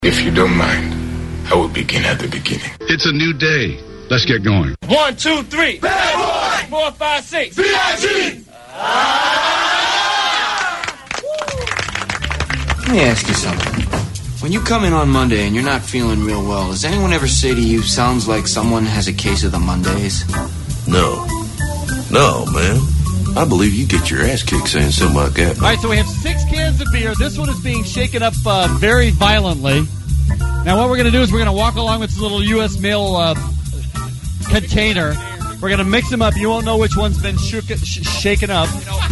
If you don't mind, I will begin at the beginning. It's a new day. Let's get going. 1, 2, 3. Bad boy! 4, 5, 6. B.I.G. Let me ask you something. When you come in on Monday and you're not feeling real well, does anyone ever say to you, sounds like someone has a case of the Mondays? No. No, man. I believe you get your ass kicked saying something like that. All right, so we have 6 cans of beer. This one is being shaken up very violently. Now, what we're going to do is we're going to walk along with this little U.S. mail container. We're going to mix them up. You won't know which one's been shaken up.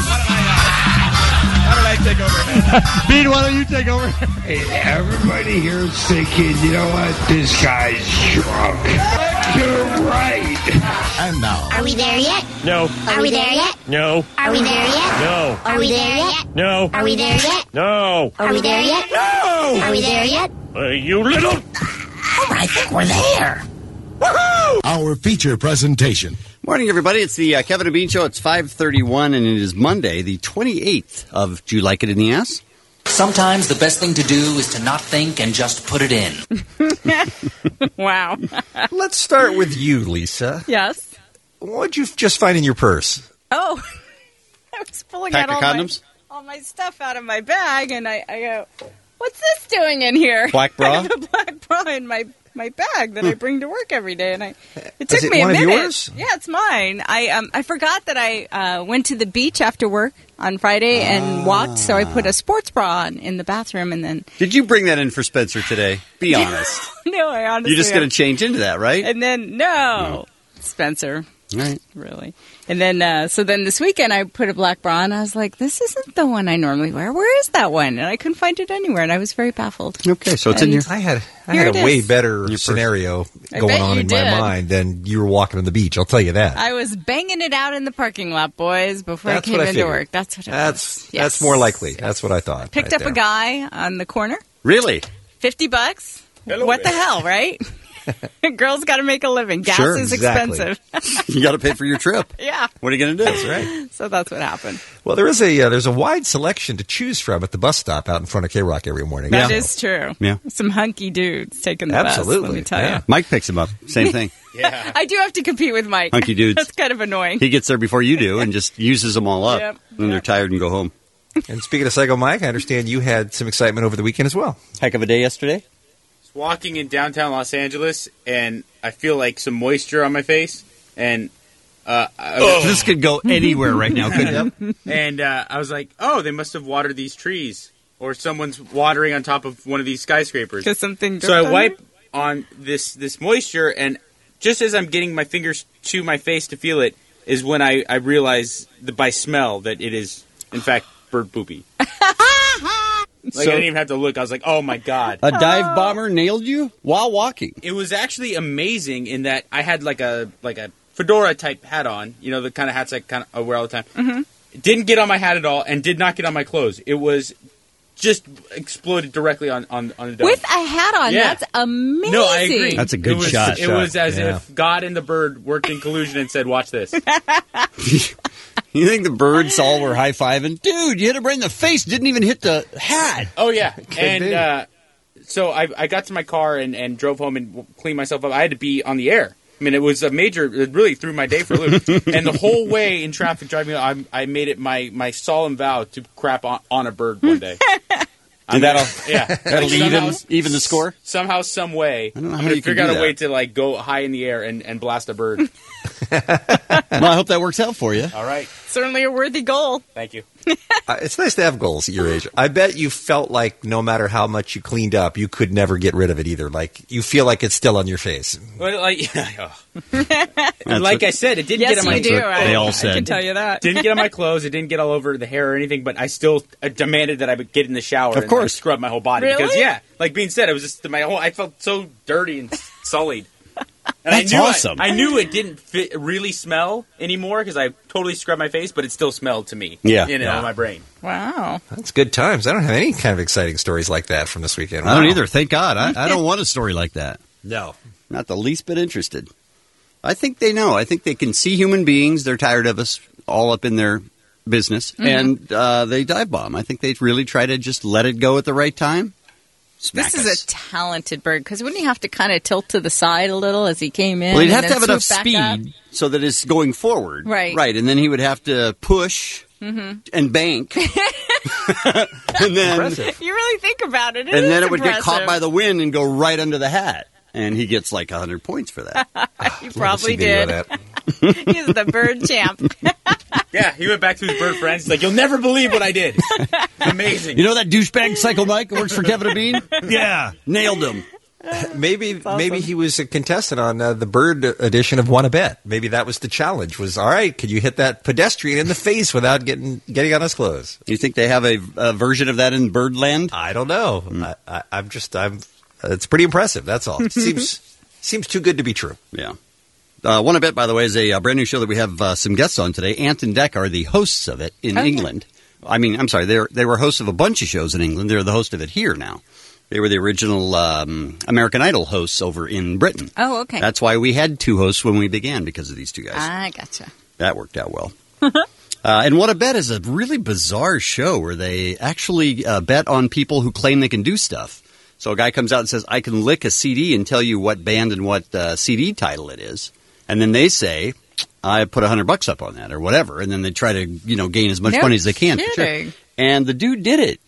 How did I take over now? Bean, why don't you take over? Hey, everybody here is thinking, you know what? This guy's drunk. You're right. And now. Are we there yet? No. Are we there yet? No. Are we there yet? No. Are we there yet? No. Are we there yet? No. Are we there yet? No! Are we there yet? You little... I think we're there. Woohoo! Our feature presentation. Morning, everybody. It's the Kevin and Bean Show. It's 5:31, and it is Monday, the 28th of... Do you like it in the ass? Sometimes the best thing to do is to not think and just put it in. Wow. Let's start with you, Lisa. Yes. What'd you just find in your purse? Oh, I was pulling Pack out of condoms? all my stuff out of my bag, and I go, what's this doing in here? Black bra? I have a black bra in my bag that I bring to work every day, and it took Is it me a one of minute. yours? Yeah, it's mine. I forgot that I went to the beach after work on Friday and walked, so I put a sports bra on in the bathroom, and then... Did you bring that in for Spencer today? Be honest. No, I honestly... You're just going to change into that, right? And then, no. Spencer. Right. Really. And then, so then this weekend I put a black bra on. I was like, this isn't the one I normally wear. Where is that one? And I couldn't find it anywhere, and I was very baffled. Okay, so it's in your... I had Here a it way is. better scenario I going bet on you in did. my mind than you were walking on the beach. I'll tell you that. I was banging it out in the parking lot, boys, before That's I came what I into figured. work. That's what it was. Yes. That's more likely. That's what I thought. Picked right up a there. guy on the corner. Really? $50. Hello What there. the hell, right? Girls got to make a living. Gas Sure, is exactly. expensive. You got to pay for your trip. Yeah. What are you going to do? That's right. So that's what happened. Well, there's a wide selection to choose from at the bus stop out in front of K-Rock every morning. That Yeah. is true. Yeah. Some hunky dudes taking the bus, Absolutely. let me tell Yeah. you. Mike picks him up. Same thing. Yeah. I do have to compete with Mike. Hunky dudes. That's kind of annoying. He gets there before you do and just uses them all up. Yep. Then they're tired and go home. And speaking of Psycho Mike, I understand you had some excitement over the weekend as well. Heck of a day yesterday. Walking in downtown Los Angeles, and I feel like some moisture on my face, and This could go anywhere right now, couldn't it? and I was like, oh, they must have watered these trees, or someone's watering on top of one of these skyscrapers. Because something So I dripped on wipe you? on this moisture, and just as I'm getting my fingers to my face to feel it, is when I realize by smell that it is, in fact, bird poopy. I didn't even have to look. I was like, oh, my God. A dive bomber nailed you while walking. It was actually amazing in that I had like a fedora type hat on, you know, the kind of hats I kind of wear all the time. Mm-hmm. It didn't get on my hat at all, and did not get on my clothes. It was just exploded directly on the dome. With a hat on. Yeah. That's amazing. No, I agree. That's a good it was, shot. It was as Yeah. if God and the bird worked in collusion and said, "Watch this." You think the birds all were high-fiving? Dude, you hit him right in the face. Didn't even hit the hat. Oh yeah, be. and so I got to my car and drove home and cleaned myself up. I had to be on the air. I mean, it was a major. It really threw my day for a loop. And the whole way in traffic driving, I made it my solemn vow to crap on a bird one day. And that'll Somehow- even the score? Somehow, some way, I don't know I'm how going you to can figure do out a that. way to like go high in the air and blast a bird. Well, I hope that works out for you. All right, Certainly a worthy goal. thank you. It's nice to have goals at your age. I bet you felt like no matter how much you cleaned up, you could never get rid of it either. Like, you feel like it's still on your face. Well, like, like I said, it didn't Yes, get on my you do. they all I said. can tell you that. didn't get on my clothes. It didn't get all over the hair or anything. But I still demanded that I would get in the shower. Of and course. scrub my whole body Really? because like being said, it was just I felt so dirty and sullied. And That's awesome. I knew it didn't really smell anymore because I totally scrubbed my face, but it still smelled to me. Yeah. in my brain. Wow. That's good times. I don't have any kind of exciting stories like that from this weekend. I don't Wow. either. Thank God. I don't want a story like that. No. Not the least bit interested. I think they know. I think they can see human beings. They're tired of us all up in their business, and they dive bomb. I think they really try to just let it go at the right time. smack This us. is a talented bird, because wouldn't he have to kind of tilt to the side a little as he came in? Well, he'd and have to then have enough swoop back up? speed so that it's going forward. Right. Right, and then he would have to push and bank. And then You really think about it. and then is it would get caught impressive. by the wind and go right under the hat. And he gets like 100 points for that. He probably did. He's the bird champ. Yeah, he went back to his bird friends. He's like, "You'll never believe what I did. It's amazing." You know that douchebag Psycho Mike that works for Kevin and Bean? Yeah, nailed him. Maybe he was a contestant on the bird edition of Wanna Bet. Maybe that was the challenge. Was all right. Could you hit that pedestrian in the face without getting on his clothes? You think they have a version of that in Birdland? I don't know. I'm. It's pretty impressive. That's all. It seems too good to be true. Yeah. Wanna Bet, by the way, is a brand new show that we have some guests on today. Ant and Dec are the hosts of it in England. I mean, I'm sorry, they were hosts of a bunch of shows in England. They're the host of it here now. They were the original American Idol hosts over in Britain. Oh, okay. That's why we had two hosts when we began, because of these two guys. I gotcha. That worked out well. And Wanna Bet is a really bizarre show where they actually bet on people who claim they can do stuff. So a guy comes out and says, I can lick a CD and tell you what band and what CD title it is. And then they say, I put $100 up on that or whatever. And then they try to, gain as much money as they can. Kidding. And the dude did it.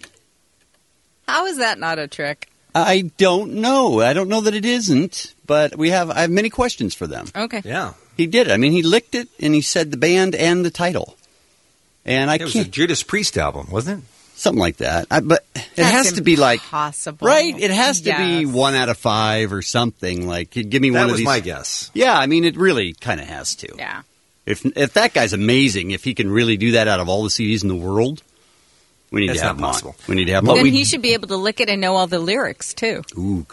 How is that not a trick? I don't know. I don't know that it isn't, but I have many questions for them. Okay. Yeah. He did it. I mean, he licked it and he said the band and the title. And It was a Judas Priest album, wasn't it? Something like that. But it That's has to be like possible, right? It has to be Yes. 1 out of 5 or something. Like, give me That one of was these. my guess. Yeah, I mean, it really kind of has to. Yeah. If that guy's amazing, if he can really do that out of all the CDs in the world, we need That's to have not him on. possible. We need to have him Then on. he should be able to lick it and know all the lyrics too. Ooh,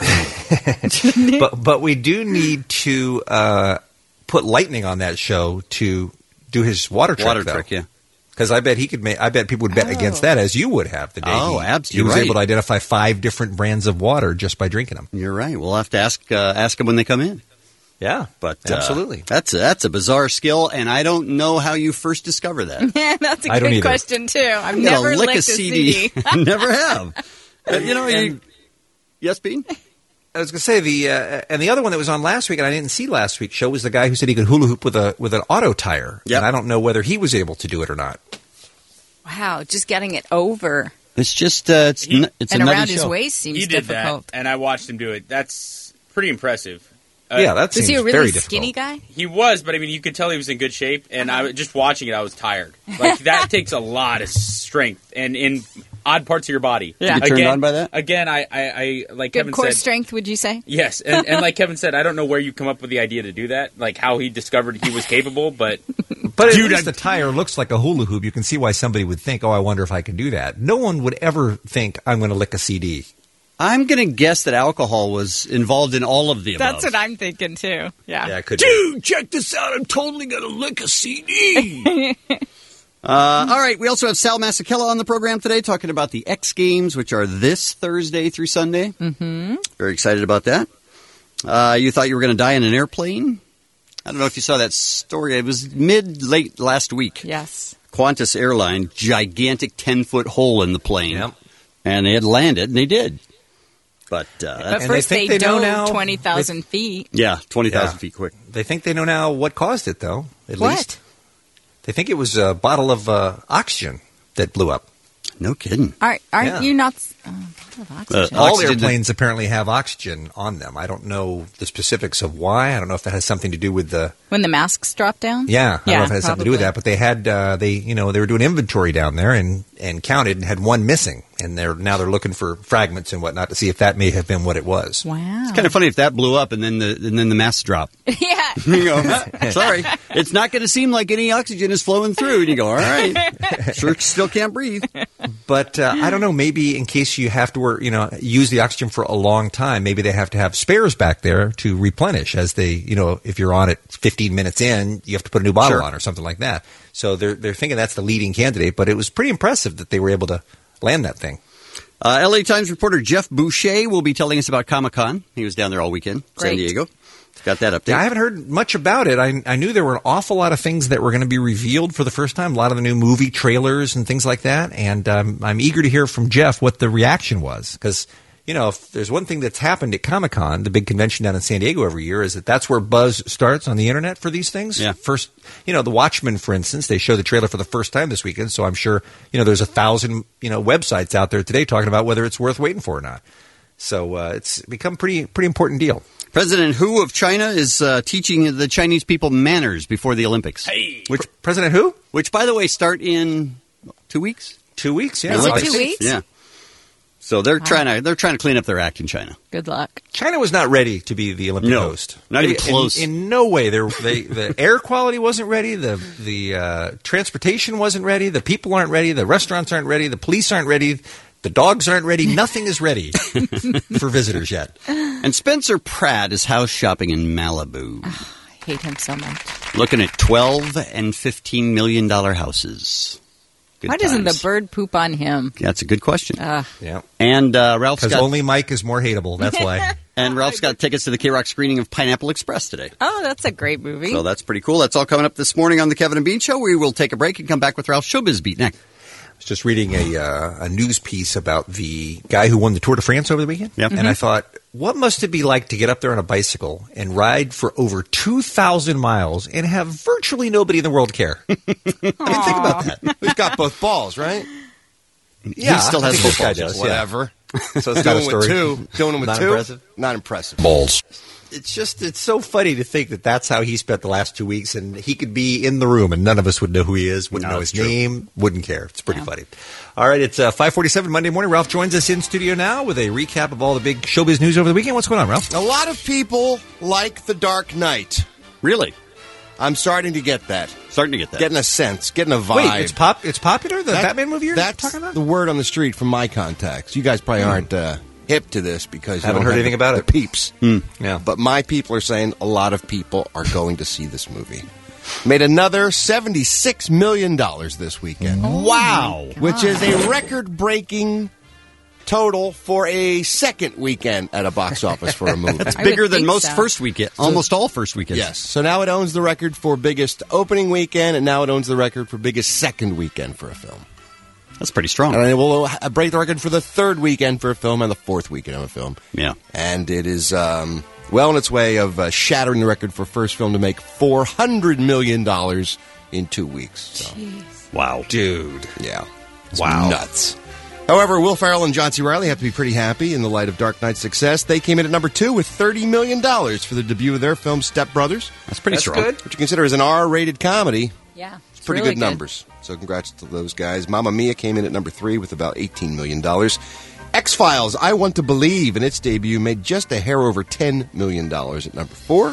good. But we do need to put Lightning on that show to do his water trick. trick, yeah. Because I bet he could make. I bet people would bet against that, as you would have the day. Oh, he absolutely was right. able to identify 5 different brands of water just by drinking them. You're right. We'll have to ask him when they come in. Yeah, But absolutely. that's a bizarre skill, and I don't know how you first discover that. That's a I don't good either. question too. I've I'm gonna never lick licked a CD. Never have. Yes, Bean? I was going to say and the other one that was on last week, and I didn't see last week's show, was the guy who said he could hula hoop with an auto tire. Yep. And I don't know whether he was able to do it or not. Wow, just getting it over It's just it's a and nutty around his show. waist seems He did difficult. that, and I watched him do it. That's pretty impressive. Yeah, that Was seems he a very really difficult. skinny guy? He was, but I mean, you could tell he was in good shape. And I was just watching it, I was tired. Like that takes a lot of strength and in odd parts of your body. Yeah. You get turned on by that? Again, I like Good Kevin core said. strength, would you say? Yes, and like Kevin said, I don't know where you come up with the idea to do that. Like how he discovered he was capable, but But at least the tire looks like a hula hoop. You can see why somebody would think, "Oh, I wonder if I can do that." No one would ever think, "I'm going to lick a CD." I'm going to guess that alcohol was involved in all of the above. That's what I'm thinking too. Yeah. Yeah, it could. Dude, check this out. I'm totally going to lick a CD. All right. We also have Sal Masekela on the program today talking about the X Games, which are this Thursday through Sunday. Mm-hmm. Very excited about that. You thought you were going to die in an airplane? I don't know if you saw that story. It was late last week. Yes. Qantas Airline, gigantic 10-foot hole in the plane. Yep. And they had landed, and they did. But But And first they they, think they know dove now- 20,000 feet. yeah, 20,000 Yeah. feet quick. They think they know now what caused it, though. At What? least they think it was a bottle of oxygen that blew up. No kidding. Aren't Yeah. you not? Bottle of oxygen. All Oxygen- airplanes apparently have oxygen on them. I don't know the specifics of why. I don't know if that has something to do with the. When the masks drop down? Yeah, I don't know if it has something to do with probably. that. But they had they were doing inventory down there and counted and had one missing, and they're looking for fragments and whatnot to see if that may have been what it was. Wow. It's kind of funny if that blew up and then the masks drop. Yeah. You go, sorry, it's not going to seem like any oxygen is flowing through. And you go, all right, sure, still can't breathe. But I don't know. Maybe in case you have to use the oxygen for a long time, maybe they have to have spares back there to replenish. As they, if you're on it 15 minutes in, you have to put a new bottle Sure. on or something like that. So they're thinking that's the leading candidate. But it was pretty impressive that they were able to land that thing. LA Times reporter Jeff Boucher will be telling us about Comic-Con. He was down there all weekend, San Great. Diego. Got that update. Yeah, I haven't heard much about it. I knew there were an awful lot of things that were going to be revealed for the first time, a lot of the new movie trailers and things like that. And I'm eager to hear from Jeff what the reaction was. Because, if there's one thing that's happened at Comic-Con, the big convention down in San Diego every year, is that's where buzz starts on the internet for these things. Yeah. First, The Watchmen, for instance, they show the trailer for the first time this weekend, so I'm sure, there's 1,000, websites out there today talking about whether it's worth waiting for or not. So it's become pretty important deal. President Hu of China is teaching the Chinese people manners before the Olympics. Hey! Which President Hu? Which, by the way, start in 2 weeks? 2 weeks, yeah. Is it 2 weeks? Yeah. So they're trying to clean up their act in China. Good luck. China was not ready to be the Olympic host. Not even close. In no way. The air quality wasn't ready. The transportation wasn't ready. The people aren't ready. The restaurants aren't ready. The police aren't ready. The dogs aren't ready. Nothing is ready for visitors yet. And Spencer Pratt is house shopping in Malibu. Oh, I hate him so much. Looking at $12 and $15 million houses. Good Why doesn't times. the bird poop on him? Yeah, that's a good question. Yeah. And Ralph's Because got only Mike is more hateable. That's why. and Ralph's got tickets to the K-Rock screening of Pineapple Express today. Oh, that's a great movie. So that's pretty cool. That's all coming up this morning on the Kevin and Bean Show. We will take a break and come back with Ralph's Showbiz Beat next. I was just reading a news piece about the guy who won the Tour de France over the weekend. Yep. And I thought, what must it be like to get up there on a bicycle and ride for over 2,000 miles and have virtually nobody in the world care? I mean, think about that. We've got both balls, right? Yeah, he still I has think both this guy balls. does, Whatever. So it's not a story. Doing it with Not two. impressive? Not impressive. Balls. It's so funny to think that that's how he spent the last 2 weeks, and he could be in the room, and none of us would know who he is, wouldn't know his name, wouldn't care. It's pretty funny. All right, it's 5:47 Monday morning. Ralph joins us in studio now with a recap of all the big showbiz news over the weekend. What's going on, Ralph? A lot of people like The Dark Knight. Really? I'm starting to get that. Getting a sense, getting a vibe. Wait, it's popular, the Batman movie you're that's talking about? the word on the street from my contacts. You guys probably aren't hip to this because you Haven't don't heard have anything about the it. peeps. Yeah. But my people are saying a lot of people are going to see this movie. Made another $76 million this weekend. Wow. Which is a record-breaking total for a second weekend at a box office for a movie. That's bigger than most first weekend. Almost all first weekends. Yes. So now it owns the record for biggest opening weekend, and now it owns the record for biggest second weekend for a film. That's pretty strong. And it will break the record for the third weekend for a film and the fourth weekend of a film. Yeah. And it is well on its way of shattering the record for first film to make $400 million in 2 weeks. So. Wow. Dude. Yeah. It's Wow. nuts. However, Will Ferrell and John C. Reilly have to be pretty happy in the light of Dark Knight's success. They came in at number 2 with $30 million for the debut of their film Step Brothers. That's pretty strong. good. Which you consider as an R-rated comedy. Yeah. It's pretty really good numbers. So congrats to those guys. Mamma Mia came in at number 3 with about $18 million. X-Files, I Want to Believe, in its debut, made just a hair over $10 million at number 4.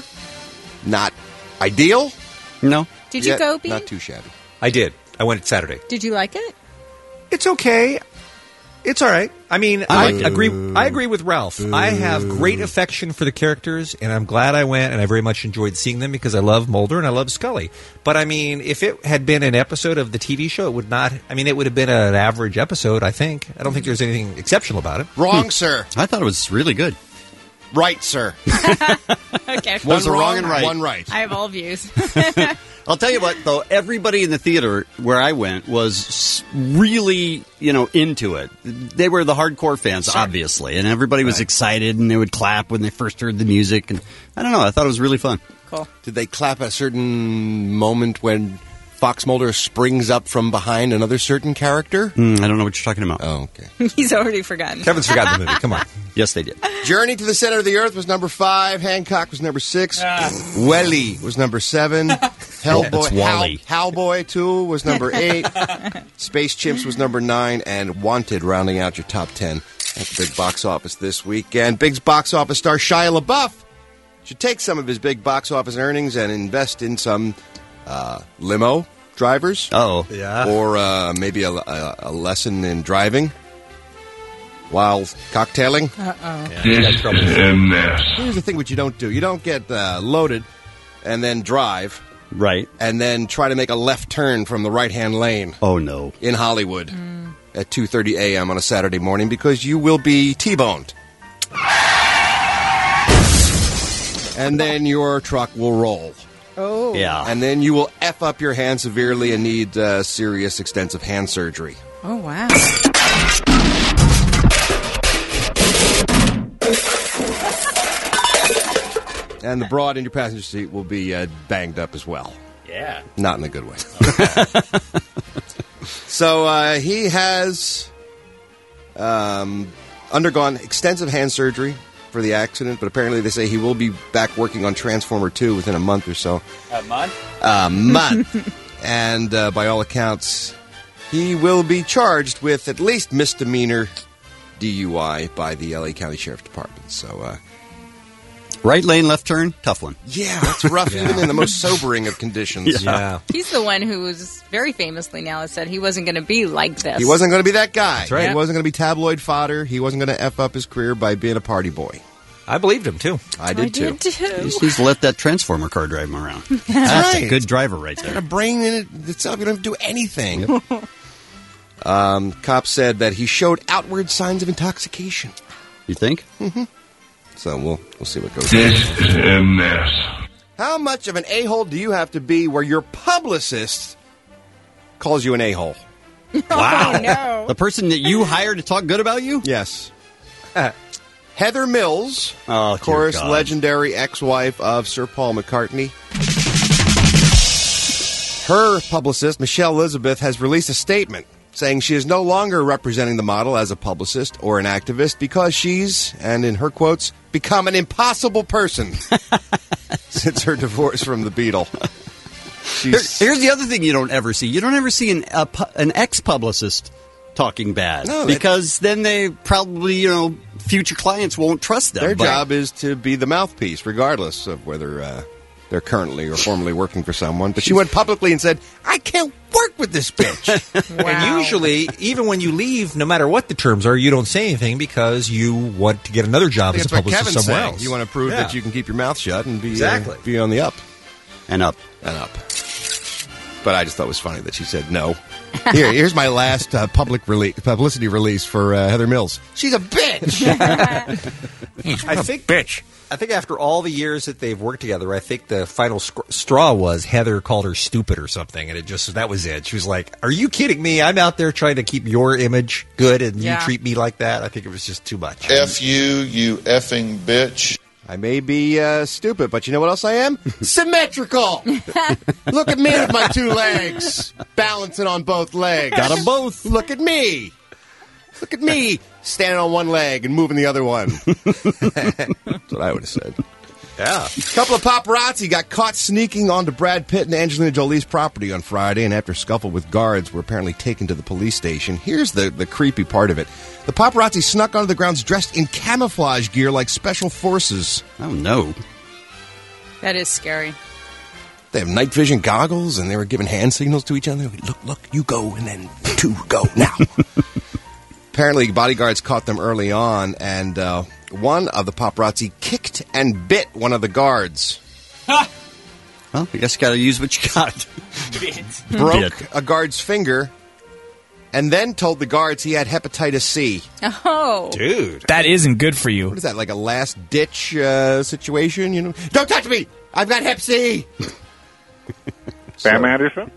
Not ideal. No. Did you yet go, Bean? Not too shabby. I did. I went Saturday. Did you like it? It's okay. It's all right. I mean, I agree with Ralph. I have great affection for the characters, and I'm glad I went, and I very much enjoyed seeing them because I love Mulder and I love Scully. But, I mean, if it had been an episode of the TV show, it would not... I mean, it would have been an average episode, I think. I don't think there's anything exceptional about it. Wrong, sir. I thought it was really good. Right, sir. Okay. One's wrong and right. One right. I have all views. I'll tell you what, though, everybody in the theater where I went was really, into it. They were the hardcore fans, obviously, and everybody was excited, and they would clap when they first heard the music. And I don't know, I thought it was really fun. Cool. Did they clap at a certain moment when Fox Mulder springs up from behind another certain character? I don't know what you're talking about. Oh, okay. He's already forgotten. Kevin's forgotten the movie. Come on. Yes, they did. Journey to the Center of the Earth was number 5. Hancock was number 6. Welly was number 7. Hellboy, Wally. Hellboy 2 was number 8. Space Chimps was number 9. And Wanted rounding out your top 10 at the big box office this weekend. Big box office star Shia LaBeouf should take some of his big box office earnings and invest in some limo drivers. Oh. Yeah. Or maybe a lesson in driving while cocktailing. Here's the thing what you don't do. You don't get loaded and then drive. Right. And then try to make a left turn from the right-hand lane. Oh, no. In Hollywood at 2:30 a.m. on a Saturday morning because you will be T-boned. And then your truck will roll. Oh. Yeah. And then you will F up your hand severely and need serious, extensive hand surgery. Oh, wow. And the broad in your passenger seat will be banged up as well. Yeah. Not in a good way. So he has undergone extensive hand surgery for the accident, but apparently they say he will be back working on Transformer 2 within a month or so. A month? A month. And by all accounts, he will be charged with at least misdemeanor DUI by the L.A. County Sheriff's Department. So, right lane, left turn, tough one. Yeah, that's rough even in the most sobering of conditions. Yeah. He's the one who's very famously now said he wasn't going to be like this. He wasn't going to be that guy. That's right. He wasn't going to be tabloid fodder. He wasn't going to F up his career by being a party boy. I believed him, too. I did too. He just needs to let that Transformer car drive him around. That's right. a good driver right Got a there. brain in it itself. You don't have to do anything. Cops said that he showed outward signs of intoxication. You think? Mm-hmm. So we'll see what goes on. This is a mess. How much of an a-hole do you have to be where your publicist calls you an a-hole? Wow. Oh, no. The person that you hired to talk good about you? Yes. Heather Mills, Oh, of course, dear God. legendary ex-wife of Sir Paul McCartney. Her publicist, Michelle Elizabeth, has released a statement saying she is no longer representing the model as a publicist or an activist because she's, and in her quotes, become an impossible person since her divorce from the Beatle. Here's the other thing you don't ever see. You don't ever see an ex-publicist talking bad. No, because then they probably, future clients won't trust them. Their But- job is to be the mouthpiece, regardless of whether they're currently or formerly working for someone. But she went publicly and said, I can't work with this bitch. Wow. And usually, even when you leave, no matter what the terms are, you don't say anything because you want to get another job as a That's what publicist Kevin's somewhere saying. else. You want to prove Yeah. that you can keep your mouth shut and be, Exactly. be on the up. And up. And up. But I just thought it was funny that she said no. Here's my last publicity release for Heather Mills. She's a bitch. I think after all the years that they've worked together, I think the final straw was Heather called her stupid or something, and that was it. She was like, "Are you kidding me? I'm out there trying to keep your image good, and you treat me like that." I think it was just too much. F you effing bitch. I may be stupid, but you know what else I am? Symmetrical. Look at me with my two legs, balancing on both legs. Got 'em both. Look at me. Look at me standing on one leg and moving the other one. That's what I would have said. Yeah. A couple of paparazzi got caught sneaking onto Brad Pitt and Angelina Jolie's property on Friday, and after a scuffle with guards, were apparently taken to the police station. Here's the creepy part of it. The paparazzi snuck onto the grounds dressed in camouflage gear like special forces. Oh, no. That is scary. They have night vision goggles, and they were giving hand signals to each other. Look, you go, and then two go now. Apparently, bodyguards caught them early on, and one of the paparazzi kicked and bit one of the guards. Well, I guess you got to use what you got. Broke a guard's finger, and then told the guards he had hepatitis C. Oh. Dude. That isn't good for you. What is that, like a last-ditch situation? You know, don't touch me! I've got hep C! Sam Anderson?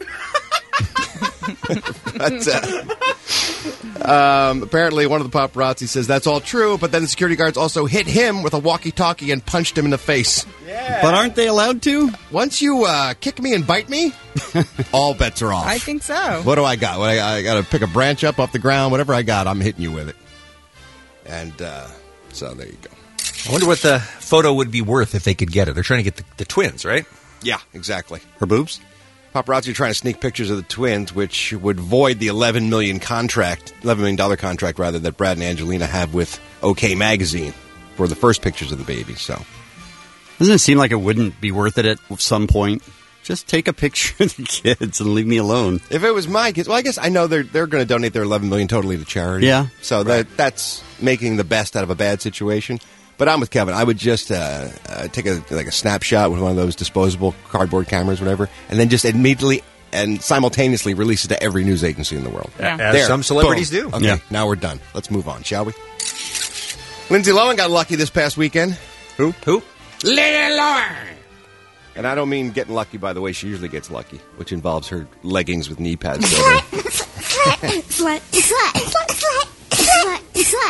Apparently, one of the paparazzi says that's all true, but then the security guards also hit him with a walkie-talkie and punched him in the face. Yeah. But aren't they allowed to? Once you kick me and bite me, all bets are off. I think so. What do I got? I got to pick a branch up off the ground. Whatever I got, I'm hitting you with it. And so there you go. I wonder what the photo would be worth if they could get it. They're trying to get the twins, right? Yeah, exactly. Her boobs? Paparazzi are trying to sneak pictures of the twins, which would void the $11 million contract rather, that Brad and Angelina have with OK Magazine for the first pictures of the baby. So, doesn't it seem like it wouldn't be worth it at some point? Just take a picture of the kids and leave me alone. If it was my kids, well, I guess I know they're going to donate their $11 million totally to charity. Yeah, so that's making the best out of a bad situation. But I'm with Kevin. I would just take a snapshot with one of those disposable cardboard cameras, whatever, and then just immediately and simultaneously release it to every news agency in the world. Yeah. As some celebrities Boom. do. Okay, now we're done. Let's move on, shall we? Lindsay Lohan got lucky this past weekend. Who? Lindsay Lohan! And I don't mean getting lucky by the way she usually gets lucky, which involves her leggings with knee pads.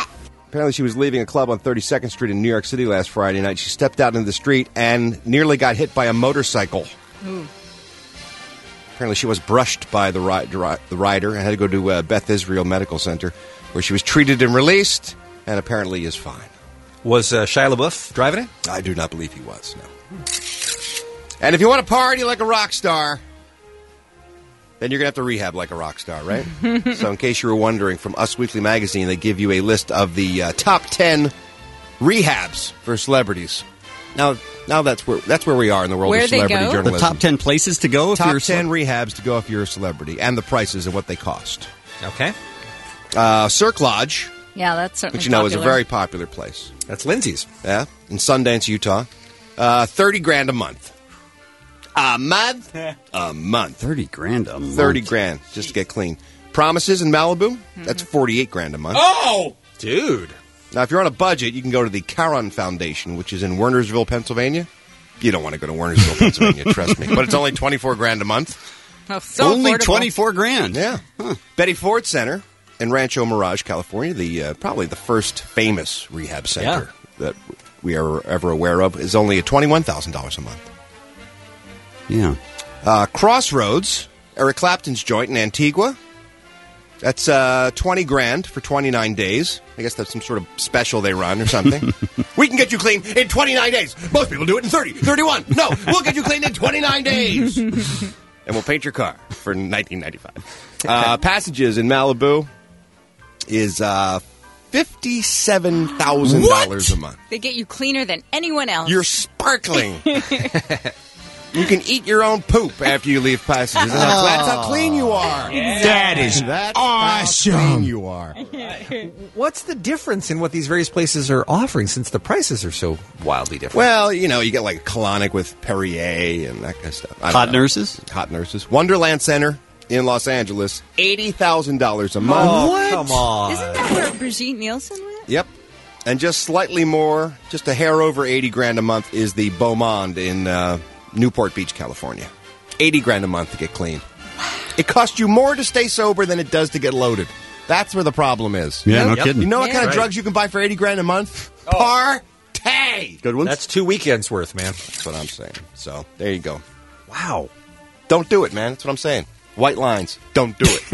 Apparently she was leaving a club on 32nd Street in New York City last Friday night. She stepped out into the street and nearly got hit by a motorcycle. Ooh. Apparently she was brushed by the rider and had to go to Beth Israel Medical Center, where she was treated and released, and apparently is fine. Was Shia LaBeouf driving it? I do not believe he was, no. And if you want to party like a rock star, then you're going to have to rehab like a rock star, right? So in case you were wondering, from Us Weekly Magazine, they give you a list of the top 10 rehabs for celebrities. Now that's where we are in the world of celebrity journalism. The top 10 places to go if you're top 10 rehabs to go if you're a celebrity, and the prices and what they cost. Okay. Cirque Lodge, Yeah, that's certainly which you know is a popular. very popular place. That's Lindsay's. Yeah, in Sundance, Utah. $30,000 a month. A month? A month. $30,000 a month. $30,000 just to get clean. Promises in Malibu? That's $48,000 a month. Oh! Dude. Now, if you're on a budget, you can go to the Caron Foundation, which is in Wernersville, Pennsylvania. You don't want to go to Wernersville, Pennsylvania, trust me. But it's only $24,000 a month. Oh, so Only affordable. $24,000. Yeah. Betty Ford Center in Rancho Mirage, California, the probably the first famous rehab center that we are ever aware of, is only at $21,000 a month. Yeah. Crossroads, Eric Clapton's joint in Antigua. That's $20,000 for 29 days. I guess that's some sort of special they run or something. We can get you clean in 29 days. Most people do it in 30, 31. No, we'll get you clean in 29 days. And we'll paint your car for $19.95. Passages in Malibu is $57,000 a month. They get you cleaner than anyone else. You're sparkling. You can eat your own poop after you leave Passages. That's how clean you are. Yeah. That's awesome. How clean you are. What's the difference in what these various places are offering, since the prices are so wildly different? Well, you know, you get like colonic with Perrier and that kind of stuff. Hot nurses? Hot nurses. Wonderland Center in Los Angeles, $80,000 a month. Oh, What? come on. Isn't that where Brigitte Nielsen went? Yep. And just slightly more, just a hair over $80,000 a month is the Beaumont in Newport Beach, California. $80,000 a month to get clean. It costs you more to stay sober than it does to get loaded. That's where the problem is. Yeah, no kidding. You know what kind of Right. drugs you can buy for $80,000 a month? Party! Good ones? That's 2 weekends worth, man. That's what I'm saying. So, there you go. Wow. Don't do it, man. That's what I'm saying. White lines. Don't do it.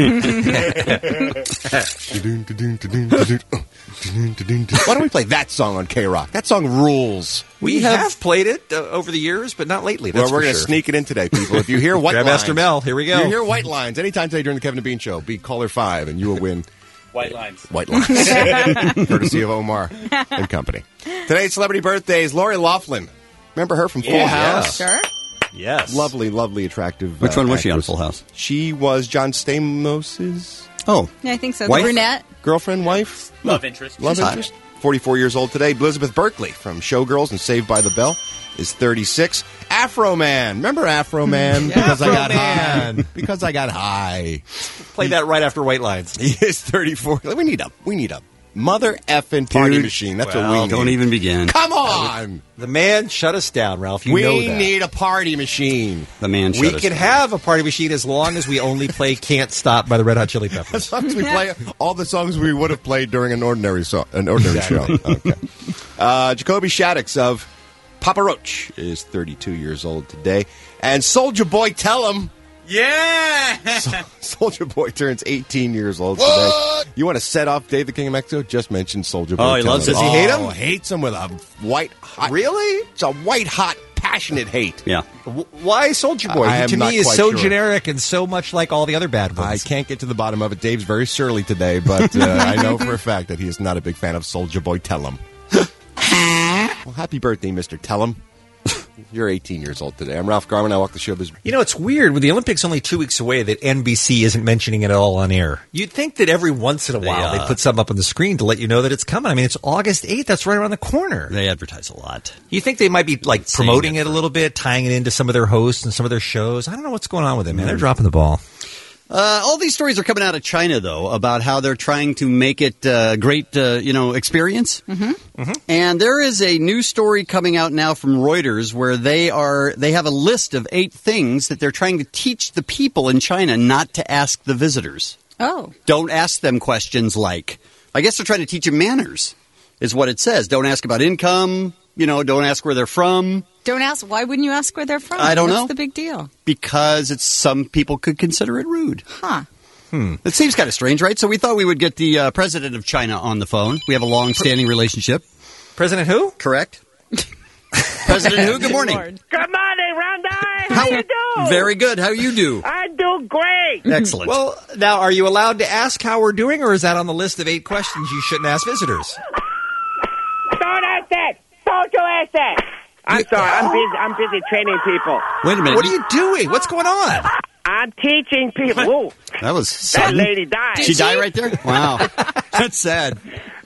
Why don't we play that song on K-Rock? That song rules. We have played it over the years, but not lately. That's Well, we're for going to sure. sneak it in today, people. If you hear White Lines. Grandmaster Mel, here we go. If you hear White Lines anytime today during the Kevin and Bean Show, be caller 5 and you will win White lines. White Lines. Courtesy of Omar and Company. Today's celebrity birthdays, Lori Loughlin. Remember her from Full House? Sure. Yes. Lovely, lovely, attractive. Which one was she on actress. Full House? She was John Stamos's Oh. Yeah, I think so. Wife? The brunette. girlfriend, wife, Love interest. love She's hot. interest. 44 years old today. Elizabeth Berkley from Showgirls and Saved by the Bell is 36. Afro Man. Remember Afro Man? Because I got high. Because I got high. Play that right after White Lines. He is 34. We need a mother effing party machine. That's what we need. Don't even begin. Come on. The man shut us down, Ralph. You We know that. need a party machine. The man shut We us can down. have a party machine as long as we only play Can't Stop by the Red Hot Chili Peppers. As long as we play all the songs we would have played during an ordinary show. Okay. Jacoby Shaddix of Papa Roach is 32 years old today. And Soulja Boy Tell 'em. Yeah! Soulja Boy turns 18 years old today. You want to set off Dave the King of Mexico? Just mention Soulja Boy. Oh, he Tell loves 'em. it. Does he hate him? Oh, hates him with a white hot. Really? It's a white hot, passionate hate. Yeah. Why Soulja Boy? I am To not me, is quite so sure. generic and so much like all the other bad I ones. can't get to the bottom of it. Dave's very surly today, but I know for a fact that he is not a big fan of Soulja Boy Tell 'em. Well, happy birthday, Mr. Tell 'em. You're 18 years old today. I'm Ralph Garman. I walk the showbiz. You know, it's weird with the Olympics only 2 weeks away that NBC isn't mentioning it at all on air. You'd think that every once in a while they put something up on the screen to let you know that it's coming. I mean, it's August 8th. That's right around the corner. They advertise a lot. You think they might be like promoting it a little bit, tying it into some of their hosts and some of their shows? I don't know what's going on with it, man. They're dropping the ball. All these stories are coming out of China, though, about how they're trying to make it a great, experience. Mm-hmm. And there is a new story coming out now from Reuters where they have a list of 8 things that they're trying to teach the people in China not to ask the visitors. Oh. Don't ask them questions like, I guess they're trying to teach them manners. is what it says. Don't ask about income. Don't ask where they're from. Don't ask. Why wouldn't you ask where they're from? I don't know. What's the big deal? Because some people could consider it rude. Huh. It seems kind of strange, right? So we thought we would get the president of China on the phone. We have a long-standing relationship. President who? Correct. President who? Good morning. Good morning, Rondai. How you do? Very good. How you do? I do great. Excellent. Well, now, are you allowed to ask how we're doing, or is that on the list of 8 questions you shouldn't ask visitors? Don't ask that. Don't you ask that. I'm sorry. I'm busy training people. Wait a minute. What are you doing? What's going on? I'm teaching people. Ooh, that was that sudden. lady died. She died right there? Wow. That's sad.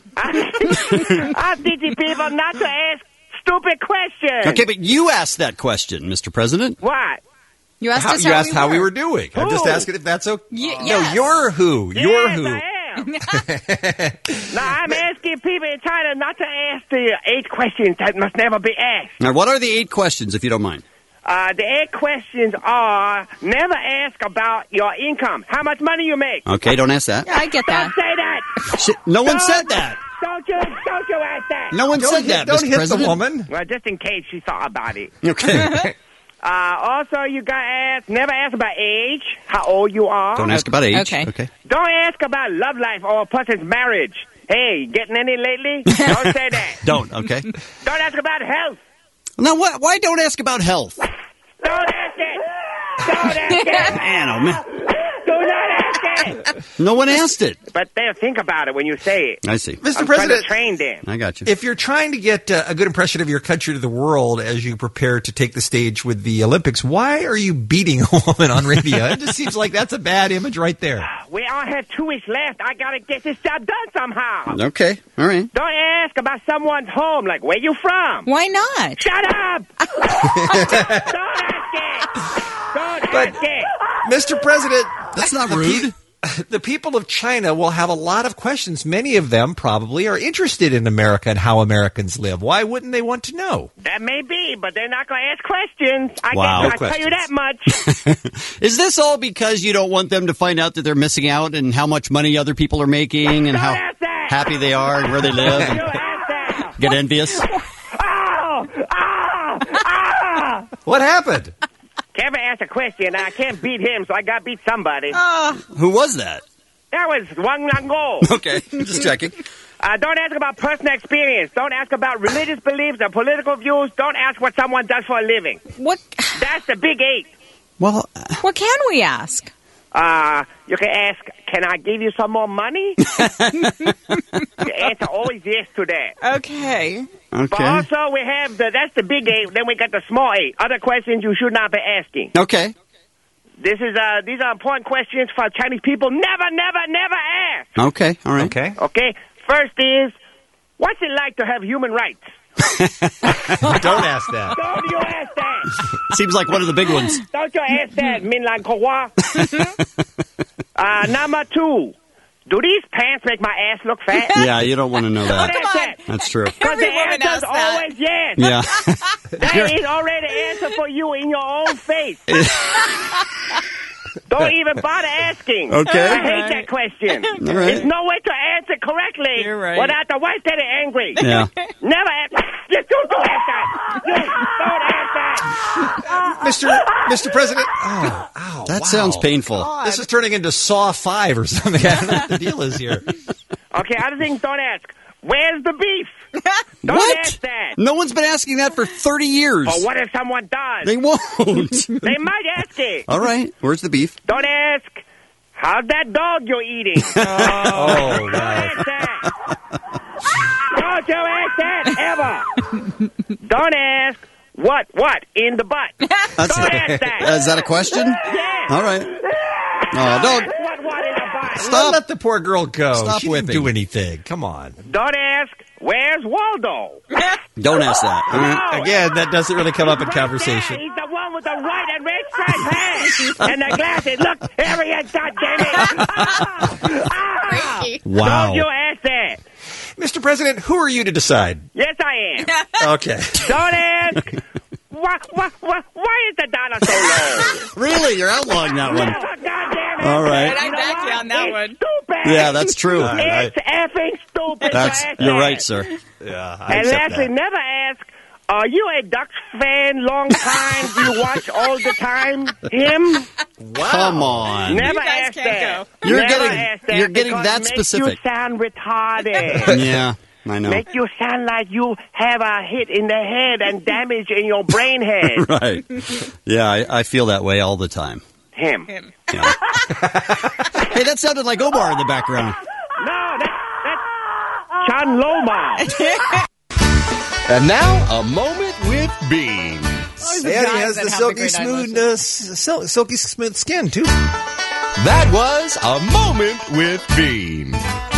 I'm teaching people not to ask stupid questions. Okay, but you asked that question, Mr. President. What? You asked You us asked how we were doing. I'm just asking if that's okay. Yes. No, you're who. Yes, You're who. I am. Now, I'm asking people in China not to ask the 8 questions that must never be asked. Now, what are the 8 questions, if you don't mind? The 8 questions are: never ask about your income. How much money you make. Okay, don't ask that. Yeah, I get that. Don't say that. No one said that. Don't you ask that. No one said that, Don't Mr. hit President. the woman. Well, just in case she thought about it. Okay. Also, you got to ask, never ask about age, how old you are. Don't ask about age. Okay. Don't ask about love life or a person's marriage. Hey, getting any lately? Don't say that. Don't, okay. Don't ask about health. Now, why don't ask about health? Don't ask it. Don't ask it. Man, oh, man. Do not ask it. No one asked it. But they'll think about it when you say it. I see. Mr. I'm President, trying to train them. I got you. if you're trying to get a good impression of your country to the world as you prepare to take the stage with the Olympics, why are you beating a woman on radio? It just seems like that's a bad image right there. We all have 2 weeks left. I got to get this job done somehow. Okay, all right. Don't ask about someone's home, like where you from. Why not? Shut up! Don't ask it! Don't ask it! Mr. President, That's not rude. The people of China will have a lot of questions. Many of them probably are interested in America and how Americans live. Why wouldn't they want to know? That may be, but they're not going to ask questions. Wow. I tell you that much. Is this all because you don't want them to find out that they're missing out and how much money other people are making and how happy they are and where they live and get envious? What happened? Kevin asked a question. I can't beat him, so I got to beat somebody. Who was that? That was Wang Lango. Okay, just checking. Don't ask about personal experience. Don't ask about religious beliefs or political views. Don't ask what someone does for a living. What? That's the big 8. Well, What can we ask? You can ask, can I give you some more money? The answer always yes to that. Okay. But also we have that's the big 8. Then we got the small 8. Other questions you should not be asking. Okay. These are important questions for Chinese people. Never, never, never ask. Okay, all right. Okay. First is, what's it like to have human rights? Don't ask that. Don't you ask that. Seems like one of the big ones. Don't you ask that, Min Lan Ko Hua. Number 2, do these pants make my ass look fat? Yeah, you don't want to know Don't that. ask that. That's true. Because the woman answer's asks that. always yes. Yeah. That is already the answer for you in your own face. Don't even bother asking. Okay. I hate that question. right. There's no way to answer correctly You're right. without the wife getting angry. Yeah. Never ask. Just don't ask that. Just don't ask that. Mr. President. Oh, ow, That wow. sounds painful. This is turning into Saw 5 or something. I don't know what the deal is here. Okay, other things don't ask. Where's the beef? Don't What? ask that. No one's been asking that for 30 years. Or what if someone does? They won't. They might ask it. All right. Where's the beef? Don't ask, how's that dog you're eating? Oh, Don't ask that. Don't you ask that ever. Don't ask, what in the butt? Don't ask that. Is that a question? Yes. All right. Oh, don't. What in the butt? Stop. Let the poor girl go. Stop she whipping. didn't do anything. Come on. Don't ask, where's Waldo? Don't ask that. All right. No. Again, that doesn't really come up in Right conversation. there. He's the one with the white and red striped pants and the glasses. Look, Harriet, goddammit. Wow. Don't you ask that. Mr. President, who are you to decide? Yes, I am. Okay. Don't ask, why is the dollar so low? Really? You're outlawing that one. God damn it. All right. I back you on that It's one. stupid. Yeah, that's true. It's effing stupid. stupid. You're right, sir. Yeah, I And accept lastly, that. never ask, are you a Ducks fan, long time? Do you watch all the time? Him? Come on. Never You guys ask can't that. You're Never getting- ask that you're getting because that it specific. Makes you sound retarded. Yeah, I know. Make you sound like you have a hit in the head and damage in your brain head. Right. Yeah, I feel that way all the time. Him. Yeah. Hey, that sounded like Omar in the background. No, that's John Loma. And now, a moment with Bean. And he has the silky smooth skin, too. That was a moment with Bean.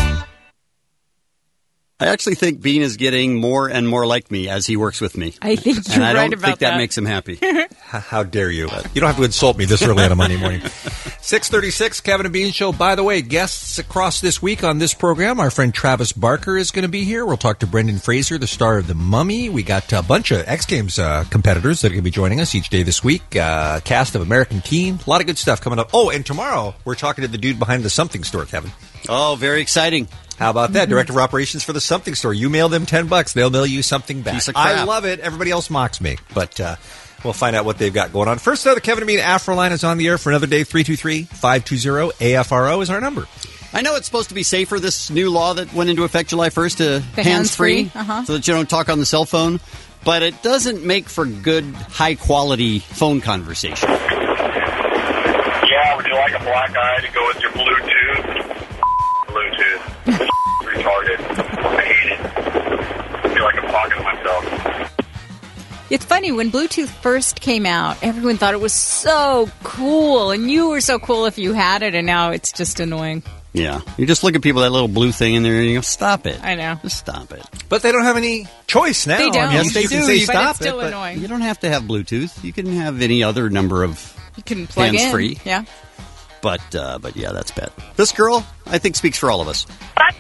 I actually think Bean is getting more and more like me as he works with me. I think And you're I right don't about think that that. makes him happy. How dare you? You don't have to insult me this early on a Monday morning. 6:36, Kevin and Bean Show. By the way, guests across this week on this program, our friend Travis Barker is going to be here. We'll talk to Brendan Fraser, the star of The Mummy. We got a bunch of X Games competitors that are going to be joining us each day this week. Cast of American Teen. A lot of good stuff coming up. Oh, and tomorrow we're talking to the dude behind the Something Store, Kevin. Oh, very exciting. How about that? Director of Operations for the Something Store. You mail them $10, they'll mail you something back. Piece of crap. I love it. Everybody else mocks me, but we'll find out what they've got going on. First, though, the Kevin and Bean Afro line is on the air for another day. 323-520-AFRO is our number. I know it's supposed to be safer, this new law that went into effect July 1st to The hands-free, hands-free, so that you don't talk on the cell phone, but it doesn't make for good, high-quality phone conversation. Yeah, would you like a black eye to go with your Bluetooth? Bluetooth. Retarded. I hate it. I feel like I'm talking to myself. It's funny, when Bluetooth first came out, everyone thought it was so cool, and you were so cool if you had it, and now it's just annoying. Yeah. You just look at people, that little blue thing in there, and you go, stop it. I know. Just stop it. But they don't have any choice now. They don't. I mean, Yes, they you can do. say But stop it's still it, but annoying. You don't have to have Bluetooth. You can have any other number of You can plug hands-free. in. Yeah. But yeah, that's bad. This girl, I think, speaks for all of us.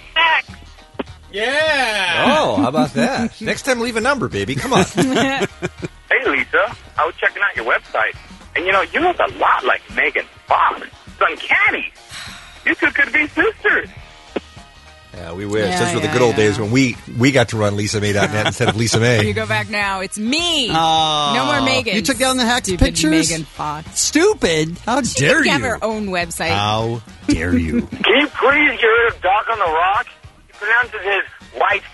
Yeah. Oh, how about that? Next time, leave a number, baby. Come on. Hey, Lisa. I was checking out your website, and you look a lot like Megan Fox. It's uncanny. You two could be sisters. Yeah, we wish. Yeah, Those were the yeah, good old yeah. days when we got to run LisaMay.net instead of Lisa May. You go back now, it's me. Oh. No more Megan. You took down the hacked Stupid pictures? Megan Fox. Stupid. How She dare could you? have her own website. How dare you? Can you please get rid of Doc on the Rock? He pronounces his white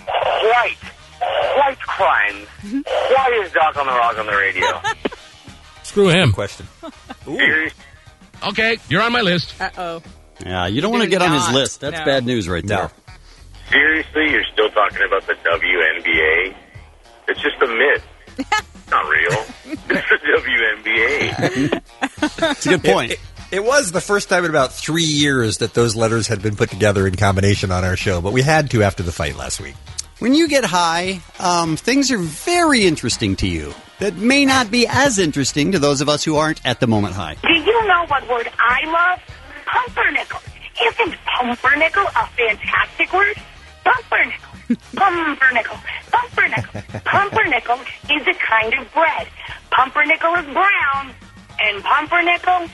crimes. Why is Doc on the Rock on the radio? Screw him. Question. Serious? Okay, you're on my list. Uh-oh. Yeah, you don't want to get on his not. list. That's No. bad news right there. Seriously, you're still talking about the WNBA? It's just a myth. It's not real. It's the WNBA. It's a good point. It was the first time in about 3 years that those letters had been put together in combination on our show, but we had to after the fight last week. When you get high, things are very interesting to you that may not be as interesting to those of us who aren't at the moment high. Do you know what word I love? Pumpernickel. Isn't pumpernickel a fantastic word? Pumpernickel. Pumpernickel. Pumpernickel. Pumpernickel is a kind of bread. Pumpernickel is brown, and pumpernickel,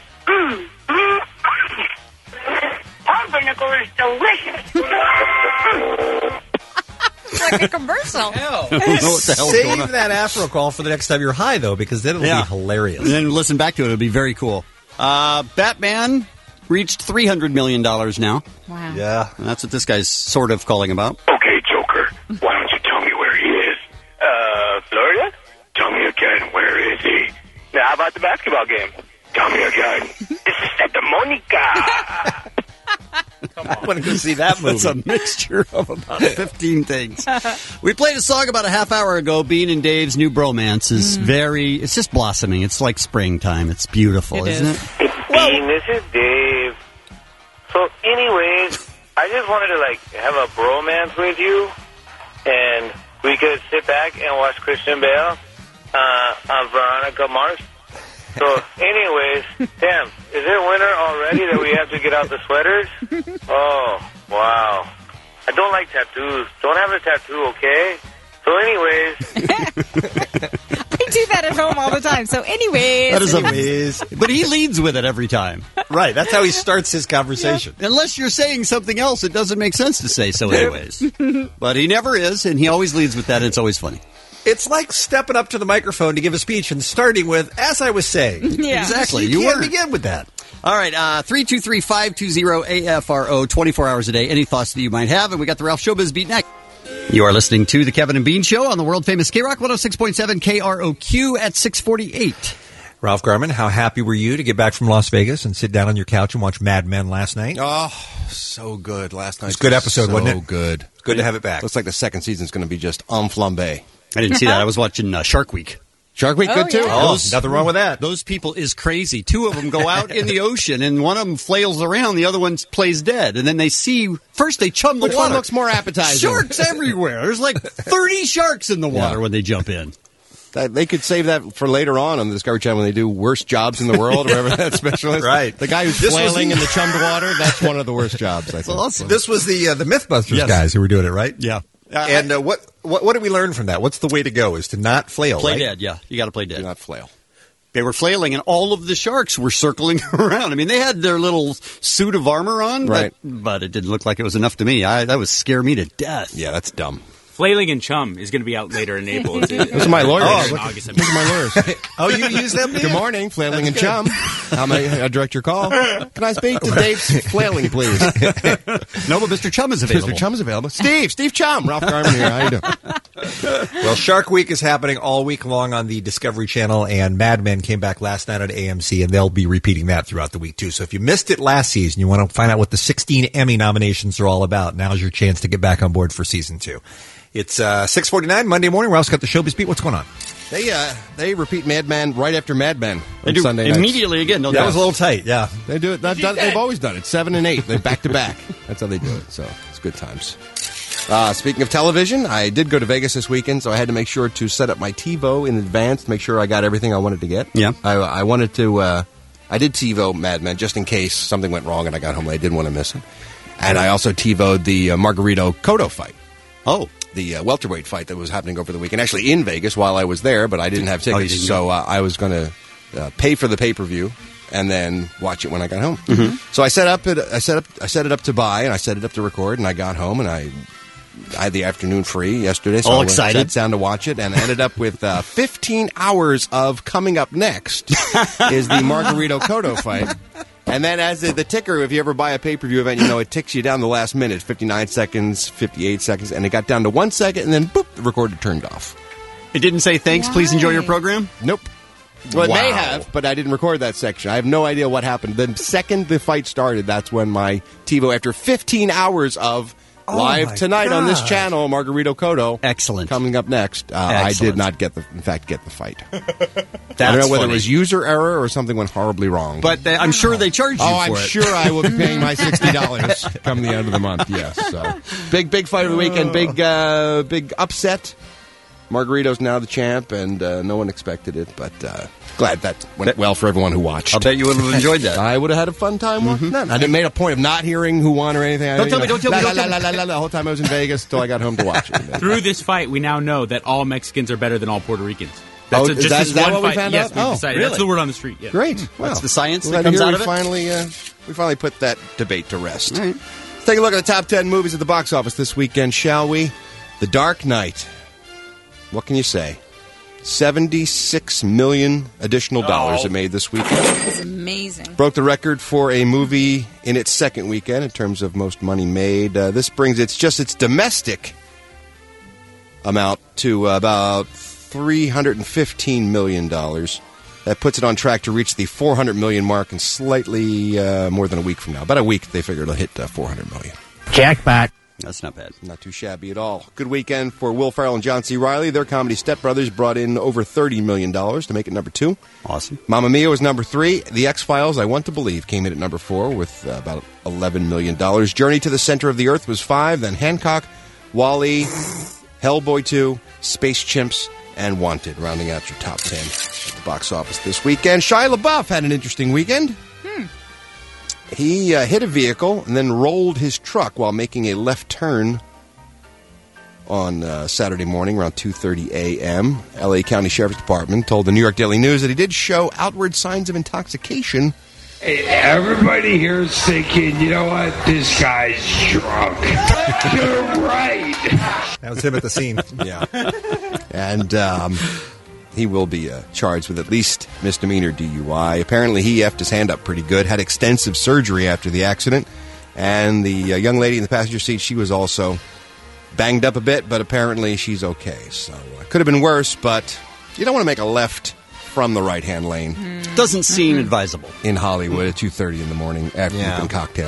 pumpernickel is delicious. It's like a commercial. I don't know what the hell's going on. Save that Afro call for the next time you're high, though, because then it'll be hilarious. And then listen back to it. It'll be very cool. Batman reached $300 million now. Wow. Yeah. And that's what this guy's sort of calling about. Okay, Joker, why don't you tell me where he is? Florida? Tell me again, where is he? Now, how about the basketball game? Tell me again. This is Santa Monica. I want to go see that movie. It's a mixture of about 15 things. We played a song about a half hour ago. Bean and Dave's new bromance is it's just blossoming. It's like springtime. It's beautiful, isn't it? Bean, this is Dave. So, anyways, I just wanted to, have a bromance with you, and we could sit back and watch Christian Bale on Veronica Mars. So, anyways, damn, is it winter already that we have to get out the sweaters? Oh, wow. I don't like tattoos. Don't have a tattoo, okay? So, anyways. I do that at home all the time. So, anyways. That is but he leads with it every time. Right, that's how he starts his conversation. Yeah. Unless you're saying something else, it doesn't make sense to say so anyways. But he never is, and he always leads with that, and it's always funny. It's like stepping up to the microphone to give a speech and starting with, as I was saying. Yeah. Exactly. You can't begin with that. All right, 323-520-AFRO, 24 hours a day. Any thoughts that you might have? And we got the Ralph Showbiz Beat next. You are listening to the Kevin and Bean Show on the world-famous K-Rock 106.7 KROQ at 648. Ralph Garman, how happy were you to get back from Las Vegas and sit down on your couch and watch Mad Men last night? Oh, so good. Last night. It was a good episode, wasn't it? So good. Good to have it back. Looks like the second season's going to be just en flambe. I didn't see that. I was watching Shark Week. Shark Week, good too. Yeah. Oh, nothing wrong with that. Those people is crazy. Two of them go out in the ocean, and one of them flails around, the other one plays dead. And then they see, first they chum the Which water. one looks more appetizing? Sharks everywhere. There's like 30 sharks in the water when they jump in. They could save that for later on the Discovery Channel when they do worst jobs in the world, or whatever that special is. Right. The guy who's flailing in the chummed water, that's one of the worst jobs, I think. Awesome. This was the Mythbusters guys who were doing it, right? Yeah. And what did we learn from that? What's the way to go? Is to not flail, Play right? dead, yeah. You got to play dead. Do not flail. They were flailing, and all of the sharks were circling around. I mean, they had their little suit of armor on, right? But it didn't look like it was enough to me. That would scare me to death. Yeah, that's dumb. Flailing and Chum is going to be out later in April. Those are my lawyers. In August. Those are my lawyers. Oh, you use them? Good morning, Flailing and Chum. How may I direct your call? Can I speak to Dave Flailing, please? No, but Mr. Chum is available. Mr. Chum is available. Steve Chum. Ralph Garman here. How you doing? Well, Shark Week is happening all week long on the Discovery Channel, and Mad Men came back last night on AMC, and they'll be repeating that throughout the week, too. So if you missed it last season, you want to find out what the 16 Emmy nominations are all about, now's your chance to get back on board for Season 2. It's 6:49 Monday morning. Ralph's got the Showbiz Beat. What's going on? They repeat Mad Men right after Mad Men on do Sunday nights. immediately again. That was a little tight, yeah. They do it. They've always done it. 7 and 8. They're back to back. That's how they do it. So it's good times. Speaking of television, I did go to Vegas this weekend, so I had to make sure to set up my TiVo in advance to make sure I got everything I wanted to get. Yeah. I wanted to. I did TiVo Mad Men just in case something went wrong and I got home. I didn't want to miss it. And I also TiVo'd the Margarito Cotto fight. Oh. The welterweight fight that was happening over the weekend, actually in Vegas while I was there, but I didn't have tickets, so I was going to pay for the pay-per-view and then watch it when I got home. Mm-hmm. So I set it up to buy, and I set it up to record, and I got home, and I had the afternoon free yesterday, so I sat down to watch it, and I ended up with 15 hours of coming up next is the Margarito Cotto fight. And then as the ticker, if you ever buy a pay-per-view event, you know it ticks you down the last minute, 59 seconds, 58 seconds, and it got down to 1 second, and then, boop, the recorder turned off. It didn't say, thanks, please enjoy your program? Nope. Well, it may have, but I didn't record that section. I have no idea what happened. The second the fight started, that's when my TiVo, after 15 hours of live tonight on this channel, Margarito Cotto. Excellent. Coming up next. I did not get the fight. I don't know whether it was user error or something went horribly wrong. But I'm sure they charged you for it. I'm sure I will be paying my $60 come the end of the month, yes. So big fight of the weekend, big upset. Margarito's now the champ, and no one expected it, but glad that went well for everyone who watched. I'll bet you would have enjoyed that. I would have had a fun time watching that. I didn't make a point of not hearing who won or anything. Don't tell me. The whole time I was in Vegas till I got home to watch it. Through this fight, we now know that all Mexicans are better than all Puerto Ricans. That's Is that what we found yes, out? We've decided. really? That's the word on the street. Yeah. Great. What's the science Glad that comes to hear out of it? we finally put that debate to rest. All right. Let's take a look at the top 10 movies at the box office this weekend, shall we? The Dark Knight. What can you say? $76 million additional dollars it made this weekend. That's amazing. Broke the record for a movie in its second weekend in terms of most money made. This brings its domestic amount to about $315 million. That puts it on track to reach the $400 million mark in slightly more than a week from now. About a week, they figure it'll hit $400 million. Jackpot. That's not bad. Not too shabby at all. Good weekend for Will Ferrell and John C. Reilly. Their comedy Step Brothers brought in over $30 million to make it number 2. Awesome. Mamma Mia was number 3. The X-Files, I Want to Believe, came in at number 4 with about $11 million. Journey to the Center of the Earth was 5. Then Hancock, WALL-E, Hellboy 2, Space Chimps, and Wanted, rounding out your top 10 at the box office this weekend. Shia LaBeouf had an interesting weekend. He hit a vehicle and then rolled his truck while making a left turn on Saturday morning around 2:30 a.m. L.A. County Sheriff's Department told the New York Daily News that he did show outward signs of intoxication Everybody here is thinking, you know what? This guy's drunk. You're right. That was him at the scene. Yeah. And he will be charged with at least misdemeanor DUI. Apparently, he effed his hand up pretty good, had extensive surgery after the accident. And the young lady in the passenger seat, she was also banged up a bit, but apparently she's okay. So it could have been worse, but you don't want to make a left from the right-hand lane. Doesn't seem advisable. In Hollywood at 2:30 in the morning after you've been cocktailing.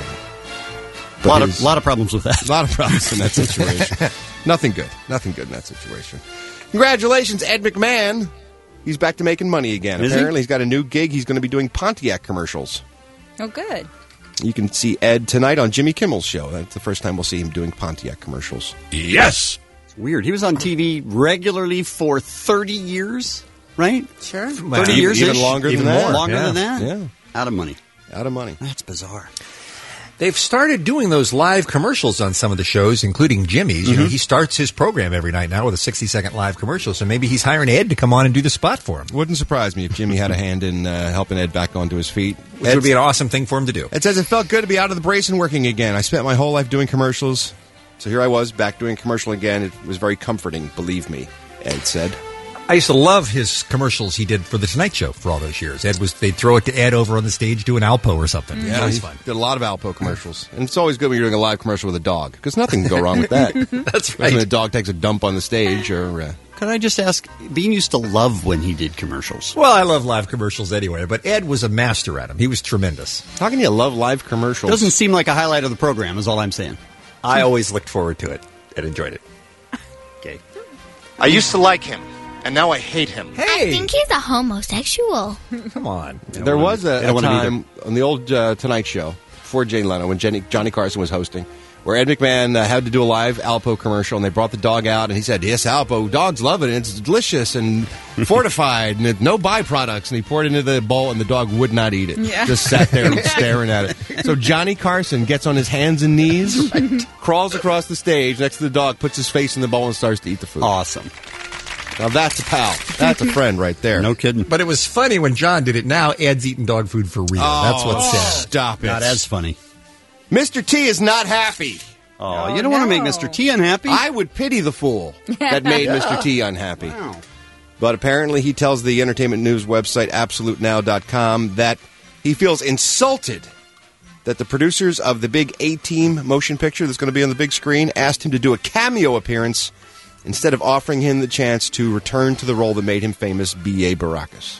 A lot of problems with that. A lot of problems in that situation. Nothing good. Nothing good in that situation. Congratulations, Ed McMahon. He's back to making money again. Apparently, he's got a new gig. He's going to be doing Pontiac commercials. Oh, good. You can see Ed tonight on Jimmy Kimmel's show. That's the first time we'll see him doing Pontiac commercials. Yes! It's weird. He was on TV regularly for 30 years, right? Sure. 30 years, even longer than that. Longer than that? Yeah. Out of money. Out of money. That's bizarre. They've started doing those live commercials on some of the shows, including Jimmy's. You know, he starts his program every night now with a 60-second live commercial, so maybe he's hiring Ed to come on and do the spot for him. Wouldn't surprise me if Jimmy had a hand in helping Ed back onto his feet. Which would be an awesome thing for him to do. Ed says, it felt good to be out of the brace and working again. I spent my whole life doing commercials, so here I was back doing commercial again. It was very comforting, believe me, Ed said. I used to love his commercials he did for The Tonight Show for all those years. They'd throw it to Ed over on the stage doing Alpo or something. Yeah, it was he fun. did a lot of Alpo commercials. And it's always good when you're doing a live commercial with a dog, because nothing can go wrong with that. That's right. When a dog takes a dump on the stage or... Could I just ask, Bean used to love when he did commercials. Well, I love live commercials anyway, but Ed was a master at them. He was tremendous. How can you love live commercials? Doesn't seem like a highlight of the program, is all I'm saying. I always looked forward to it and enjoyed it. Okay. I used to like him, and now I hate him. I think he's a homosexual. Come on. There was a time on the old Tonight Show, before Jay Leno, when Johnny Carson was hosting, where Ed McMahon had to do a live Alpo commercial, and they brought the dog out, and he said, yes, Alpo, dogs love it, and it's delicious and fortified, and no byproducts, and he poured it into the bowl, and the dog would not eat it. Yeah. Just sat there staring at it. So Johnny Carson gets on his hands and knees, crawls across the stage next to the dog, puts his face in the bowl, and starts to eat the food. Awesome. Now that's a pal. That's a friend right there. No kidding. But it was funny when John did it. Now Ed's eating dog food for real. That's what's sad. Stop it. Not as funny. Mr. T is not happy. Oh, you don't want to make Mr. T unhappy? I would pity the fool that made Mr. T unhappy. Wow. But apparently he tells the entertainment news website AbsoluteNow.com that he feels insulted that the producers of the big A-Team motion picture that's going to be on the big screen asked him to do a cameo appearance instead of offering him the chance to return to the role that made him famous, B.A. Baracus.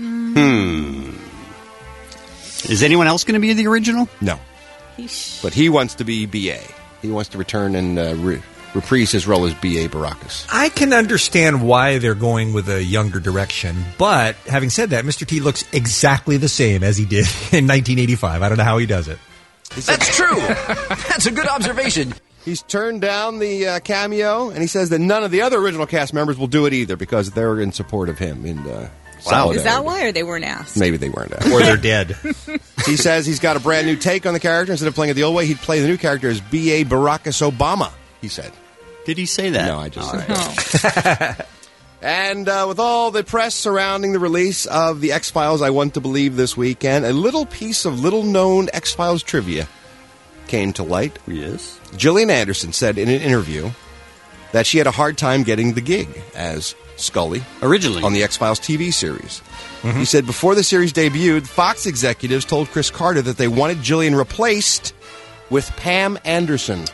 Is anyone else going to be the original? No. But he wants to be B.A. He wants to return and reprise his role as B.A. Baracus. I can understand why they're going with a younger direction, but having said that, Mr. T looks exactly the same as he did in 1985. I don't know how he does it. That's true. That's a good observation. He's turned down the cameo, and he says that none of the other original cast members will do it either because they're in support of him. Wow. Is that why, or they weren't asked? Maybe they weren't asked. Or they're dead. He says he's got a brand new take on the character. Instead of playing it the old way, he'd play the new character as B.A. Baracus Obama, he said. Did he say that? No, I just said that. And with all the press surrounding the release of the X-Files, I want to believe this weekend, a little piece of little-known X-Files trivia came to light. Yes. Gillian Anderson said in an interview that she had a hard time getting the gig as Scully originally on the X-Files TV series. Mm-hmm. He said before the series debuted, Fox executives told Chris Carter that they wanted Gillian replaced with Pam Anderson.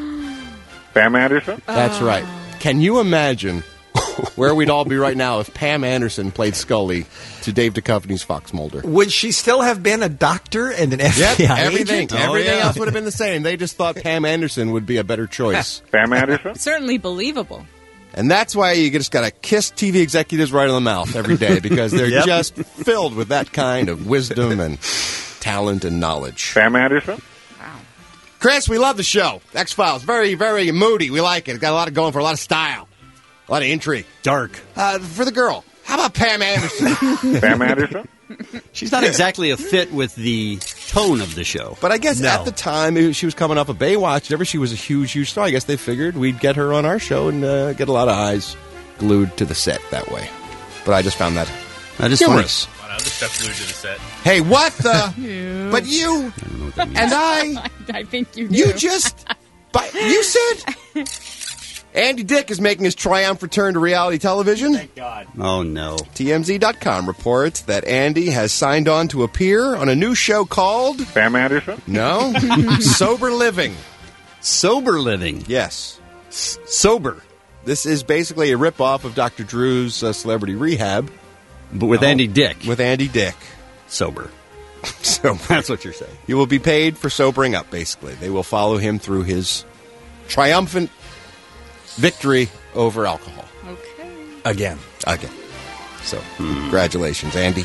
Pam Anderson? That's right. Can you imagine where we'd all be right now if Pam Anderson played Scully to Dave Duchovny's Fox Mulder? Would she still have been a doctor and an FBI Yep, everything. agent? Everything else would have been the same. They just thought Pam Anderson would be a better choice. Pam Anderson? Certainly believable. And that's why you just got to kiss TV executives right on the mouth every day because they're just filled with that kind of wisdom and talent and knowledge. Pam Anderson? Chris, we love the show. X-Files, very, very moody. We like it. It's got a lot of going for a lot of style, a lot of intrigue. Dark. For the girl, how about Pam Anderson? Pam Anderson? She's not exactly a fit with the tone of the show. But I guess at the time she was coming off of Baywatch, whenever she was a huge, huge star, I guess they figured we'd get her on our show and get a lot of eyes glued to the set that way. But I just found that is humorous. funny. I'm just stuck glued to the set. Hey, what the? But you and I think you do. You just... You said... Andy Dick is making his triumphant return to reality television. Thank God. Oh, no. TMZ.com reports that Andy has signed on to appear on a new show called... Sam Anderson? No. Sober Living. Sober Living? Yes. Sober. This is basically a ripoff of Dr. Drew's Celebrity Rehab. But with Andy Dick. With Andy Dick. Sober. So that's what you're saying. He will be paid for sobering up, basically. They will follow him through his triumphant victory over alcohol. Okay. Again. So, congratulations, Andy.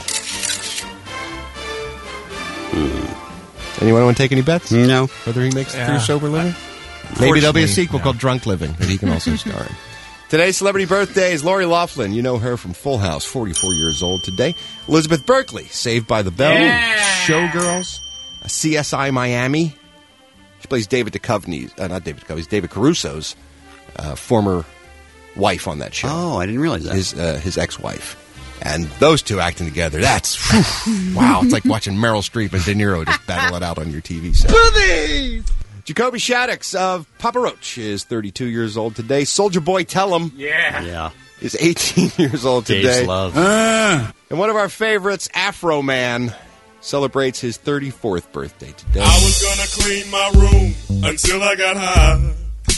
Anyone want to take any bets? No. Whether he makes it through Sober Living? Maybe there'll be a sequel called Drunk Living that he can also star in. Today's celebrity birthday is Lori Loughlin. You know her from Full House, 44 years old today. Elizabeth Berkley, Saved by the Bell. Showgirls. CSI Miami. She plays David Duchovny's, not David Duchovny's, David Caruso's former wife on that show. Oh, I didn't realize that. His ex-wife. And those two acting together, that's, wow, it's like watching Meryl Streep and De Niro just battle it out on your TV set. Jacoby Shaddix of Papa Roach is 32 years old today. Soulja Boy Tellum is 18 years old today. Dave's love. And one of our favorites, Afro Man, celebrates his 34th birthday today. I was gonna clean my room until I got high.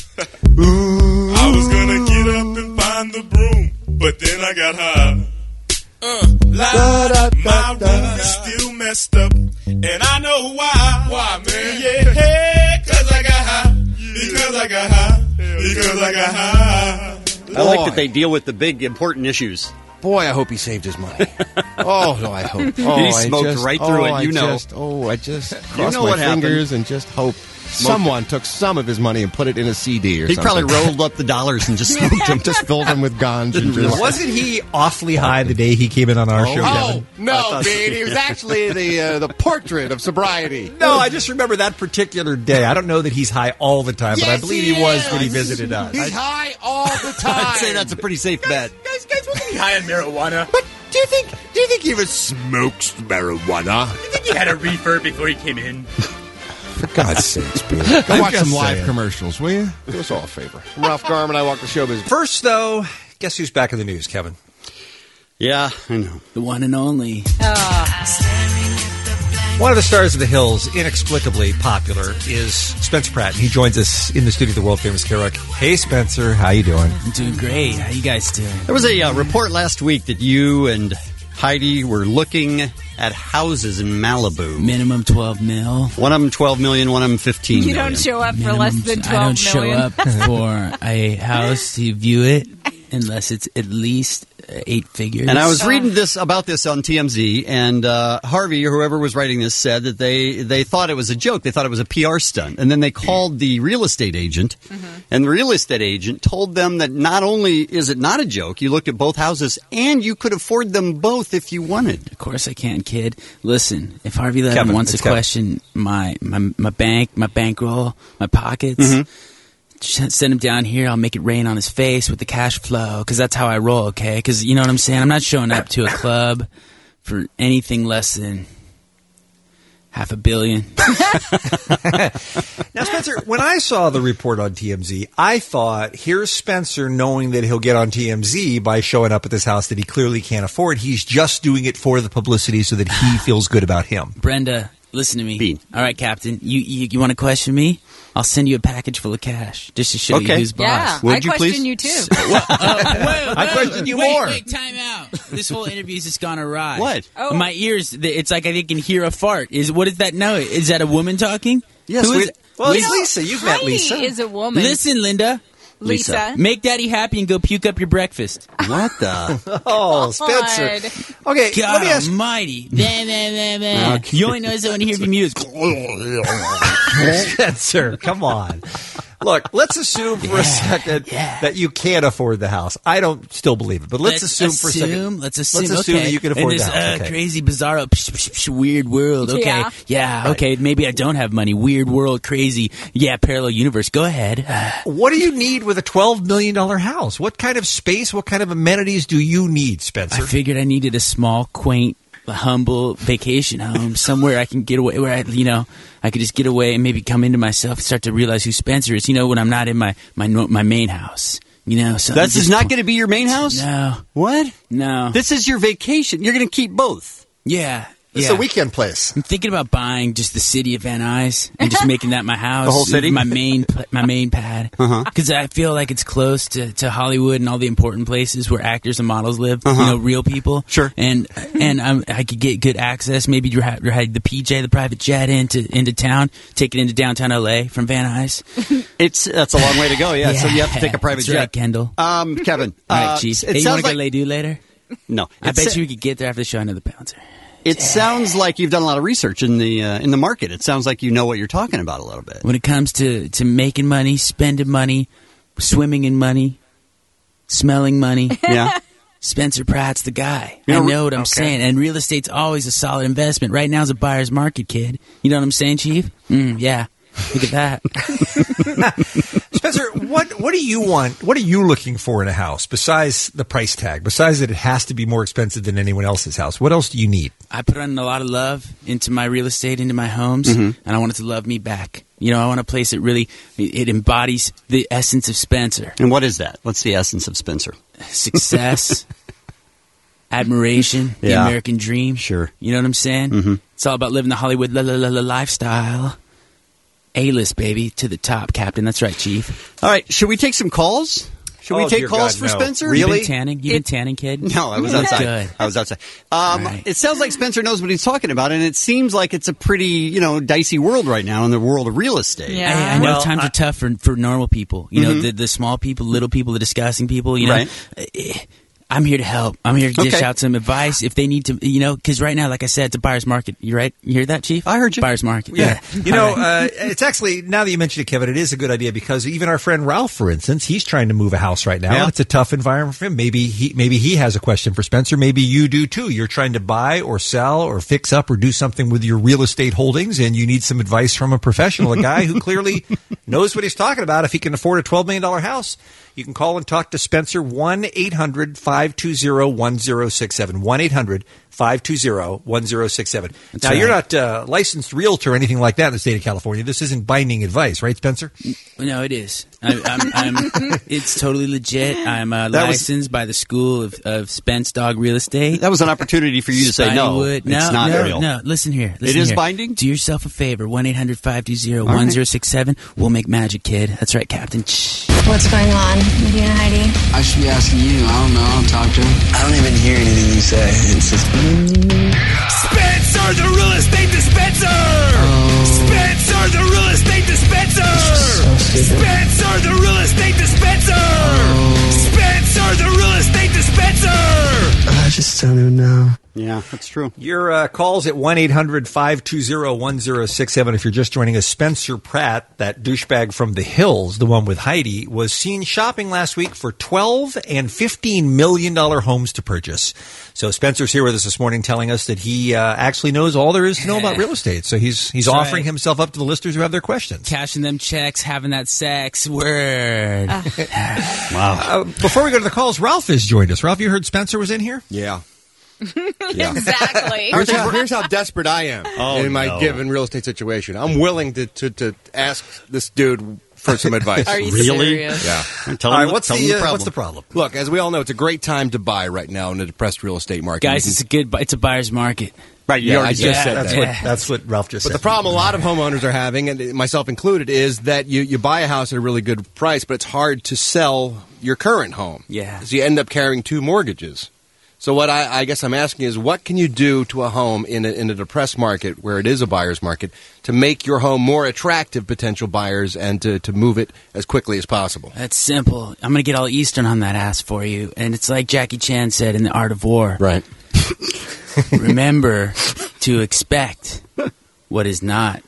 I was gonna get up and find the broom, but then I got high. My room is still messed up, and I know why. Why, man? Yeah, cause I got high. Because I got high. Because I got high. I like that they deal with the big, important issues. Boy, I hope he saved his money. Oh, no, I hope. Oh, he smoked right through it, I just crossed my fingers and just hope someone took some of his money and put it in a CD or he something. He probably rolled up the dollars and just smoked them. Just filled them with ganja. Wasn't he awfully high the day he came in on our show, Kevin? No, Bean. He was actually the portrait of sobriety. No, I just remember that particular day. I don't know that he's high all the time, but I believe he was when he visited us. He's high all the time. I'd say that's a pretty safe bet. Guys, wasn't he high on marijuana? But do you think he even smokes marijuana? Do you think he had a reefer before he came in? For God's sakes, Bean. Go watch some live commercials, will you? Do us all a favor. I'm Ralph Garman. I walk the show business. First, though, guess who's back in the news, Kevin? Yeah, I know. The one and only. One of the stars of The Hills, inexplicably popular, is Spencer Pratt. And he joins us in the studio of the world-famous KROQ. Hey, Spencer. How you doing? I'm doing great. How you guys doing? There was a report last week that you and Heidi were looking at houses in Malibu. Minimum 12 mil. One of them 12 million, one of them 15 million. You don't show up for less than 12 million. I don't show up for a house to view it unless it's at least 8 figures. And I was reading about this on TMZ, and Harvey, or whoever was writing this, said that they thought it was a joke. They thought it was a PR stunt. And then they called the real estate agent, and the real estate agent told them that not only is it not a joke, you looked at both houses, and you could afford them both if you wanted. Of course I can, kid. Listen, if Harvey Levin wants to question my bankroll, my pockets... Send him down here. I'll make it rain on his face with the cash flow, because that's how I roll, okay? Because you know what I'm saying? I'm not showing up to a club for anything less than $500 million. Now, Spencer, when I saw the report on TMZ, I thought, here's Spencer knowing that he'll get on TMZ by showing up at this house that he clearly can't afford. He's just doing it for the publicity so that he feels good about him. Brenda, listen to me. Bean. All right, Captain. You want to question me? I'll send you a package full of cash just to show you who's boss. Yeah, Would I you question please? you too. I question you more. Wait, time out. This whole interview's just gone awry. What? Oh. My ears, it's like I can hear a fart. What is that? No, is that a woman talking? Yes. Well, it's Lisa. You've met Heidi Lisa. is a woman. Listen, Linda. Lisa. Make Daddy happy and go puke up your breakfast. What the? Oh, Spencer. Okay, God let me ask. almighty. You only notice that when you hear the music. Spencer, come on. Look, let's assume for a second that you can't afford the house. I don't still believe it, but let's assume for a second. Let's assume okay. that you can afford in the this house. Okay. crazy, bizarro, weird world. Okay, yeah. Okay, maybe I don't have money. Weird world, crazy. Yeah, parallel universe. Go ahead. What do you need with a $12 million house? What kind of space? What kind of amenities do you need, Spencer? I figured I needed a small, quaint humble vacation home somewhere I can get away, where I could just get away and maybe come into myself and start to realize who Spencer is. When I'm not in my main house. So this is not going to be your main house? No. What? No. This is your vacation. You're going to keep both. Yeah. It's a weekend place. I'm thinking about buying just the city of Van Nuys and just making that my house. The whole city? My main pad. Because I feel like it's close to Hollywood and all the important places where actors and models live. Real people. Sure. And I could get good access. Maybe you had the PJ, the private jet into town, take it into downtown LA from Van Nuys. That's a long way to go. Yeah. So you have to take a private That's jet. Right, Kendall. Kevin. All right, Chief. Hey, you want to go lay do later? No. I bet you we could get there after the show. I know the bouncer. It sounds like you've done a lot of research in the market. It sounds like you know what you're talking about a little bit. When it comes to making money, spending money, swimming in money, smelling money, Spencer Pratt's the guy. I know what I'm saying. And real estate's always a solid investment. Right now is a buyer's market, kid. You know what I'm saying, Chief? Yeah. Look at that. Spencer, what do you want? What are you looking for in a house besides the price tag? Besides that it has to be more expensive than anyone else's house. What else do you need? I put on a lot of love into my real estate, into my homes, and I want it to love me back. I want a place that really it embodies the essence of Spencer. And what is that? What's the essence of Spencer? Success, admiration, the American dream. Sure. You know what I'm saying? It's all about living the Hollywood lifestyle. A-list, baby, to the top, Captain. That's right, Chief. All right, should we take some calls? Should we take calls for Spencer? Really? You been tanning, kid? No, I was outside. Good. I was outside. It sounds like Spencer knows what he's talking about, and it seems like it's a pretty, dicey world right now in the world of real estate. Yeah. I know times are tough for normal people. The small people, little people, the disgusting people. Right. I'm here to help. I'm here to dish out some advice if they need to, because right now, like I said, it's a buyer's market. You right? You hear that, Chief? I heard you. Buyer's market. Yeah. It's actually, now that you mention it, Kevin, it is a good idea because even our friend Ralph, for instance, he's trying to move a house right now. Yeah. It's a tough environment for him. Maybe he has a question for Spencer. Maybe you do too. You're trying to buy or sell or fix up or do something with your real estate holdings and you need some advice from a professional, a guy who clearly knows what he's talking about. If he can afford a $12 million house, you can call and talk to Spencer, 1-800-520-1067. 1-800-520-1067. Now, you're not a licensed realtor or anything like that in the state of California. This isn't binding advice, right, Spencer? No, it is. It's totally legit. I'm licensed by the School of Spence Dog Real Estate. That was an opportunity for you to say no. It's not real. No, listen here. It is binding? Do yourself a favor. 1-800-520-1067. We'll make magic, kid. That's right, Captain. What's going on, Medina Heidi? I should be asking you. I don't know. I'll talk to him. I don't even hear anything you say. It's just... Spencer, the real estate dispenser! Spencer, the real estate dispenser! Spencer, the real estate dispenser! Spencer, the real estate dispenser! I just don't even know. Yeah, that's true. Your calls at 1-800-520-1067. If you're just joining us, Spencer Pratt, that douchebag from the Hills, the one with Heidi, was seen shopping last week for $12 and $15 million homes to purchase. So Spencer's here with us this morning telling us that he actually knows all there is to know about real estate. So he's offering himself up to the listeners who have their questions. Cashing them checks, having that sex. Word. Wow. Before we go to the calls, Ralph has joined us. Ralph, you heard Spencer was in here? Yeah. Exactly. Here's how desperate I am in my given real estate situation. I'm willing to ask this dude for some advice. Are you serious? Yeah. Tell him what's the problem? Look, as we all know, it's a great time to buy right now in a depressed real estate market. Guys, it's a buyer's market. Right, yeah, I just said that. That's what Ralph just said. But the problem a lot of homeowners are having, and myself included, is that you buy a house at a really good price, but it's hard to sell your current home. Yeah. So you end up carrying two mortgages. So what I guess I'm asking is, what can you do to a home in a depressed market where it is a buyer's market to make your home more attractive to potential buyers and to move it as quickly as possible? That's simple. I'm going to get all Eastern on that ass for you. And it's like Jackie Chan said in The Art of War. Right. Remember to expect what is not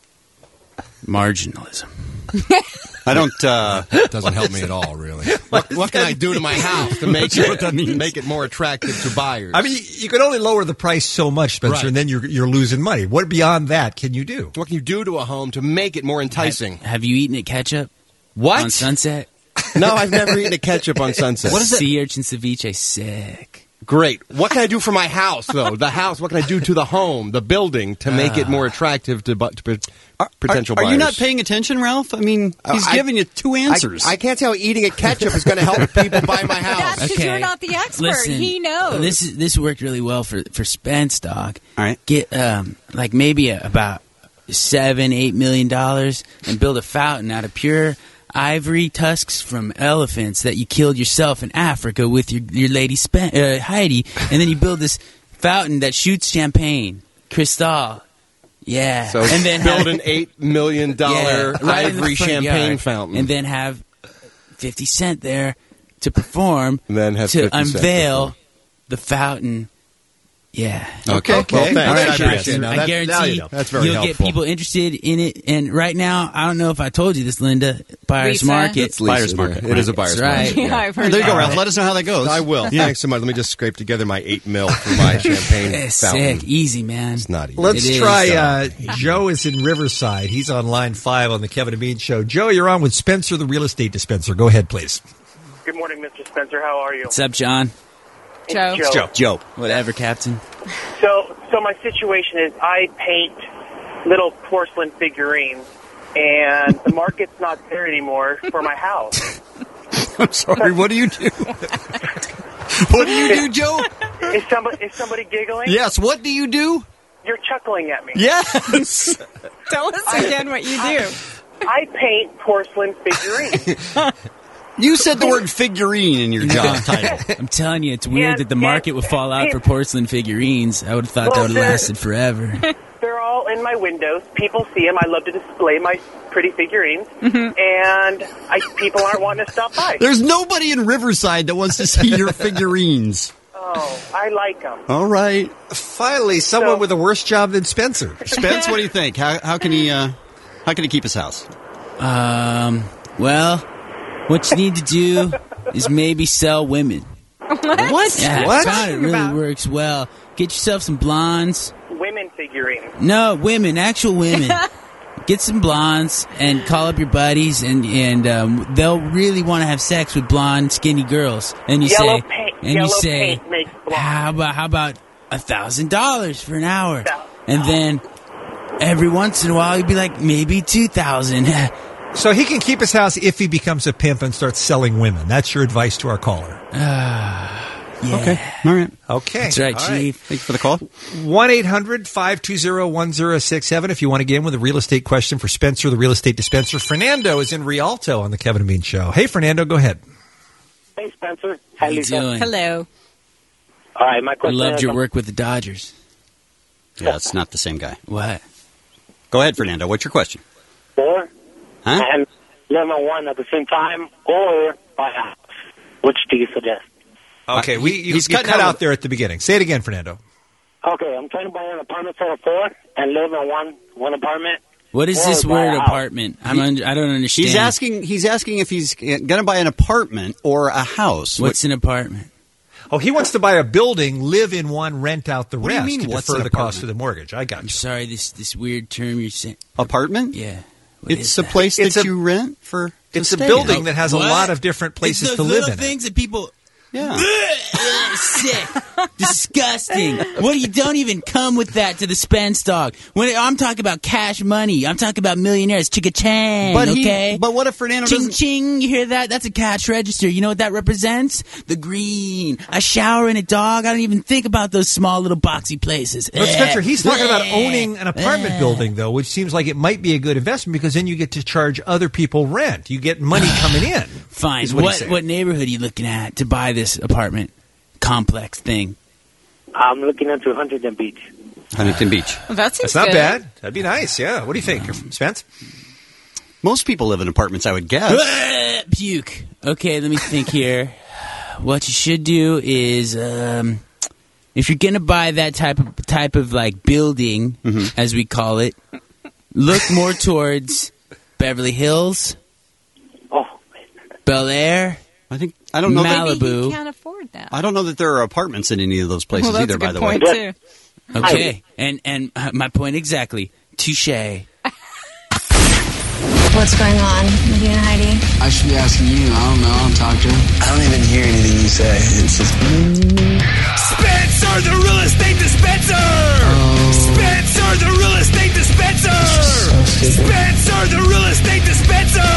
marginalism. I don't. Doesn't help me at all, really. What can I do to my house to make it more attractive to buyers? I mean, you can only lower the price so much, Spencer, Right. and then you're losing money. What beyond that can you do? What can you do to a home to make it more enticing? Have you eaten at ketchup? What? On Sunset? No, I've never eaten a ketchup on Sunset. What is it? Sea urchin ceviche. Sick. Great. What can I do for my house, though? The house. What can I do to the home, the building, to make it more attractive to potential buyers? Are you not paying attention, Ralph? I mean, he's giving you two answers. I can't see how eating a ketchup is going to help people buy my house. That's because you're not the expert. Listen, he knows. This worked really well for Spence, dog. All right. Get like maybe about $7-8 million and build a fountain out of pure ivory tusks from elephants that you killed yourself in Africa with your lady Heidi, and then you build this fountain that shoots champagne, Cristal. Yeah. So and then build an $8 million right ivory champagne fountain. and then have 50 Cent there to perform, and then have to 50 Cent unveil perform. the fountain. Yeah. Okay. Well, thanks. All right, I appreciate it. I guarantee that's very you'll helpful. get people interested in it. And right now, I don't know if I told you this, Linda. Buyer's Lisa? Market. It's Buyer's Market. It is a buyer's That's market. right. Yeah, I've heard There you go, that. Ralph. Let us know how that goes. I will. Thanks so much. Let me just scrape together my $8 million for my champagne It's fountain. sick. Easy, man. It's not easy. Let's It is. try. Joe is in Riverside. He's on line 5 on the Kevin and Bean Show. Joe, you're on with Spencer, the real estate dispenser. Go ahead, please. Good morning, Mr. Spencer. How are you? What's up, John? It's Joe. Whatever, Captain. So my situation is I paint little porcelain figurines, and the market's not there anymore for my house. I'm sorry. What do you do? What do you do, Joe? Is somebody giggling? Yes. What do you do? You're chuckling at me. Yes. Tell us again what you do. I paint porcelain figurines. You said the word figurine in your job title. I'm telling you, it's weird that the market would fall out for porcelain figurines. I would have thought that would have lasted forever. They're all in my windows. People see them. I love to display my pretty figurines, and people aren't wanting to stop by. There's nobody in Riverside that wants to see your figurines. Oh, I like them. All right. Finally, someone with a worse job than Spencer. Spence, what do you think? How can he keep his house? Well, what you need to do is maybe sell women. What? Yeah, What? I found it really works well. Get yourself some blondes. Women figurines. No, women, actual women. Get some blondes and call up your buddies, and they'll really want to have sex with blonde, skinny girls. And you Yellow say, paint- and yellow you say, paint makes blonde. how about $1,000 for an hour? And then every once in a while, you'd be like, maybe 2,000. So he can keep his house if he becomes a pimp and starts selling women. That's your advice to our caller. Yeah. Okay. All right. Okay. That's right, All Chief. Thanks for the call. 1-800-520-1067 if you want to get in with a real estate question for Spencer, the real estate dispenser. Fernando is in Rialto on the Kevin and Bean Show. Hey, Fernando, go ahead. Hey, Spencer. How you doing? Hello. All right, my I question loved is, your work with the Dodgers. Yeah, it's not the same guy. What? Go ahead, Fernando. What's your question? Or Huh? and live on one at the same time, or buy a house. Which do you suggest? Okay, you cut cut out out there at the beginning. Say it again, Fernando. Okay, I'm trying to buy an apartment for a 4 and live in one apartment. What is or this buy word a house. apartment? I don't understand. He's asking if he's going to buy an apartment or a house. What's an apartment? Oh, he wants to buy a building, live in one, rent out the What do you rest mean, to what's defer an the cost apartment? of the mortgage. I got I'm you. sorry, this weird term you're saying. Apartment? Yeah. What It's is a that? place It's that a- you rent for. to It's a stay building in. that has a What? lot of different places It's to those live little in. things that people. Yeah. Sick, disgusting. What you don't even come with that to the Spence dog. When I'm talking about cash money, I'm talking about millionaires. Chicka chang. Okay. But what if Fernando Ching doesn't? ching, you hear that? That's a cash register. You know what that represents? The green. I shower in it, dog. I don't even think about those small little boxy places. But Spencer, he's talking about owning an Eh. apartment building, though, which seems like it might be a good investment because then you get to charge other people rent. You get money coming in. Fine. is what he's What saying. what neighborhood are you looking at to buy this apartment complex thing? I'm looking into Huntington Beach. Huntington Beach. Well, that seems That's not good. bad. That'd be nice. Yeah. What do you think, Spence? Most people live in apartments, I would guess. Puke. Okay, let me think here. What you should do is, if you're gonna buy that type of like building, as we call it, look more towards Beverly Hills, Bel Air. I don't know. Maybe Malibu. he can't afford that. I don't know that there are apartments in any of those places Well, that's either. a By good the point, way. too. Okay, and my point exactly. Touche. What's going on, Medina Heidi? I should be asking you. I don't know. I'll talk to him. I don't even hear anything you say. It's just... Spencer the Real Estate Dispenser! Spencer the Real Estate Dispenser! Spencer the Real Estate Dispenser!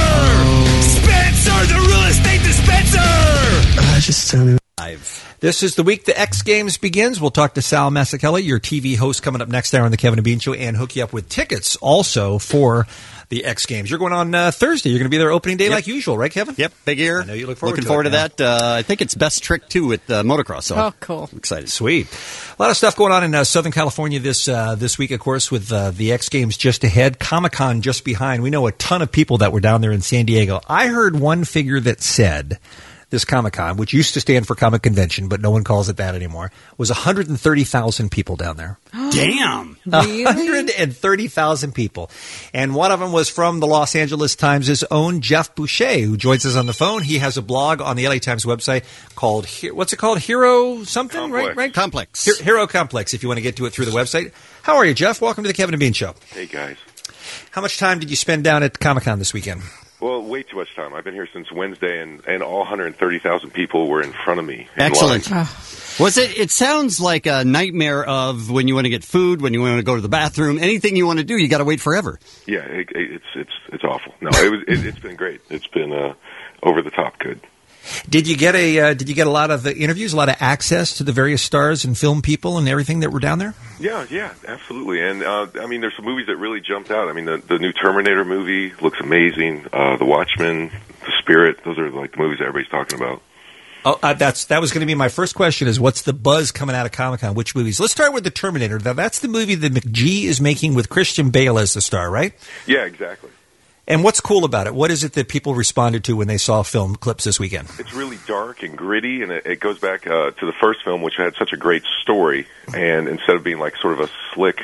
Spencer the Real Estate Dispenser! I just don't know. This is the week the X Games begins. We'll talk to Sal Masekela, your TV host, coming up next hour on the Kevin and Bean Show, and hook you up with tickets also for the X Games. You're going on Thursday. You're going to be there opening day like usual, right, Kevin? Yep, big year. I know you look forward Looking to forward it, to that. I think it's Best Trick, too, with motocross. So Oh, cool. I'm excited. Sweet. A lot of stuff going on in Southern California this week, of course, with the X Games just ahead, Comic-Con just behind. We know a ton of people that were down there in San Diego. I heard one figure that said this Comic-Con, which used to stand for Comic Convention, but no one calls it that anymore, was 130,000 people down there. Damn. Really? 130,000 people. And one of them was from the Los Angeles Times' own Jeff Boucher, who joins us on the phone. He has a blog on the LA Times website called, what's it called? Hero something, Complex. right? Complex. Hero Complex, if you want to get to it through the website. How are you, Jeff? Welcome to the Kevin and Bean Show. Hey, guys. How much time did you spend down at Comic-Con this weekend? Well, way too much time. I've been here since Wednesday, and all 130,000 people were in front of me. in Excellent. line. Was it? It sounds like a nightmare of when you want to get food, when you want to go to the bathroom, anything you want to do, you got to wait forever. Yeah, it's awful. No, it's been great. It's been over the top good. Did you get a lot of interviews, a lot of access to the various stars and film people and everything that were down there? Yeah, absolutely. And I mean, there's some movies that really jumped out. I mean, the new Terminator movie looks amazing. The Watchmen, The Spirit, those are like the movies that everybody's talking about. Oh, that was going to be my first question is what's the buzz coming out of Comic-Con? Which movies? Let's start with The Terminator. Now, that's the movie that McGee is making with Christian Bale as the star, right? Yeah, exactly. And what's cool about it? What is it that people responded to when they saw film clips this weekend? It's really dark and gritty, and it goes back to the first film, which had such a great story. And instead of being like sort of a slick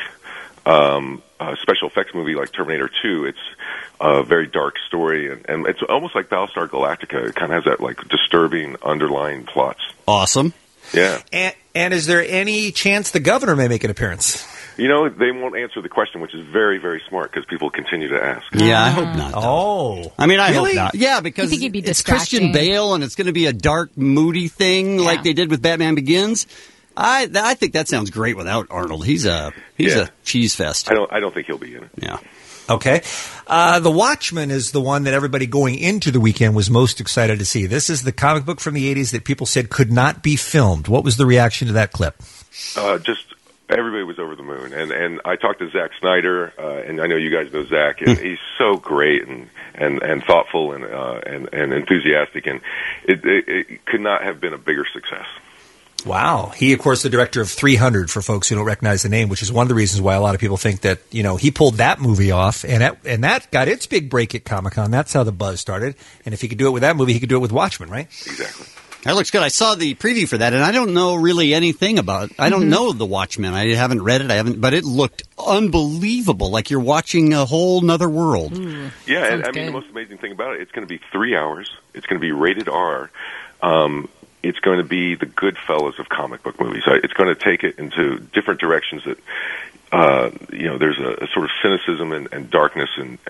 special effects movie like Terminator 2, it's a very dark story, and it's almost like Battlestar Galactica. It kind of has that like disturbing underlying plots. Awesome. Yeah. And is there any chance the governor may make an appearance? You know, they won't answer the question, which is very, very smart because people continue to ask. Yeah, I hope not. Oh. I mean, I Really? hope not. Yeah, because You think he'd be it's Christian distracting? Bale, and it's going to be a dark, moody thing like they did with Batman Begins. I think that sounds great without Arnold. He's a cheese fest. I don't think he'll be in it. Yeah. Okay. The Watchmen is the one that everybody going into the weekend was most excited to see. This is the comic book from the 80s that people said could not be filmed. What was the reaction to that clip? Just everybody was over the moon, and I talked to Zack Snyder, and I know you guys know Zack, and he's so great and thoughtful and enthusiastic, and it could not have been a bigger success. Wow. He, of course, the director of 300 for folks who don't recognize the name, which is one of the reasons why a lot of people think that, you know, he pulled that movie off and that got its big break at Comic-Con. That's how the buzz started. And if he could do it with that movie, he could do it with Watchmen, right? Exactly. That looks good. I saw the preview for that, and I don't know really anything about it. I don't know The Watchmen. I haven't read it. But it looked unbelievable, like you're watching a whole nother world. Yeah, and I mean, the most amazing thing about it, it's going to be 3 hours. It's going to be rated R. It's going to be the Goodfellas of comic book movies. It's going to take it into different directions that, there's a sort of cynicism and darkness, and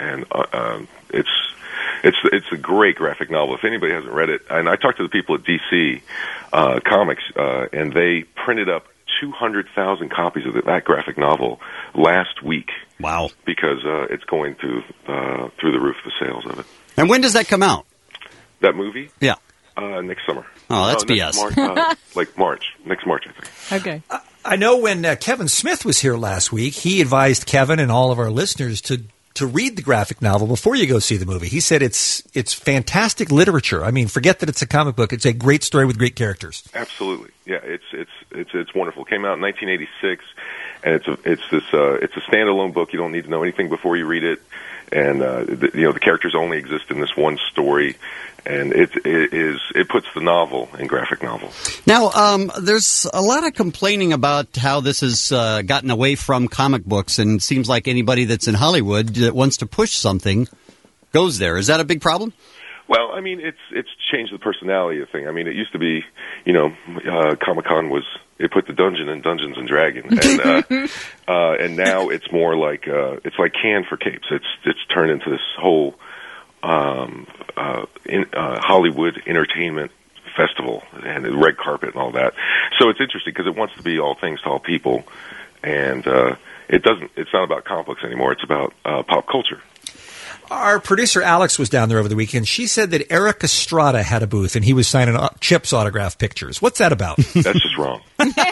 it's a great graphic novel. If anybody hasn't read it, and I talked to the people at DC Comics, and they printed up 200,000 copies of that graphic novel last week. Wow! Because it's going through the roof, the sales of it. And when does that come out? That movie? Yeah. Next summer. Oh, that's next BS. March. Next March, I think. Okay. I know when Kevin Smith was here last week, he advised Kevin and all of our listeners to read the graphic novel before you go see the movie. He said it's fantastic literature. I mean, forget that it's a comic book. It's a great story with great characters. Absolutely. Yeah, it's wonderful. It came out in 1986, and it's a standalone book. You don't need to know anything before you read it. And the characters only exist in this one story, and it puts the novel in graphic novel. Now, there's a lot of complaining about how this has gotten away from comic books, and it seems like anybody that's in Hollywood that wants to push something goes there. Is that a big problem? Well, I mean, it's changed the personality of the thing. I mean, it used to be, Comic-Con was, it put the dungeon in Dungeons and Dragons, and now it's more like it's like Cannes for capes. It's turned into this whole Hollywood Entertainment Festival and the red carpet and all that. So it's interesting because it wants to be all things to all people, and it doesn't. It's not about comic books anymore. It's about pop culture. Our producer Alex was down there over the weekend. She said that Eric Estrada had a booth and he was signing Chip's autograph pictures. What's that about? That's just wrong.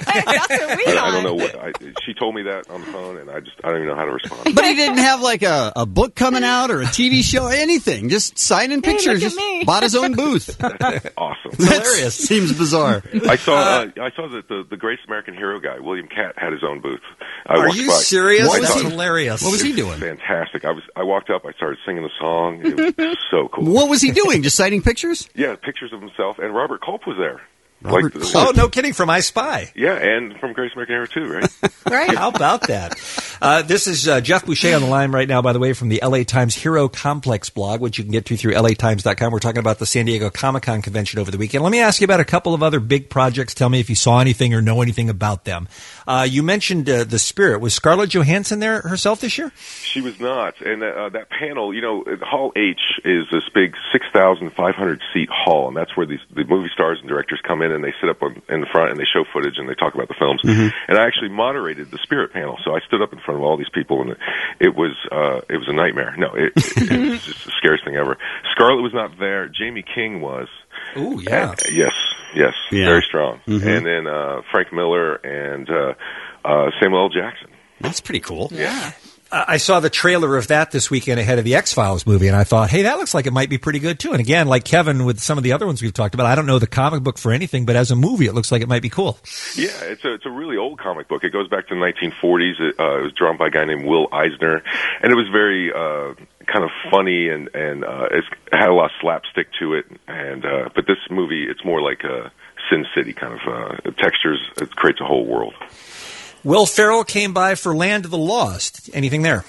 I don't know what. She told me that on the phone, and I don't even know how to respond. But he didn't have like a book coming out or a TV show or anything. Just signing pictures. Look at me. Bought his own booth. Awesome. Hilarious. Seems bizarre. I saw that the Greatest American Hero guy, William Catt, had his own booth. Are you serious? That's hilarious. What was he doing? Fantastic. I walked up. I started singing the song. It was so cool. What was he doing? Just signing pictures? Yeah, pictures of himself. And Robert Culp was there. Oh, no kidding, from I Spy. Yeah, and from Greatest American Hero too, right? Right. How about that? This is Jeff Boucher on the line right now, by the way, from the LA Times Hero Complex blog, which you can get to through LATimes.com. We're talking about the San Diego Comic-Con convention over the weekend. Let me ask you about a couple of other big projects. Tell me if you saw anything or know anything about them. You mentioned The Spirit. Was Scarlett Johansson there herself this year? She was not. And that panel, Hall H is this big 6,500-seat hall, and that's where the movie stars and directors come in, and they sit up in the front, and they show footage, and they talk about the films. Mm-hmm. And I actually moderated the Spirit panel, so I stood up in front of all these people, and it was a nightmare. No, it was just the scariest thing ever. Scarlett was not there. Jamie King was. Ooh, yeah. And, yes, yeah. Very strong. Mm-hmm. And then Frank Miller and Samuel L. Jackson. That's pretty cool. Yeah. I saw the trailer of that this weekend ahead of the X-Files movie, and I thought, hey, that looks like it might be pretty good, too. And again, like Kevin with some of the other ones we've talked about, I don't know the comic book for anything, but as a movie, it looks like it might be cool. Yeah, it's a really old comic book. It goes back to the 1940s. It was drawn by a guy named Will Eisner, and it was very kind of funny, and it had a lot of slapstick to it. And but this movie, it's more like a Sin City kind of textures. It creates a whole world. Will Ferrell came by for Land of the Lost. Anything there?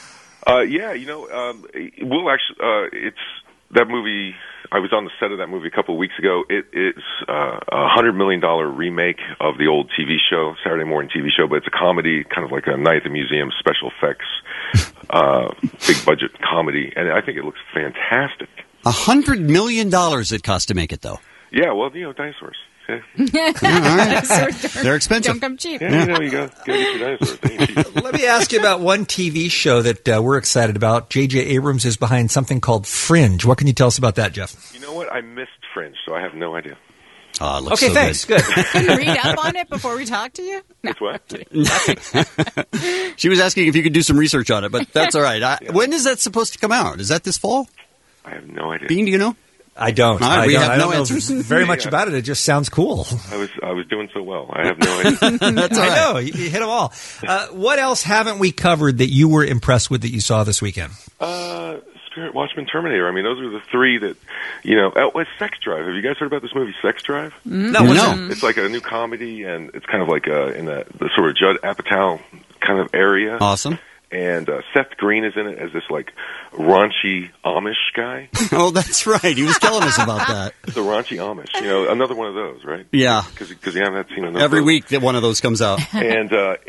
Yeah, Will actually, it's that movie. I was on the set of that movie a couple of weeks ago. It's a $100 million remake of the old TV show, Saturday morning TV show, but it's a comedy, kind of like a Night at the Museum special effects, big budget comedy, and I think it looks fantastic. $100 million it cost to make it, though. Yeah, well, dinosaurs. Yeah. They're expensive. Don't come cheap. Yeah, you got to get your dinosaurs. They ain't cheap. Let me ask you about one TV show that we're excited about. J.J. Abrams is behind something called Fringe. What can you tell us about that, Jeff? You know what? I missed Fringe, so I have no idea. Oh, it looks okay, so thanks. Good. Can you read up on it before we talk to you? No. It's what? She was asking if you could do some research on it, but that's all right. When is that supposed to come out? Is that this fall? I have no idea. Bean, do you know? I don't. We have I no don't answers. know very much about it. It just sounds cool. I was doing so well. I have no idea. That's all right. I know. You hit them all. What else haven't we covered that you were impressed with that you saw this weekend? Spirit, Watchmen, Terminator. I mean, those are the three that, Sex Drive. Have you guys heard about this movie, Sex Drive? No. It's like a new comedy, and it's kind of like in the sort of Judd Apatow kind of area. Awesome. And Seth Green is in it as this, like, raunchy Amish guy. Oh, that's right. He was telling us about that. The raunchy Amish. Another one of those, right? Yeah. Because you haven't seen enough. Every week that one of those comes out. And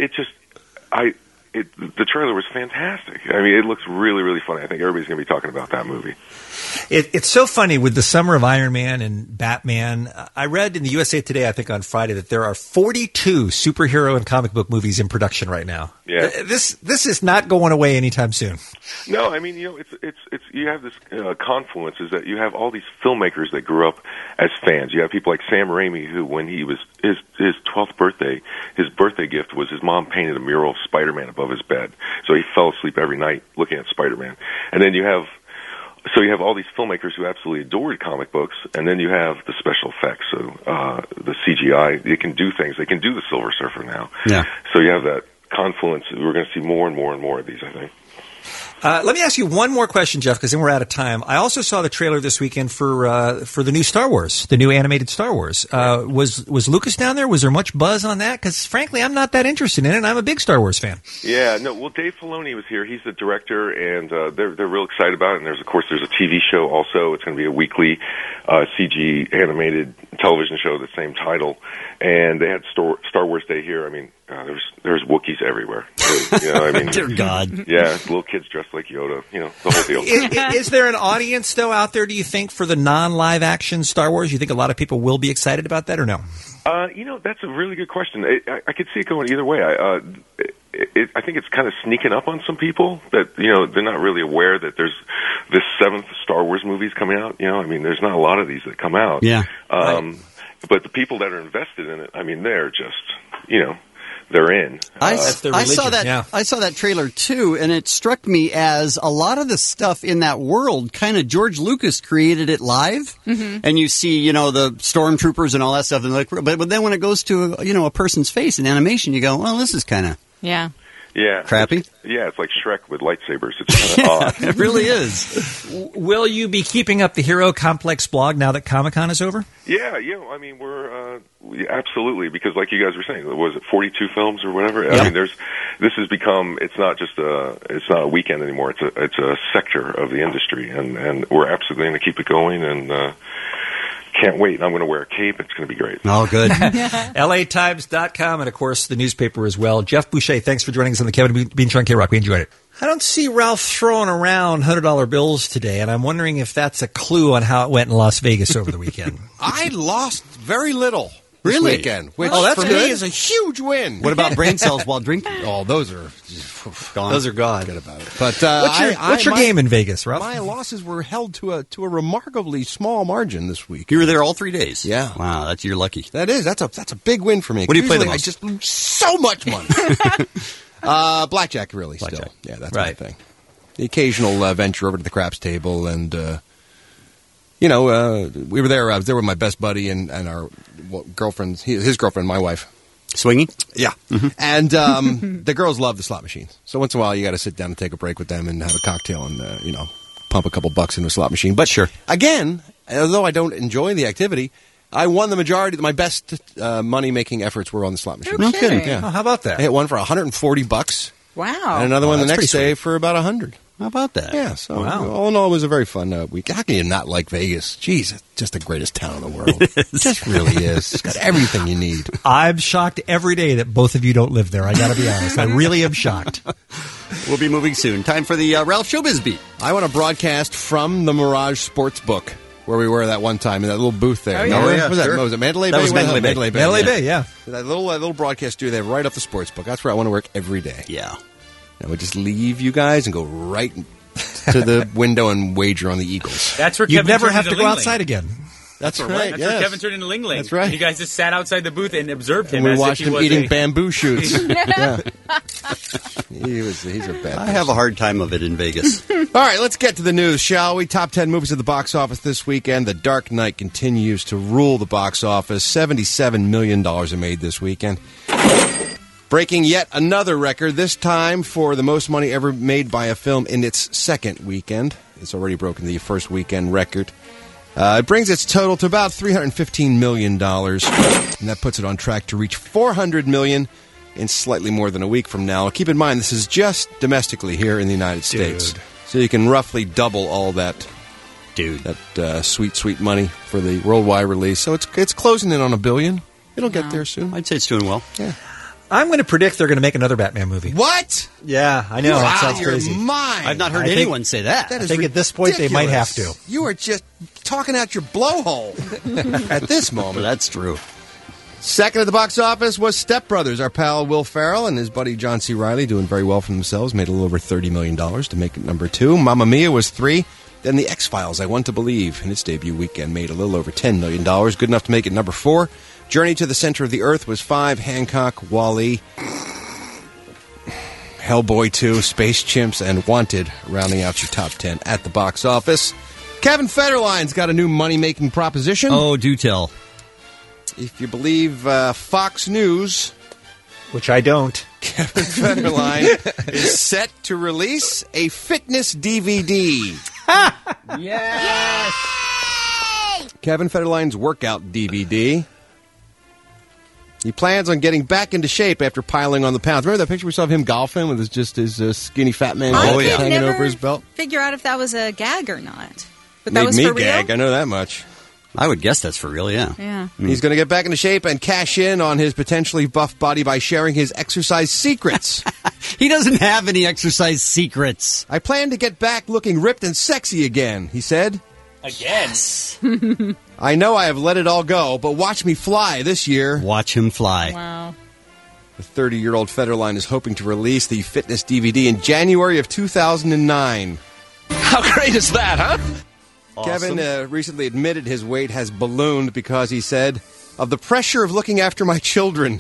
the trailer was fantastic. I mean, it looks really, really funny. I think everybody's going to be talking about that movie. It's so funny with the summer of Iron Man and Batman. I read in the USA Today, I think on Friday, that there are 42 superhero and comic book movies in production right now. Yeah. This is not going away anytime soon. No, I mean, it's you have this confluence is that you have all these filmmakers that grew up as fans. You have people like Sam Raimi, who when he was his 12th birthday, his birthday gift was his mom painted a mural of Spider-Man above his bed. So he fell asleep every night looking at Spider-Man. And then you have all these filmmakers who absolutely adored comic books, and then you have the special effects, so the CGI. They can do things. They can do the Silver Surfer now. Yeah. So you have that confluence. We're going to see more and more and more of these, I think. Let me ask you one more question, Jeff, because then we're out of time. I also saw the trailer this weekend for the new Star Wars, the new animated Star Wars. Was Lucas down there? Was there much buzz on that? Because frankly, I'm not that interested in it. I'm a big Star Wars fan. Yeah, no. Well, Dave Filoni was here. He's the director, and they're real excited about it. And there's a TV show also. It's going to be a weekly CG animated television show the same title, and they had Star Wars Day here. I mean, there's Wookiees everywhere. You know, I mean, dear God, yeah, little kids dressed like Yoda. You know, the whole deal. Is there an audience though out there? Do you think for the non-live action Star Wars? You think a lot of people will be excited about that or no? You know, that's a really good question. I could see it going either way. I think it's kind of sneaking up on some people that, you know, they're not really aware that there's this 7th Star Wars movies coming out. You know, I mean, there's not a lot of these that come out. Yeah. Right. But the people that are invested in it, I mean, they're just, you know, they're in. I saw that. Yeah. I saw that trailer too, and it struck me as a lot of the stuff in that world kind of George Lucas created it live, and you see, you know, the stormtroopers and all that stuff. And like, but then when it goes to a person's face in animation, you go, well, this is kind of crappy. It's like Shrek with lightsabers. It's kind of odd. It really is. Will you be keeping up the Hero Complex blog now that Comic-Con is over? Yeah. I mean, we're absolutely, because like you guys were saying, was it 42 films or whatever? Yeah. I mean, this has become. It's not just it's not a weekend anymore. It's a sector of the industry, and we're absolutely going to keep it going and. Can't wait. I'm going to wear a cape. It's going to be great. Oh, good. LATimes.com and, of course, the newspaper as well. Jeff Boucher, thanks for joining us on the Kevin Bean Show on K-Rock. We enjoyed it. I don't see Ralph throwing around $100 bills today, and I'm wondering if that's a clue on how it went in Las Vegas over the weekend. I lost very little this Really? weekend, which that's for good. me is a huge win. What about brain cells while drinking? Oh, those are gone. Those are gone. Forget about it. But what's your game in Vegas, Ralph? My losses were held to a remarkably small margin this week. You were there all 3 days. Yeah. Wow, you're lucky. That's a big win for me. What do you play the Usually most? I just lose so much money. Blackjack, really. Still, yeah, that's my thing. The occasional venture over to the craps table, and we were there. I was there with my best buddy and our girlfriend, his girlfriend, my wife. Swinging? Yeah. And the girls love the slot machines. So once in a while, you got to sit down and take a break with them and have a cocktail and, pump a couple bucks into a slot machine. But sure. Again, although I don't enjoy the activity, I won the majority. My best money-making efforts were on the slot machine. No kidding. Yeah. Oh, how about that? I hit one for $140. Wow. And another one the that's next pretty day for about $100. How about that? Yeah, so all in all, it was a very fun week. How can you not like Vegas? Jeez, it's just the greatest town in the world. It just really is. It's got everything you need. I'm shocked every day that both of you don't live there. I got to be honest. I really am shocked. We'll be moving soon. Time for the Ralph Showbiz Beat. I want to broadcast from the Mirage Sportsbook, where we were that one time in that little booth there. Oh, yeah. What was that? Sure. Was it Mandalay Bay? That was Mandalay Bay. Mandalay Bay, yeah. That little broadcast studio there right off the Sportsbook. That's where I want to work every day. Yeah. I would just leave you guys and go right to the window and wager on the Eagles. That's where You'd Kevin never turned have to into go Ling Ling. outside again. That's right. That's yes. where Kevin turned into Ling Ling. That's right. You guys just sat outside the booth and observed him. And we as watched if he him was eating a- bamboo shoots. Yeah. He's a bad I have a hard time of it in Vegas. All right, let's get to the news, shall we? Top 10 movies at the box office this weekend. The Dark Knight continues to rule the box office. $77 million are made this weekend. Breaking yet another record, this time for the most money ever made by a film in its second weekend. It's already broken the first weekend record. It brings its total to about $315 million, and that puts it on track to reach $400 million in slightly more than a week from now. Keep in mind, this is just domestically here in the United States. So you can roughly double all that sweet, sweet money for the worldwide release. So it's closing in on $1 billion. It'll get there soon. I'd say it's doing well. Yeah. I'm going to predict they're going to make another Batman movie. What? Yeah, I know. You're That out sounds of your crazy. mind. I've not heard I think- anyone say that. That I is think at this point they might have ridiculous. to. You are just talking out your blowhole at this moment. That's true. Second at the box office was Step Brothers. Our pal Will Ferrell and his buddy John C. Reilly doing very well for themselves. Made a little over $30 million to make it number 2. Mamma Mia was 3. Then The X-Files, I Want to Believe, in its debut weekend, made a little over $10 million. Good enough to make it number 4. Journey to the Center of the Earth was 5. Hancock, Wall-E, Hellboy 2, Space Chimps, and Wanted, rounding out your top 10 at the box office. Kevin Federline's got a new money-making proposition. Oh, do tell. If you believe Fox News, Which I don't. Kevin Federline is set to release a fitness DVD. Yes! Kevin Federline's workout DVD. He plans on getting back into shape after piling on the pounds. Remember that picture we saw of him golfing with his skinny fat man hanging never over his belt? Figure out if that was a gag or not. But Made that was me for real? gag. I know that much. I would guess that's for real, yeah. Yeah. He's going to get back into shape and cash in on his potentially buff body by sharing his exercise secrets. He doesn't have any exercise secrets. I plan to get back looking ripped and sexy again, he said. Again. I know I have let it all go, but watch me fly this year. Watch him fly. Wow. The 30-year-old Federline is hoping to release the fitness DVD in January of 2009. How great is that, huh? Kevin recently admitted his weight has ballooned because he said, of the pressure of looking after my children.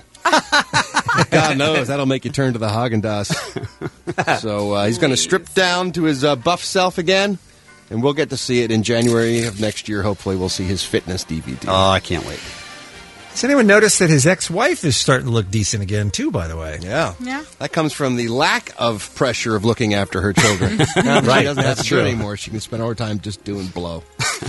God knows, that'll make you turn to the Haagen-Dazs. So he's going to strip down to his buff self again, and we'll get to see it in January of next year. Hopefully we'll see his fitness DVD. Oh, I can't wait. Has anyone noticed that his ex-wife is starting to look decent again, too, by the way? Yeah. Yeah. That comes from the lack of pressure of looking after her children. Now that Right, she doesn't have that's to do it true. anymore. She can spend all her time just doing blow.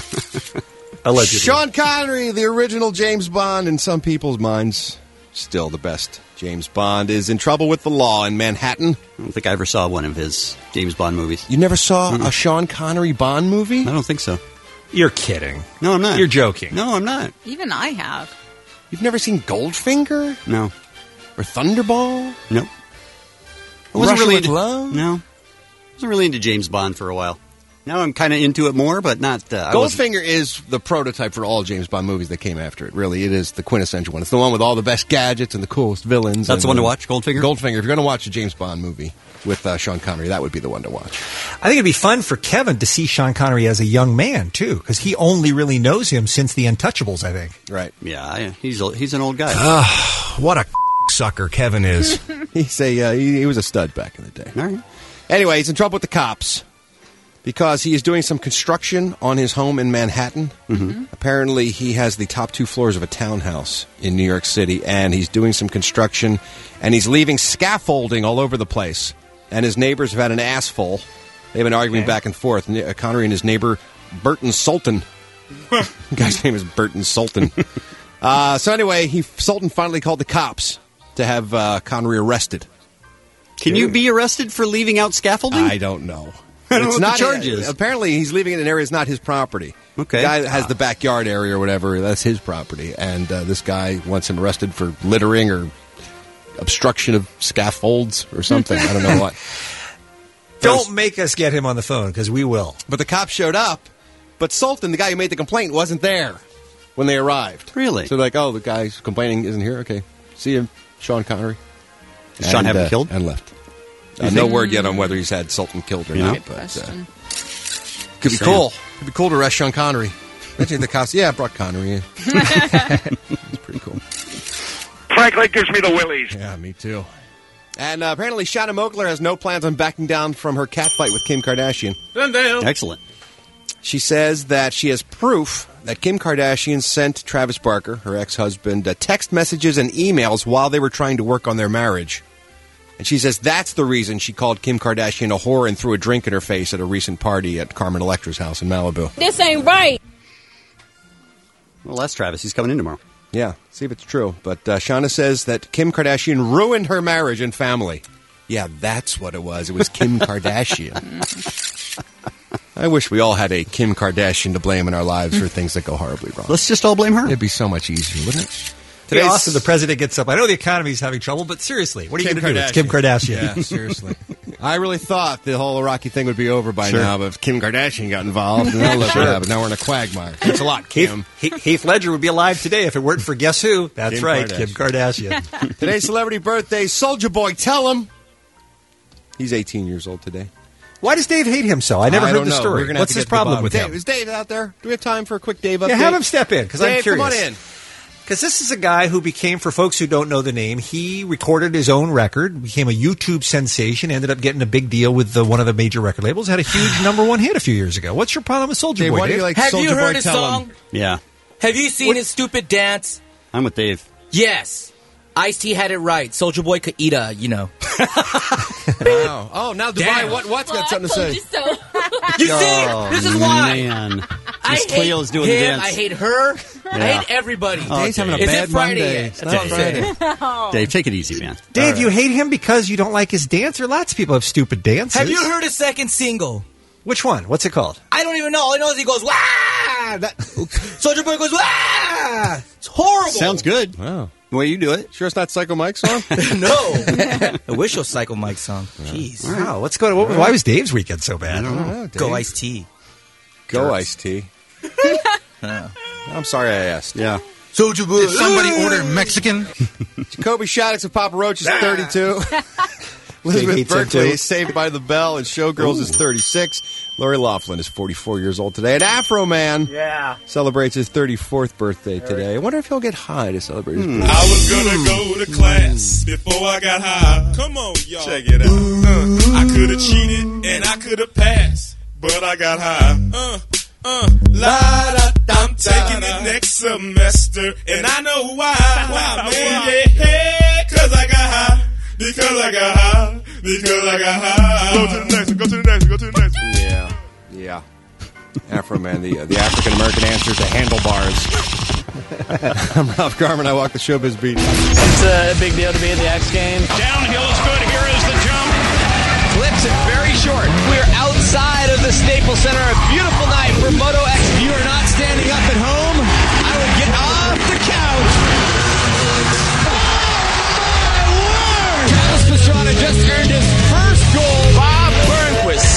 Allegedly. Sean Connery, the original James Bond, in some people's minds, still the best James Bond, is in trouble with the law in Manhattan. I don't think I ever saw one of his James Bond movies. You never saw a Sean Connery Bond movie? I don't think so. You're kidding. No, I'm not. You're joking. No, I'm not. Even I have. You've never seen Goldfinger? No. Or Thunderball? Nope. I wasn't really into love? No. I wasn't really into James Bond for a while. Now I'm kind of into it more, but not... Goldfinger is the prototype for all James Bond movies that came after it. Really, it is the quintessential one. It's the one with all the best gadgets and the coolest villains. That's the one to watch, Goldfinger? Goldfinger. If you're going to watch a James Bond movie with Sean Connery, that would be the one to watch. I think it'd be fun for Kevin to see Sean Connery as a young man, too, because he only really knows him since The Untouchables, I think. Right. Yeah, he's an old guy. What a sucker Kevin is. He was a stud back in the day. All right. Anyway, he's in trouble with the cops because he is doing some construction on his home in Manhattan. Mm-hmm. Apparently, he has the top 2 floors of a townhouse in New York City, and he's doing some construction, and he's leaving scaffolding all over the place. And his neighbors have had an ass full. They've been arguing back and forth. Connery and his neighbor, Burton Sultan. The guy's name is Burton Sultan. So anyway, Sultan finally called the cops to have Connery arrested. Can you be arrested for leaving out scaffolding? I don't know. I don't know It's what not the charge is. Apparently, he's leaving it in an area that's not his property. Okay. The guy has the backyard area or whatever. That's his property. And this guy wants him arrested for littering or obstruction of scaffolds or something. I don't know what. Don't make us get him on the phone, because we will. But the cops showed up. But Sultan, the guy who made the complaint, wasn't there when they arrived. Really? So they're like, oh, the guy who's complaining isn't here? Okay. See you, Sean Connery. Did Sean have him killed? And left. No word yet on whether he's had Sultan killed or not. But could be cool. Could be cool to arrest Sean Connery. Imagine the cops. Yeah, I brought Connery in. It's pretty cool. Frankly, gives me the willies. Yeah, me too. And apparently Shannon Moakler has no plans on backing down from her catfight with Kim Kardashian. Excellent. She says that she has proof that Kim Kardashian sent Travis Barker, her ex-husband, text messages and emails while they were trying to work on their marriage. And she says that's the reason she called Kim Kardashian a whore and threw a drink in her face at a recent party at Carmen Electra's house in Malibu. This ain't right. Well, that's Travis. He's coming in tomorrow. Yeah, see if it's true. But Shauna says that Kim Kardashian ruined her marriage and family. Yeah, that's what it was. It was Kim Kardashian. I wish we all had a Kim Kardashian to blame in our lives for things that go horribly wrong. Let's just all blame her. It'd be so much easier, wouldn't it? Today's awesome. The president gets up. I know the economy's having trouble, but seriously, what are you going to do? It's Kim Kardashian. Yeah, seriously. I really thought the whole Iraqi thing would be over by now, but if Kim Kardashian got involved, and now look what happened. Now we're in a quagmire. Thanks a lot, Kim. Heath Ledger would be alive today if it weren't for guess who? That's Kim right, Kardashian. Kim Kardashian. Today's celebrity birthday, Soulja Boy, tell him. He's 18 years old today. Why does Dave hate him so? I never heard the story. What's his problem with him? Is Dave out there? Do we have time for a quick Dave update? Yeah, have him step in, because I'm curious. Come on in. Because this is a guy who became, for folks who don't know the name, he recorded his own record, became a YouTube sensation, ended up getting a big deal with one of the major record labels, had a huge #1 hit a few years ago. What's your problem with Soulja Boy, Why do Dave? you like Have Soulja you Boy? heard his Tell song? him. Yeah. Have you seen his stupid dance? I'm with Dave. Yes. Ice-T had it right. Soulja Boy could eat a, Wow. Oh, now Dubai, what's got something to say? You see? This is why. Man. I Miss hate Cleo's doing the him. dance. I hate her. I Yeah. hate everybody. Dave's having a Is bad it Friday Monday. yet? It's That's not what I'm Friday. saying. Dave, take it easy, man. Dave, you hate him because you don't like his dance, or lots of people have stupid dances? Have you heard his second single? Which one? What's it called? I don't even know. All I know is he goes, wah! Soldier Boy goes, "Wah!" It's horrible. Sounds good. Wow. The way you do it. Sure it's not Psycho Mike's song? No. I wish it was Psycho Mike's song. Jeez. Wow, what's going on? Why was Dave's weekend so bad? I don't know. Go Ice-T. Go Ice-T. I'm sorry I asked. Yeah. Soldier Boy. Did somebody order Mexican? Jacoby Shaddix of Papa Roach is 32. Elizabeth Berkley is Saved by the Bell, and Showgirls is 36. Lori Loughlin is 44 years old today. And Afro Man celebrates his 34th birthday today. I wonder if he'll get high to celebrate his birthday. I was gonna go to class before I got high. Come on, y'all. Check it out. I could have cheated and I could have passed, but I got high. I'm taking it next semester, and I know why. Why, man? Yeah, 'cause I got high. Because I got high. Because I got high. Go to the next one. Go to the next one. Go to the next one. Yeah. Afro Man, the African American answer to handlebars. I'm Ralph Garman. I walk the showbiz beat. It's a big deal to be at the X Games. Downhill is good. Here is the jump. Clips it very short. We're outside of the Staples Center. A beautiful night for Moto X. If you are not standing up at home, I would get off the couch. Carlos Pastrana just earned his first goal. Bob Burnquist.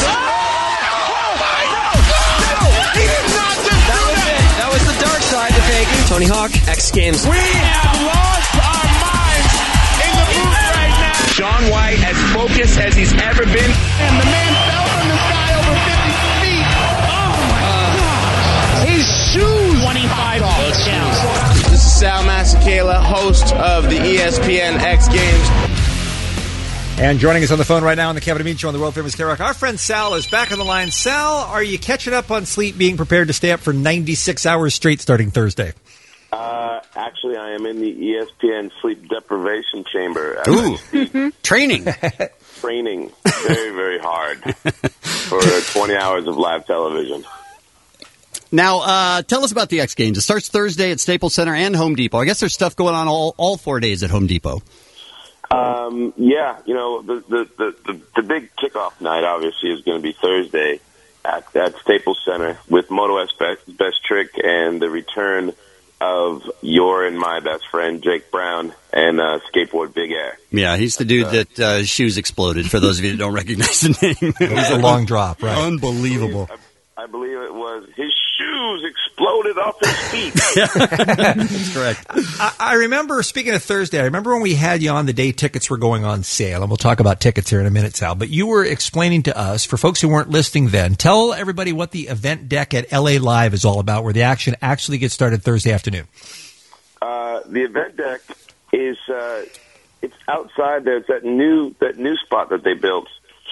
That was the dark side to faking. Tony Hawk, X Games. We have lost our minds in the booth right now. Shaun White as focused as he's ever been. And the man fell from the sky over 50 feet. Oh, my God. His shoes. 25 touchdowns. This is Sal Masekela, host of the ESPN X Games. And joining us on the phone right now on the Kevin and Bean Show on the world famous K-Rock, our friend Sal is back on the line. Sal, are you catching up on sleep, being prepared to stay up for 96 hours straight starting Thursday? Actually, I am in the ESPN sleep deprivation chamber. Ooh, training. Training very, very hard for 20 hours of live television. Now, tell us about the X Games. It starts Thursday at Staples Center and Home Depot. I guess there's stuff going on all 4 days at Home Depot. Yeah, you know, the big kickoff night obviously is going to be Thursday at Staples Center with Moto X Best Trick and the return of your and my best friend Jake Brown and Skateboard Big Air. Yeah, he's the dude that his shoes exploded, for those of you that don't recognize the name. It was a long drop, right? Unbelievable. I believe it was his shoes exploded off his feet. That's correct. I remember, speaking of Thursday, I remember when we had you on the day tickets were going on sale, and we'll talk about tickets here in a minute, Sal, but you were explaining to us, for folks who weren't listening then, tell everybody what the event deck at LA Live is all about, where the action actually gets started Thursday afternoon. The event deck is it's outside there. It's that new spot that they built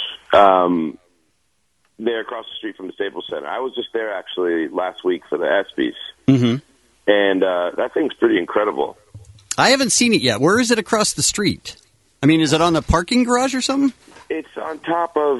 there across the street from the Staples Center. I was just there actually last week for the ESPYs. Mm-hmm. And that thing's pretty incredible. I haven't seen it yet. Where is it across the street? I mean, is it on the parking garage or something? It's on top of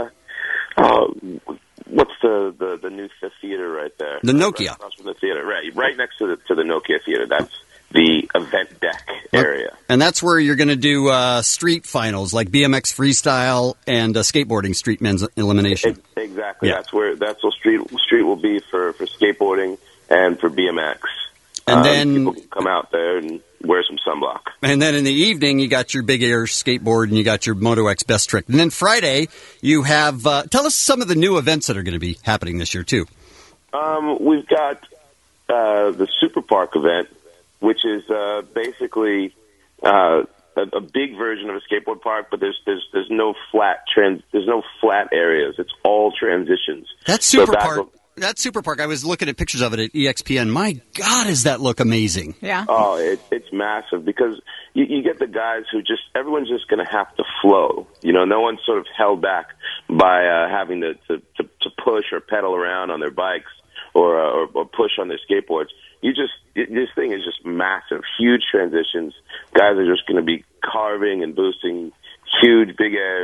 what's the new theater right there? The Nokia. Right across from the theater, right next to the Nokia theater. That's the event deck area. And that's where you're going to do street finals, like BMX freestyle and skateboarding street men's elimination. Exactly. Yeah. That's where street will be for skateboarding and for BMX. And then people can come out there and wear some sunblock. And then in the evening, you got your Big Air skateboard and you got your Moto X Best Trick. And then Friday, you have tell us some of the new events that are going to be happening this year too. We've got the Super Park event, which is basically a big version of a skateboard park, but there's no flat areas. It's all transitions. That's Super Park. I was looking at pictures of it at EXPN. My God, does that look amazing? Yeah. Oh, it's massive because you get the guys who everyone's just going to have to flow. You know, no one's sort of held back by having to push or pedal around on their bikes or push on their skateboards. This thing is just massive, huge transitions. Guys are just going to be carving and boosting huge big airs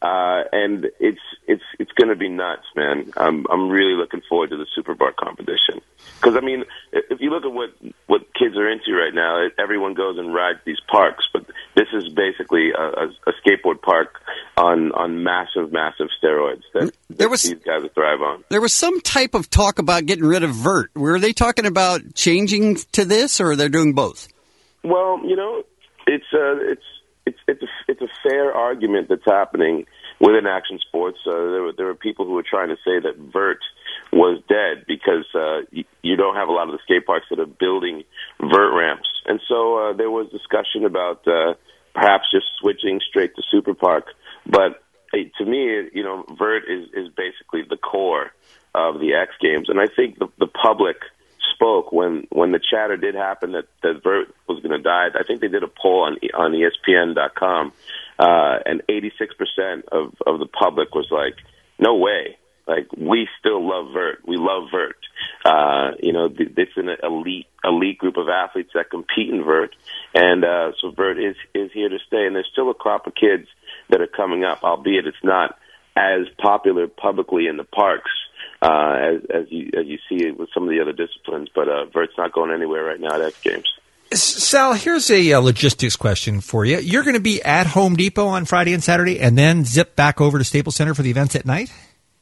and it's going to be nuts, man. I'm really looking forward to the Superbike competition because I mean, if you look at what kids are into right now, everyone goes and rides these parks, but this is basically a skateboard park on massive steroids that these guys thrive on. There was some type of talk about getting rid of vert. Were they talking about changing to this, or they're doing both? Well, it's a fair argument that's happening within action sports. There were people who were trying to say that vert was dead because you don't have a lot of the skate parks that are building vert ramps, and so there was discussion about perhaps just switching straight to Super Park. But to me, vert is basically the core of the X Games, and I think the public spoke when the chatter did happen that vert was going to die. I think they did a poll on ESPN.com, and 86% of the public was like, "No way! Like we still love vert. We love vert." It's an elite group of athletes that compete in vert, and so vert is here to stay. And there's still a crop of kids that are coming up, albeit it's not as popular publicly in the parks. As you see it with some of the other disciplines, but vert's not going anywhere right now at X Games. Sal, here's a logistics question for you. You're going to be at Home Depot on Friday and Saturday, and then zip back over to Staples Center for the events at night?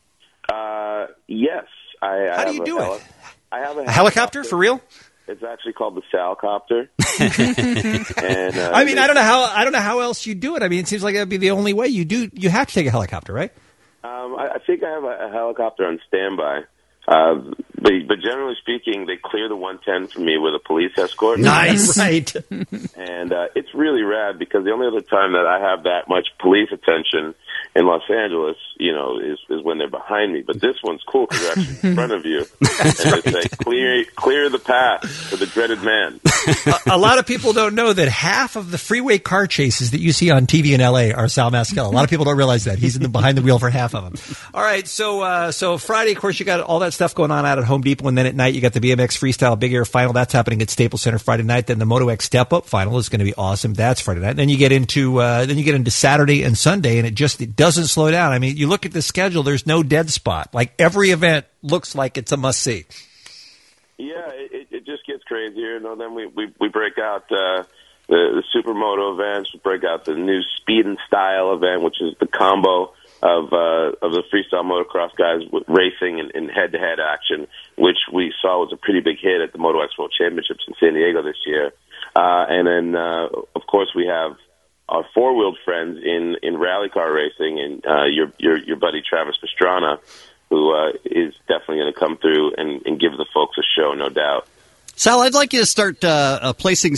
Yes. How do you do it? I have a helicopter for real? It's actually called the Salcopter. And I mean, I don't know how else you do it. I mean, it seems like that'd be the only way you do. You have to take a helicopter, right? I think I have a helicopter on standby. But generally speaking, they clear the 110 for me with a police escort. Nice. Right. And it's really rad because the only other time that I have that much police attention in Los Angeles, is when they're behind me. But this one's cool because they're actually in front of you. And they say, clear the path for the dreaded man. A lot of people don't know that half of the freeway car chases that you see on TV in L.A. are Sal Masekela. A lot of people don't realize that. He's behind the wheel for half of them. All right, so Friday, of course, you got all that stuff going on out at Home Depot, and then at night you got the BMX Freestyle Big Air Final. That's happening at Staples Center Friday night. Then the Moto X Step Up Final is going to be awesome. That's Friday night. Then you get into Saturday and Sunday, and it doesn't slow down. I mean, you look at the schedule, there's no dead spot. Like every event looks like it's a must-see. Yeah, it just gets crazier. Then we break out the Supermoto events. We break out the new Speed and Style event, which is the combo of the freestyle motocross guys with racing in head-to-head action, which we saw was a pretty big hit at the Moto X World Championships in San Diego this year. And then, of course, we have our four-wheeled friends in rally car racing, and your buddy Travis Pastrana, who is definitely going to come through and give the folks a show, no doubt. Sal, I'd like you to start placing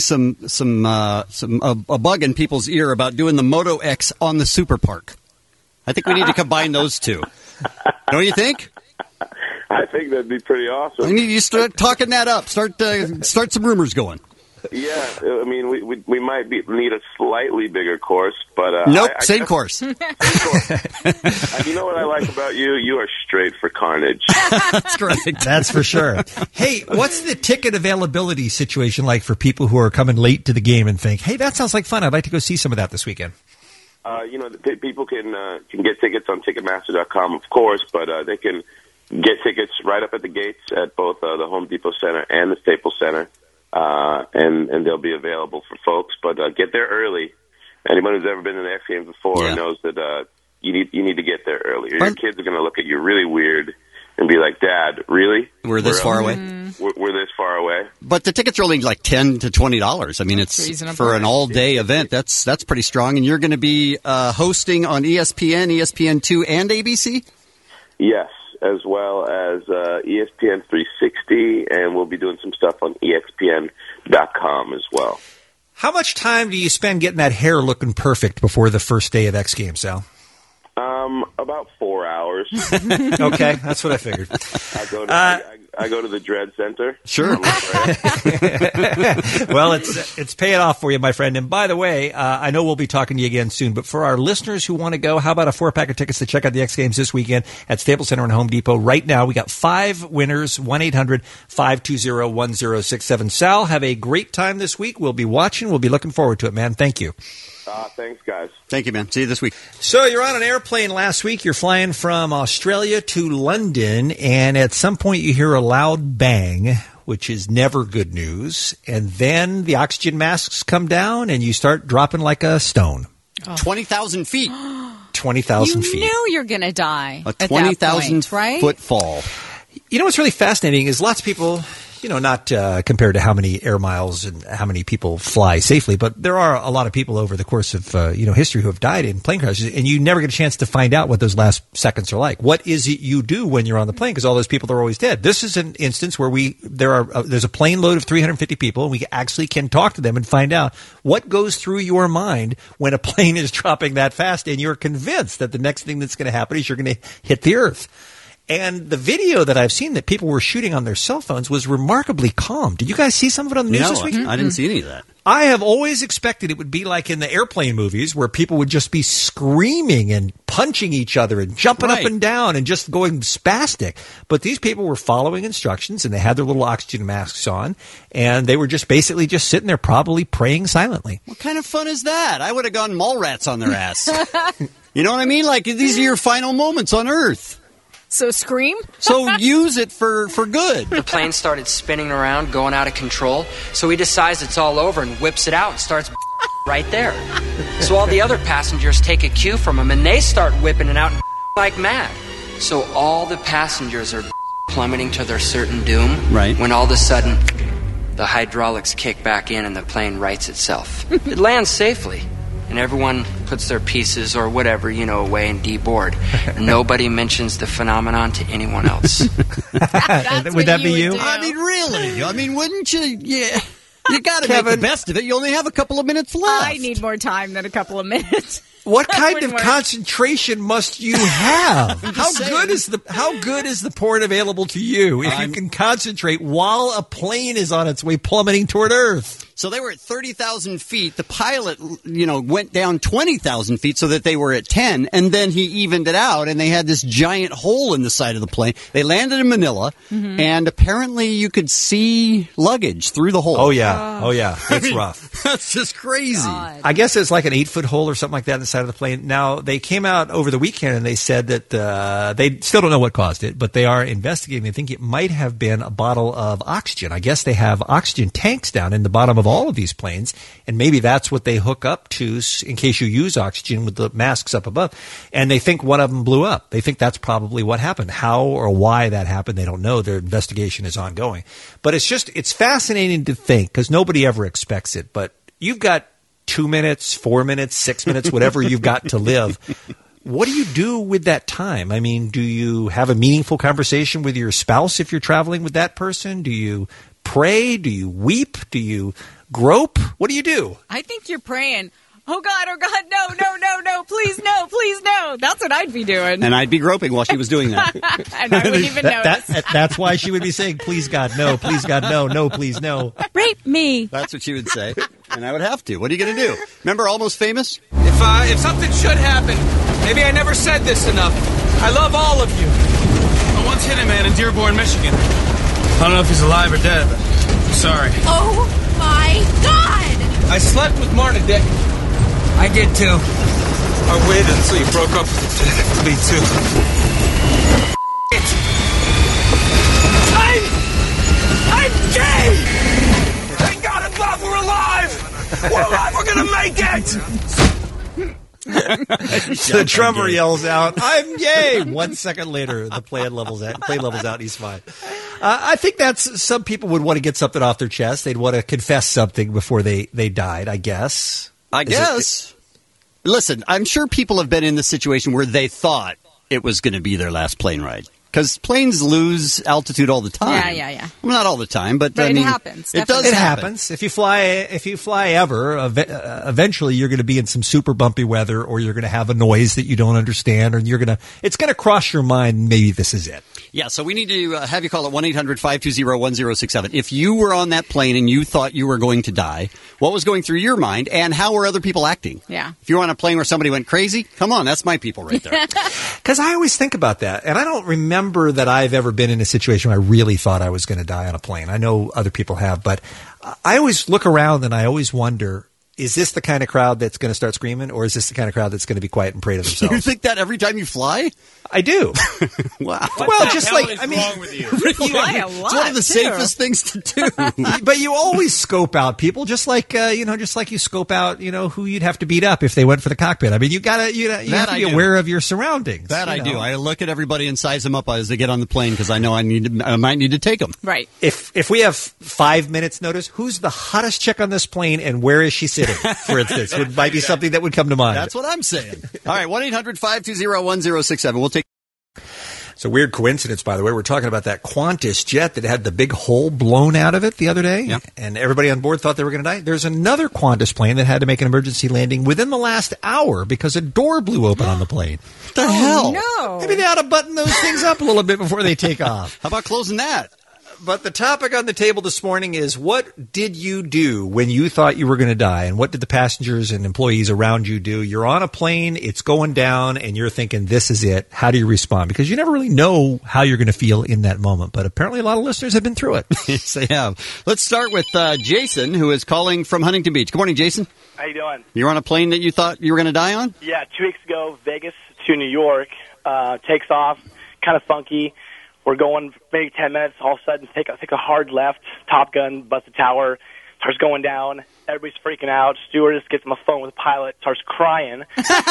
a bug in people's ear about doing the Moto X on the Super Park. I think we need to combine those two. Don't you think? I think that'd be pretty awesome. I need you to start talking that up. Start some rumors going. Yeah, I mean, we might need a slightly bigger course, but nope, same course. You know what I like about you? You are straight for carnage. That's correct. That's for sure. Hey, what's the ticket availability situation like for people who are coming late to the game and think, "Hey, that sounds like fun. I'd like to go see some of that this weekend." People can get tickets on Ticketmaster.com, of course, but they can get tickets right up at the gates at both the Home Depot Center and the Staples Center. And they'll be available for folks, but get there early. Anyone who's ever been in the X Games before knows that you need to get there early. Your kids are going to look at you really weird and be like, "Dad, really? We're this far away? We're this far away?" But the tickets are only like $10 to $20. I mean, it's for an all-day event. That's pretty strong. And you're going to be hosting on ESPN, ESPN2, and ABC? Yes, as well as ESPN 360, and we'll be doing some stuff on ESPN.com as well. How much time do you spend getting that hair looking perfect before the first day of X Games, Sal? About 4 hours. Okay, that's what I figured. I go to the Dread Center. Sure. Well, it's paying off for you, my friend. And by the way, I know we'll be talking to you again soon, but for our listeners who want to go, how about a 4-pack of tickets to check out the X Games this weekend at Staples Center and Home Depot? Right now, we got 5 winners, 1-800-520-1067. Sal, have a great time this week. We'll be watching. We'll be looking forward to it, man. Thank you. Thanks, guys. Thank you, man. See you this week. So you're on an airplane last week. You're flying from Australia to London, and at some point you hear a loud bang, which is never good news. And then the oxygen masks come down, and you start dropping like a stone. 20,000 feet. 20,000 You feet. knew you're going to die. A at that 20,000 point, right? foot fall. You know what's really fascinating is lots of people, not compared to how many air miles and how many people fly safely, but there are a lot of people over the course of history who have died in plane crashes, and you never get a chance to find out what those last seconds are like. What is it you do when you're on the plane? Because all those people are always dead. This is an instance where there's a plane load of 350 people, and we actually can talk to them and find out what goes through your mind when a plane is dropping that fast, and you're convinced that the next thing that's going to happen is you're going to hit the earth. And the video that I've seen that people were shooting on their cell phones was remarkably calm. Did you guys see some of it on the news this week? I didn't see any of that. I have always expected it would be like in the airplane movies where people would just be screaming and punching each other and jumping up and down and just going spastic. But these people were following instructions, and they had their little oxygen masks on, and they were just basically just sitting there probably praying silently. What kind of fun is that? I would have gone mall rats on their ass. You know what I mean? Like, these are your final moments on Earth. So scream? So use it for good. The plane started spinning around, going out of control. So he decides it's all over and whips it out and starts right there. So all the other passengers take a cue from him, and they start whipping it out like mad. So all the passengers are plummeting to their certain doom. Right. When all of a sudden, the hydraulics kick back in and the plane rights itself. It lands safely. And everyone puts their pieces or whatever, away and deboard. Nobody mentions the phenomenon to anyone else. Would that be you? I mean, really? I mean, wouldn't you? Yeah. You got to make the best of it. You only have a couple of minutes left. I need more time than a couple of minutes. What kind of concentration must you have? How good is the porn available to you if you can concentrate while a plane is on its way plummeting toward Earth? So they were at 30,000 feet. The pilot, went down 20,000 feet so that they were at 10, and then he evened it out, and they had this giant hole in the side of the plane. They landed in Manila, and apparently you could see luggage through the hole. Oh, yeah. It's rough. That's just crazy. God. I guess it's like an 8-foot hole or something like that in the side of the plane. Now, they came out over the weekend, and they said that they still don't know what caused it, but they are investigating. They think it might have been a bottle of oxygen. I guess they have oxygen tanks down in the bottom of all of these planes, and maybe that's what they hook up to in case you use oxygen with the masks up above. And they think one of them blew up. They think that's probably what happened. How or why that happened, they don't know. Their investigation is ongoing. But it's fascinating to think, because nobody ever expects it. But you've got 2 minutes, 4 minutes, 6 minutes, whatever you've got to live. What do you do with that time? I mean, do you have a meaningful conversation with your spouse if you're traveling with that person? Do you pray? Do you weep? Do you grope? What do you do? I think you're praying. Oh, God, no, please, no. That's what I'd be doing. And I'd be groping while she was doing that. And I wouldn't even notice. That's why she would be saying, please, God, no, please, no. Rape me. That's what she would say. And I would have to. What are you going to do? Remember Almost Famous? If something should happen, maybe I never said this enough. I love all of you. I once hit a man in Dearborn, Michigan. I don't know if he's alive or dead, but I'm sorry. Oh my God! I slept with Marta, Dick. I did too. I waited until you broke up with me too. I'm gay! Thank God above we're alive! We're alive, we're gonna make it! The drummer yells out, "I'm gay!" 1 second later, the plane levels out. And he's fine. I think that's some people would want to get something off their chest. They'd want to confess something before they died. I guess. Listen, I'm sure people have been in the situation where they thought it was going to be their last plane ride. Because planes lose altitude all the time. Yeah. Well, not all the time, but it I mean, happens. It does It happen. happens. If you fly ever, eventually you're going to be in some super bumpy weather, or you're going to have a noise that you don't understand, or it's going to cross your mind. Maybe this is it. Yeah, so we need to have you call at 1-800-520-1067. If you were on that plane and you thought you were going to die, what was going through your mind, and how were other people acting? Yeah. If you're on a plane where somebody went crazy, come on, that's my people right there. Because I always think about that, and I don't remember that I've ever been in a situation where I really thought I was going to die on a plane. I know other people have, but I always look around and I always wonder, is this the kind of crowd that's going to start screaming, or is this the kind of crowd that's going to be quiet and pray to themselves? You think that every time you fly? I do. Wow. Well, just like, I mean, wrong with you? You fly a lot, It's one of the safest things to do. but you always scope out people, just like just like you scope out, who you'd have to beat up if they went for the cockpit. I mean, you have to be aware of your surroundings. That I do. I look at everybody and size them up as they get on the plane because I know I might need to take them. Right. If we have 5 minutes notice, who's the hottest chick on this plane and where is she sitting? For instance, it might be something that would come to mind. That's what I'm saying. All right, 1-800-520-1067. We'll take. It's a weird coincidence, by the way. We're talking about that Qantas jet that had the big hole blown out of it the other day, and everybody on board thought they were going to die. There's another Qantas plane that had to make an emergency landing within the last hour because a door blew open on the plane. What the hell? No. Maybe they ought to button those things up a little bit before they take off. How about closing that? But the topic on the table this morning is, what did you do when you thought you were going to die? And what did the passengers and employees around you do? You're on a plane, it's going down, and you're thinking, this is it. How do you respond? Because you never really know how you're going to feel in that moment. But apparently a lot of listeners have been through it. Yes, they have. Let's start with Jason, who is calling from Huntington Beach. Good morning, Jason. How you doing? You're on a plane that you thought you were going to die on? Yeah, 2 weeks ago, Vegas to New York, takes off, kind of funky. We're going maybe 10 minutes. All of a sudden, take a hard left. Top Gun, bust the tower, starts going down. Everybody's freaking out. Stewardess gets on the phone with the pilot, starts crying.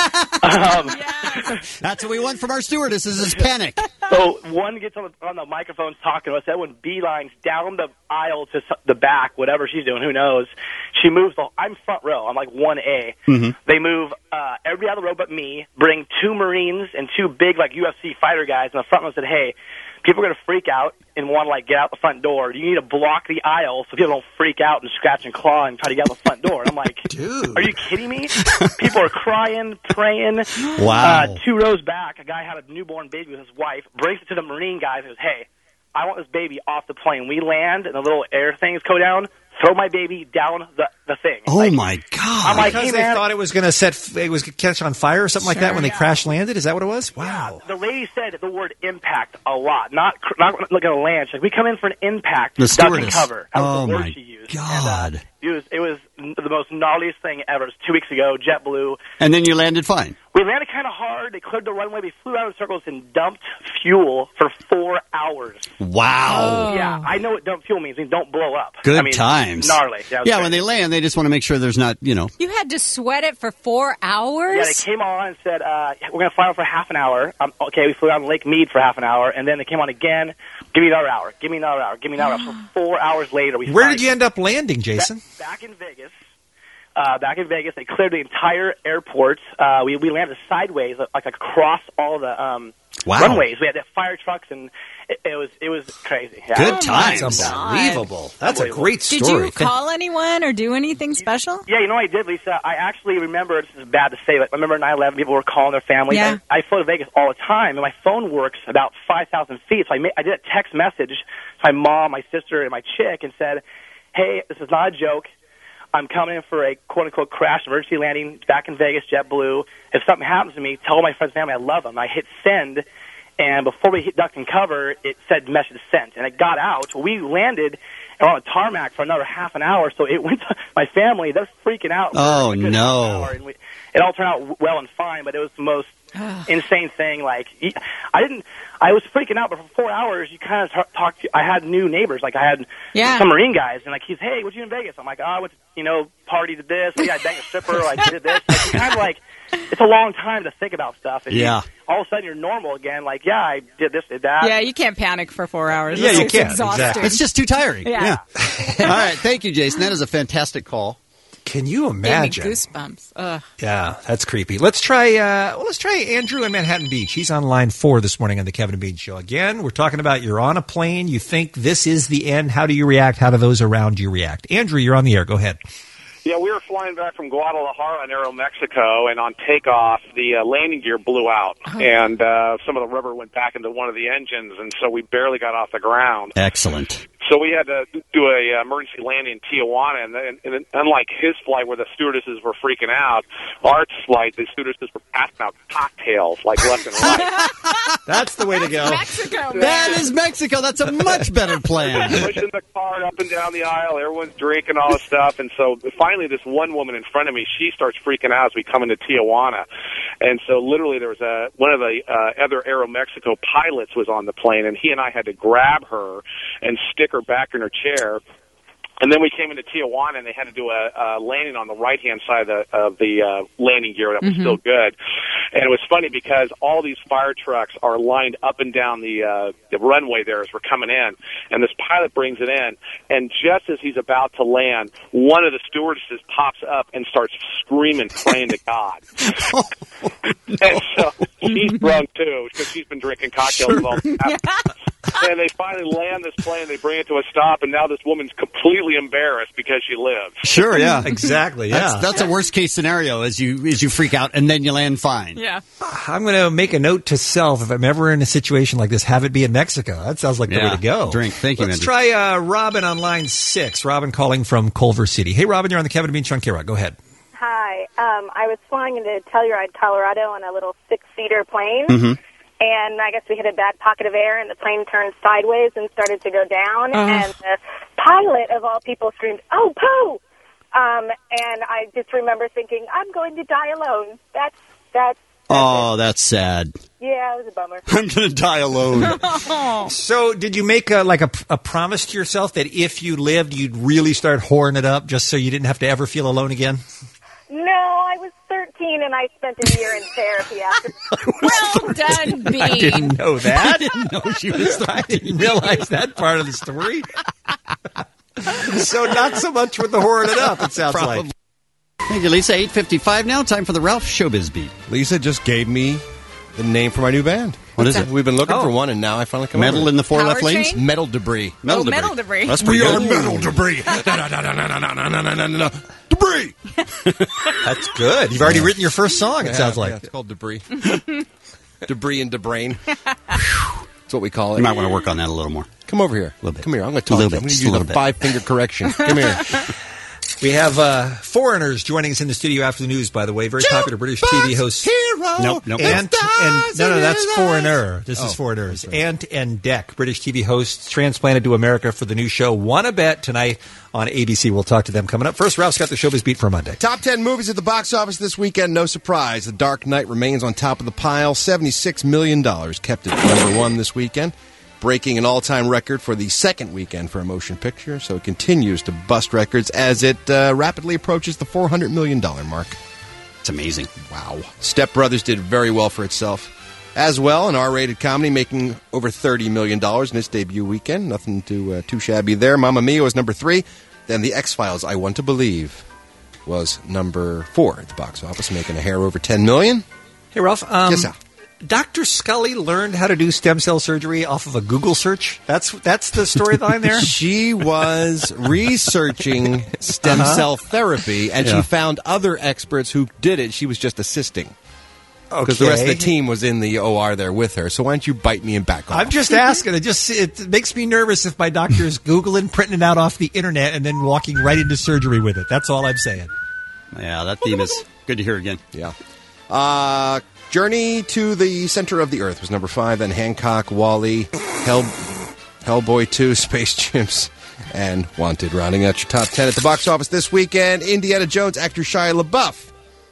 That's what we want from our stewardesses is panic. So one gets on the microphone talking to us. That one beelines down the aisle to the back, whatever she's doing, who knows. She moves. I'm front row. I'm like 1A. Mm-hmm. They move everybody out of the row but me, bring 2 Marines and 2 big UFC fighter guys in the front row and said, hey, people are going to freak out and want to get out the front door. You need to block the aisle so people don't freak out and scratch and claw and try to get out the front door. And I'm like, dude, are you kidding me? People are crying, praying. Wow. 2 rows back, a guy had a newborn baby with his wife, brings it to the Marine guys and goes, hey, I want this baby off the plane. We land and the little air things go down. Throw my baby down the thing. Oh, my God. I'm like, because hey, they man. thought it was going to catch on fire or something like that when they crash landed? Is that what it was? Wow. The lady said the word impact a lot. Not looking at a land. She's like, we come in for an impact. The Doesn't stewardess. cover. That was Oh, the word my she used. God. And, it was the most gnarliest thing ever. It was 2 weeks ago, JetBlue. And then you landed fine. We landed kind of hard. They cleared the runway. We flew out in circles and dumped fuel for 4 hours. Wow. Yeah, I know what dump fuel means. It means don't blow up. Good times. Gnarly. Yeah, when they land, they just want to make sure there's not, You had to sweat it for 4 hours? Yeah, they came on and said, we're going to fly on for half an hour. Okay, we flew out in Lake Mead for half an hour, and then they came on again. Give me another hour. Give me another hour. Give me another hour. So 4 hours later, we Where did you end up landing, Jason? Back in Vegas. They cleared the entire airport. We landed sideways, like across all the runways. We had the fire trucks, and it was crazy. Yeah. Good times. That's unbelievable. That's a great story. Did you call anyone or do anything special? Yeah, I did, Lisa. I actually remember, this is bad to say, but I remember 9/11, people were calling their families. Yeah. I flew to Vegas all the time, and my phone works about 5,000 feet. So I did a text message to my mom, my sister, and my chick and said, hey, this is not a joke. I'm coming in for a quote-unquote crash, emergency landing back in Vegas, JetBlue. If something happens to me, tell my friends and family I love them. I hit send, and before we hit duck and cover, it said message sent. And it got out. We landed and we're on the tarmac for another half an hour, so it went to my family. They're freaking out. Oh, no. It all turned out well and fine, but it was the most insane thing. I was freaking out, but for 4 hours, you kind of talked to, I had new neighbors. Like, I had some Marine guys, and he's, hey, what you in Vegas? I'm like, I went to, party to this. I banged a stripper, or I did this. It's kind of it's a long time to think about stuff. And all of a sudden, you're normal again. I did this, did that. Yeah, you can't panic for 4 hours. Yeah, you can't. Exhausting. Exactly. It's just too tiring. Yeah. All right. Thank you, Jason. That is a fantastic call. Can you imagine? Gave me goosebumps. Ugh. Yeah, that's creepy. Let's try Andrew in Manhattan Beach. He's on line 4 this morning on the Kevin and Bean Show. Again, we're talking about you're on a plane. You think this is the end. How do you react? How do those around you react? Andrew, you're on the air. Go ahead. Yeah, we were flying back from Guadalajara in Aeromexico, and on takeoff, the landing gear blew out, and some of the rubber went back into one of the engines, and so we barely got off the ground. Excellent. So we had to do a emergency landing in Tijuana, and unlike his flight where the stewardesses were freaking out, our flight, the stewardesses were passing out cocktails like left and right. That's the way to go. Mexico, man. That is Mexico. That's a much better plan. Pushing the cart up and down the aisle, everyone's drinking all this stuff, and so finally this one woman in front of me, she starts freaking out as we come into Tijuana. And so literally there was one of the other Aeromexico pilots was on the plane, and he and I had to grab her and stick her back in her chair. And then we came into Tijuana, and they had to do a landing on the right-hand side of the landing gear. That was still good. And it was funny because all these fire trucks are lined up and down the runway there as we're coming in. And this pilot brings it in, and just as he's about to land, one of the stewardesses pops up and starts screaming, praying to God. And so she's drunk, too, because she's been drinking cocktails all the time. And they finally land this plane, they bring it to a stop, and now this woman's completely embarrassed because she lived. Sure, yeah. Exactly, yeah. That's a worst case scenario as you freak out and then you land fine. Yeah. I'm going to make a note to self, if I'm ever in a situation like this, have it be in Mexico. That sounds like the way to go. Drink. Thank you, Let's Andy. try Robin on line 6. Robin calling from Culver City. Hey, Robin, you're on the Kevin and Bean Show on K-Rock. Go ahead. Hi. I was flying into Telluride, Colorado on a little 6-seater plane. Mm-hmm. And I guess we hit a bad pocket of air, and the plane turned sideways and started to go down. And the pilot, of all people, screamed, "Oh, poo!" And I just remember thinking, I'm going to die alone. That's That's sad. Yeah, it was a bummer. I'm going to die alone. So did you make a promise to yourself that if you lived, you'd really start whoring it up just so you didn't have to ever feel alone again? No, I was 13, and I spent a year in therapy after. Well done, Bean. I didn't know that. I didn't know she was 13. I didn't realize that part of the story. So not so much with the whoring it up, it sounds like. Thank you, Lisa. 8:55 now. Time for the Ralph Showbiz Beat. Lisa just gave me the name for my new band. What is it? We've been looking for one, and now I finally come Metal over. in the Four Power Left Lanes? Train? Metal Debris. Metal debris. Metal debris. That's pretty good. metal debris. Debris. That's good. You've already written your first song, it sounds like. Yeah, it's called Debris. Debris and Debrain. That's what we call it. You might want to work on that a little more. Come over here. A little bit. Come here. I'm going to talk to you. I'm going to do the 5-finger correction. Come here. We have foreigners joining us in the studio after the news, by the way. Very popular British TV host. Nope. No, that's Foreigner. This is Foreigners. Ant and Dec, British TV hosts transplanted to America for the new show Wanna Bet tonight on ABC. We'll talk to them coming up. First, Ralph's got the Showbiz Beat for Monday. Top 10 movies at the box office this weekend. No surprise. The Dark Knight remains on top of the pile. $76 million kept it number one this weekend, breaking an all-time record for the second weekend for a motion picture. So it continues to bust records as it rapidly approaches the $400 million mark. It's amazing. Wow. Step Brothers did very well for itself. As well, an R-rated comedy making over $30 million in its debut weekend. Nothing too shabby there. Mamma Mia was number 3. Then The X-Files, I Want to Believe, was number 4 at the box office, making a hair over $10 million. Hey, Ralph. Yes, sir. Dr. Scully learned how to do stem cell surgery off of a Google search. That's the storyline there? She was researching stem cell therapy, and she found other experts who did it. She was just assisting. Because the rest of the team was in the OR there with her. So why don't you bite me and back off? I'm just asking. It makes me nervous if my doctor is Googling, printing it out off the internet, and then walking right into surgery with it. That's all I'm saying. Yeah, that theme is good to hear again. Yeah. Journey to the Center of the Earth was number 5. Then Hancock, Wall-E, Hellboy 2, Space Chimps, and Wanted. Rounding out your top 10 at the box office this weekend, Indiana Jones actor Shia LaBeouf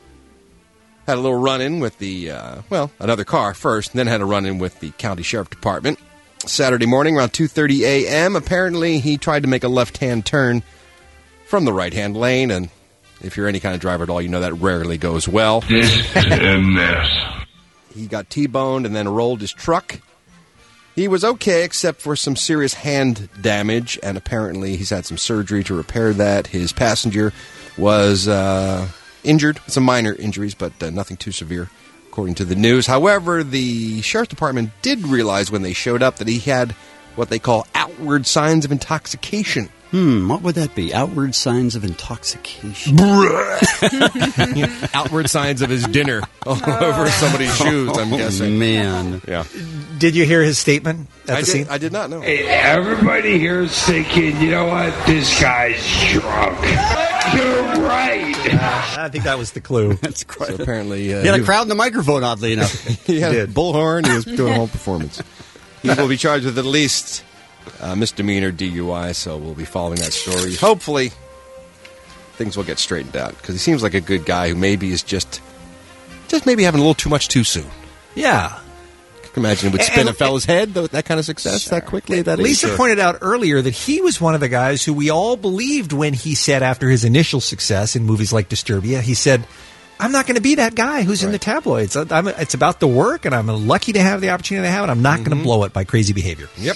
had a little run-in with the, another car first, and then had a run-in with the county sheriff department. Saturday morning around 2:30 a.m., apparently he tried to make a left-hand turn from the right-hand lane, and if you're any kind of driver at all, you know that rarely goes well. It's a mess. He got T-boned and then rolled his truck. He was okay, except for some serious hand damage, and apparently he's had some surgery to repair that. His passenger was injured, some minor injuries, but nothing too severe, according to the news. However, the sheriff's department did realize when they showed up that he had what they call outward signs of intoxication. What would that be? Outward signs of intoxication. Outward signs of his dinner all over somebody's shoes, I'm guessing. Man. Yeah. Did you hear his statement at the scene? I did not know. Hey, everybody here is thinking, you know what? This guy's drunk. You're right. I think that was the clue. That's quite. So apparently, he had a crowd in the microphone, oddly enough. He had a bullhorn. He was doing a whole performance. He will be charged with at least misdemeanor DUI, so we'll be following that story. Hopefully, things will get straightened out, because he seems like a good guy who maybe is just maybe having a little too much too soon. Yeah. I can imagine it would spin a fella's head, that kind of success, that quickly. That Lisa pointed out earlier that he was one of the guys who we all believed when he said after his initial success in movies like Disturbia, he said, I'm not going to be that guy who's in the tabloids. It's about the work, and I'm lucky to have the opportunity to have it. I'm not going to blow it by crazy behavior. Yep.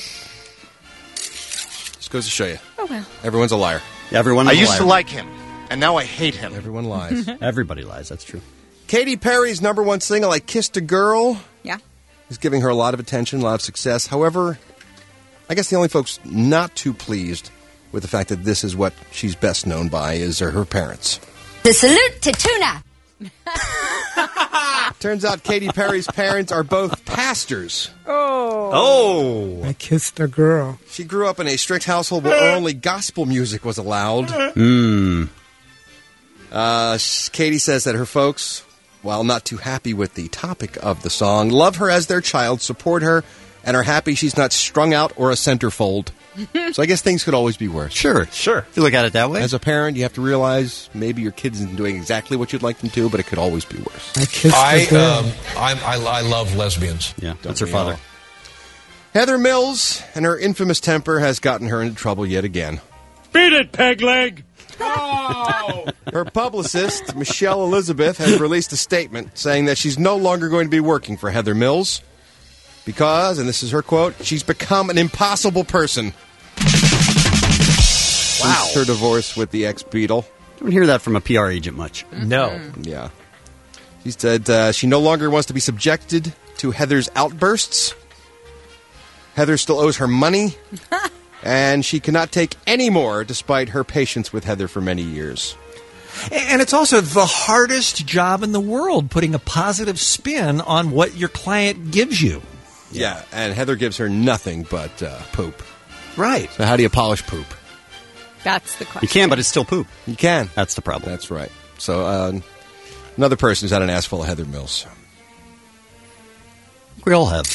Just goes to show you. Oh, well. Everyone's a liar. Everyone. I used to like him, and now I hate him. Everyone lies. Everybody lies. That's true. Katy Perry's #1 single, I Kissed a Girl, Yeah. is giving her a lot of attention, a lot of success. However, I guess the only folks not too pleased with the fact that this is what she's best known by are her parents. The salute to tuna. Turns out Katy Perry's parents are both pastors. Oh. I kissed a girl. She grew up in a strict household where only gospel music was allowed. Katy says that her folks, while not too happy with the topic of the song, love her as their child, support her, and are happy she's not strung out or a centerfold. So I guess things could always be worse. Sure. If you look at it that way. As a parent, you have to realize maybe your kid isn't doing exactly what you'd like them to, but it could always be worse. I kissed a girl. I love lesbians. Yeah, that's her father. Heather Mills and her infamous temper has gotten her into trouble yet again. Beat it, peg leg. Her publicist, Michelle Elizabeth, has released a statement saying that she's no longer going to be working for Heather Mills because, and this is her quote, she's become an impossible person. Wow. Since her divorce with the ex-Beatle. Don't hear that from a PR agent much. No. Yeah. She said she no longer wants to be subjected to Heather's outbursts. Heather still owes her money. And she cannot take any more, despite her patience with Heather for many years. And it's also the hardest job in the world, putting a positive spin on what your client gives you. Yeah, and Heather gives her nothing but poop. Right. So how do you polish poop? That's the question. You can, but it's still poop. You can. That's the problem. That's right. So another person who's had an ass full of Heather Mills. We all have.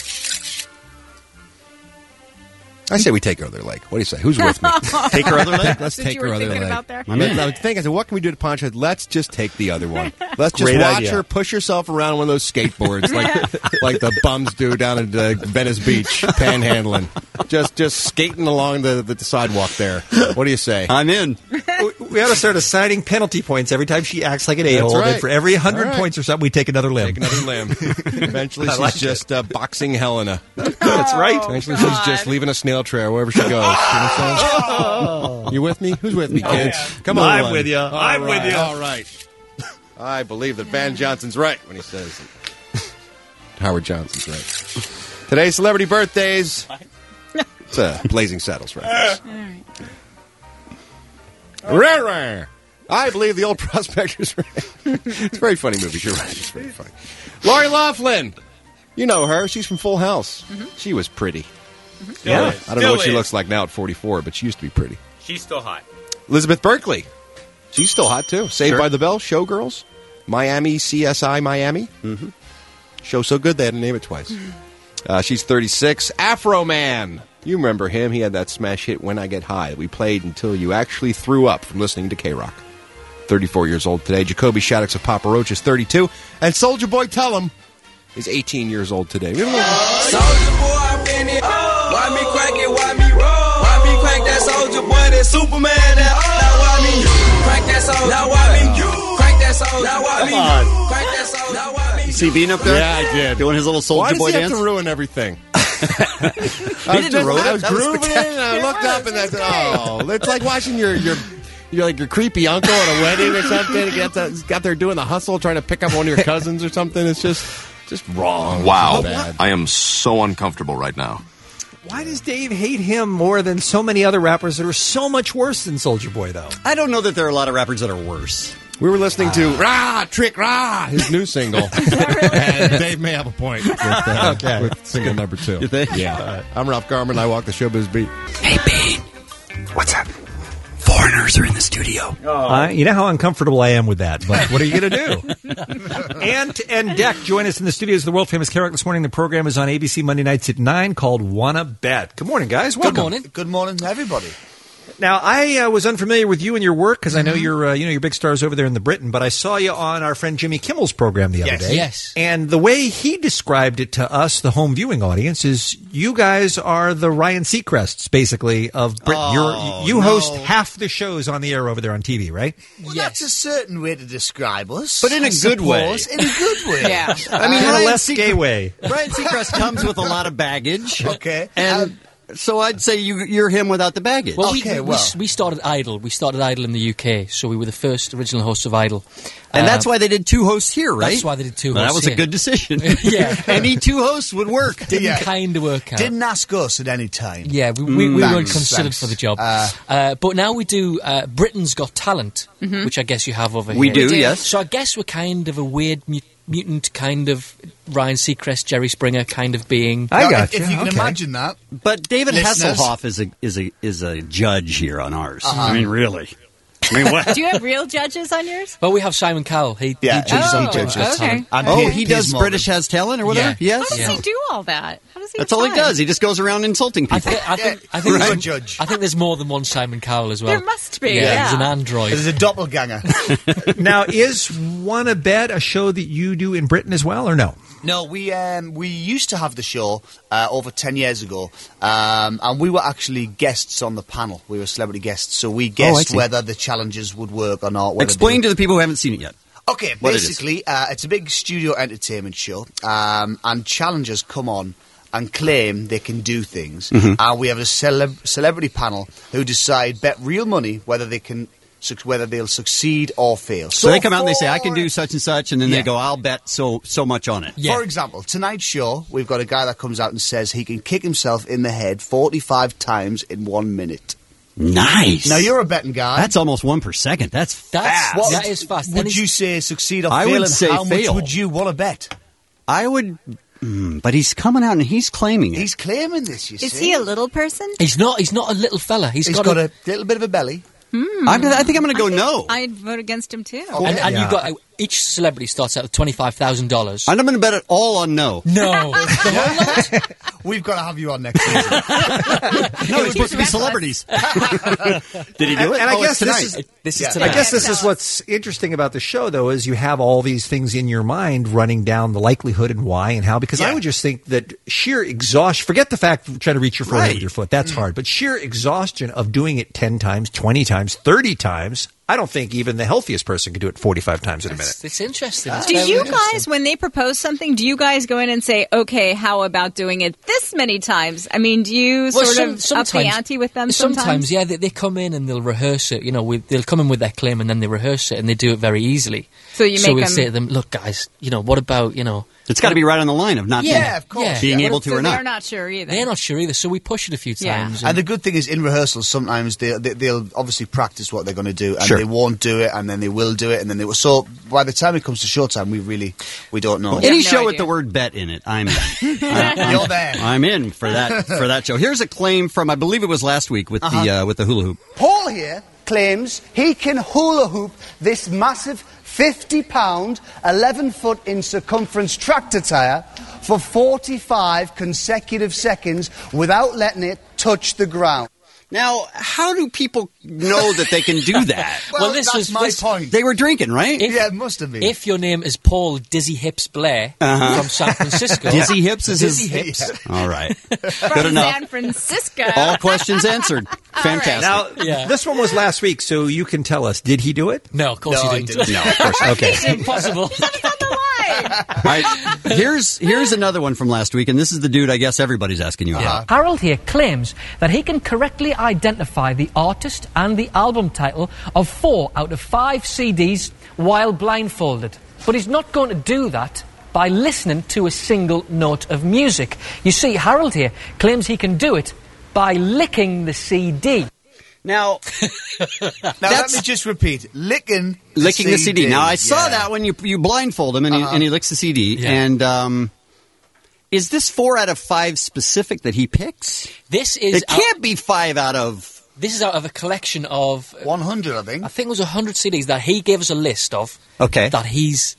I say we take her other leg. What do you say? Who's with me? Take her other leg? Let's Since take you her were other thinking leg. about there. I was thinking, what can we do to Poncho? Let's just take the other one. Let's just Great watch idea. her push herself around one of those skateboards like the bums do down at Venice Beach, panhandling. Just skating along the sidewalk there. What do you say? I'm in. We ought to start assigning penalty points every time she acts like an a-hole. right. And for every 100 All right. points or something, we take another limb. Take another limb. Eventually, I she's like just boxing Helena. That's right. Eventually, she's just leaving a snail trail wherever she goes. You know what I'm saying? You with me? Who's with me, kids? Come on. I'm with you. I'm with you. All right. I believe that Van Johnson's right when he says Howard Johnson's right. Today's celebrity birthdays. It's a Blazing Saddles reference. Rare. I believe the old prospector's right. It's a very funny movie. You're right. It's very funny. Lori Loughlin. You know her. She's from Full House. She was pretty. Yeah. I don't know what she looks like now at 44, but she used to be pretty. She's still hot. Elizabeth Berkley. She's still hot, too. Saved by the Bell, Showgirls, Miami, CSI Miami. Mm-hmm. Show so good they had to name it twice. She's 36. Afro Man. You remember him. He had that smash hit, When I Get High. We played until you actually threw up from listening to K-Rock. 34 years old today. Jacoby Shaddix of Papa Roach is 32. And Soulja Boy Tellum is 18 years old today. Soulja Boy, I'm in it. Why me crack it? Why me roll? Why me crank that Soulja Boy? That Superman? Now why me crank that Soulja? Now why me crank that Soulja? Now why me crank that Soulja? Now why me? You see Bean up there? Yeah, I did. Doing his little Soulja Boy Why does he dance? have to ruin everything? He didn't ruin it. I was That was the grooving it, and I looked up, and I said, "Oh, it's like watching your creepy uncle at a wedding or something. He's got there doing the hustle, trying to pick up one of your cousins or something. It's just wrong. Wow. It's bad. I am so uncomfortable right now. Why does Dave hate him more than so many other rappers that are so much worse than Soulja Boy, though? I don't know that there are a lot of rappers that are worse. We were listening to Rah, Trick Rah, his new single. And Dave may have a point with single number 2. You think? Yeah. I'm Ralph Garman. I walk the showbiz beat. Hey, Pete. What's up? Foreigners are in the studio. You know how uncomfortable I am with that, but what are you going to do? Ant and Deck join us in the studios of the world-famous Kerouac this morning. The program is on ABC Monday nights at 9 called Wanna Bet. Good morning, guys. Welcome. Good morning. Good morning, everybody. Now, I was unfamiliar with you and your work because I know you're big stars over there in the Britain, but I saw you on our friend Jimmy Kimmel's program the other day. Yes. And the way he described it to us, the home viewing audience, is you guys are the Ryan Seacrests, basically, of Britain. You host half the shows on the air over there on TV, right? Well, that's a certain way to describe us. But in a good way. In a good way. Yeah. I mean, in a less gay way. Ryan Seacrest comes with a lot of baggage. Okay. And so I'd say you're him without the baggage. Well, we started Idol. We started Idol in the UK, so we were the first original hosts of Idol. And that's why they did 2 hosts here, right? That's why they did 2 hosts That was here. a good decision. Yeah. Any 2 hosts would work. Didn't kind of work out. Didn't ask us at any time. Yeah, we weren't considered for the job. But now we do Britain's Got Talent, which I guess you have over here. We do, yes. So I guess we're kind of a weird mutant kind of Ryan Seacrest, Jerry Springer kind of being. I got you. If you can imagine that. But David Listeners. Hasselhoff is a judge here on ours. I mean, really. I mean, what? Do you have real judges on yours? Well, we have Simon Cowell. He judges Oh, British Got okay. Talent. He does British Has Talent or whatever? Yeah. Yes? How does he do all that? How does he That's have all he time? does. He just goes around insulting people. I think You're a judge. I think there's more than one Simon Cowell as well. There must be, There's an android. There's a doppelganger. Now, is Wanna Bet a show that you do in Britain as well, or no? No, we used to have the show over 10 years ago, and we were actually guests on the panel. We were celebrity guests, so we guessed whether the challenges would work or not. Explain to the people who haven't seen it yet. Okay, basically, it's a big studio entertainment show, and challengers come on and claim they can do things, and we have a celebrity panel who bet real money whether they'll succeed or fail. So they come out and they say, I can do such and such, and then they go, I'll bet so much on it. Yeah. For example, tonight's show, we've got a guy that comes out and says he can kick himself in the head 45 times in 1 minute. Nice. Now, you're a betting guy. That's almost 1 per second. That's fast. That is fast. Would you say succeed or fail? I would and say how fail. much would you want to bet? I would... but he's coming out and he's claiming it. He's claiming this, you see. Is he a little person? He's not a little fella. He's got a little bit of a belly. I think I'm going to go no. I'd vote against him too. And you've got each celebrity starts out at $25,000. I'm going to bet it all on no. No. We've got to have you on next season. No, it's supposed to be celebrities. Did he do it? And I guess tonight. This is tonight. I guess this is what's interesting about the show, though, is you have all these things in your mind running down the likelihood and why and how. Because I would just think that sheer exhaustion, forget the fact of trying to reach your forehead with your foot, that's hard. But sheer exhaustion of doing it 10 times, 20 times, 30 times, I don't think even the healthiest person could do it 45 times in a minute. It's interesting. It's Do very you interesting. guys, when they propose something, do you guys go in and say, okay, how about doing it this many times? I mean, do you sort of up the ante with them sometimes? Yeah, they come in and they'll rehearse it. You know, they'll come in with their claim and then they rehearse it and they do it very easily. So we'll say to them, look, guys, what about, It's got to be right on the line of not being able to or not. They're not sure either. They're not sure either, so we push it a few times. And the good thing is, in rehearsals, sometimes they'll obviously practice what they're going to do, and they won't do it, and then they will do it, and then they will. So by the time it comes to showtime, we don't know. Any show with the word bet in it, I'm in. You're there. I'm in for that show. Here's a claim from, I believe it was last week with the hula hoop. Paul here claims he can hula hoop this massive 50-pound, 11-foot in circumference tractor tyre for 45 consecutive seconds without letting it touch the ground. Now, how do people know that they can do that? Well, that's my point. They were drinking, right? It must have been. If your name is Paul Dizzy Hips Blair from San Francisco. Dizzy Hips is Dizzy his... Hips. All right. From Good enough. San Francisco. All questions answered. Fantastic. Now, this one was last week, so you can tell us. Did he do it? No, of course he didn't. No, of course not. Okay. It's impossible. All right. Here's another one from last week, and this is the dude I guess everybody's asking you about. Harold here claims that he can correctly identify the artist and the album title of 4 out of 5 CDs while blindfolded. But he's not going to do that by listening to a single note of music. You see, Harold here claims he can do it by licking the CD. Now, let me just repeat. Licking the CD. Now, I saw that when you blindfold him and he licks the CD. Yeah. And is this 4 out of 5 specific that he picks? This is... It can't be 5 out of... This is out of a collection of 100, I think. I think it was 100 CDs that he gave us a list of. Okay. That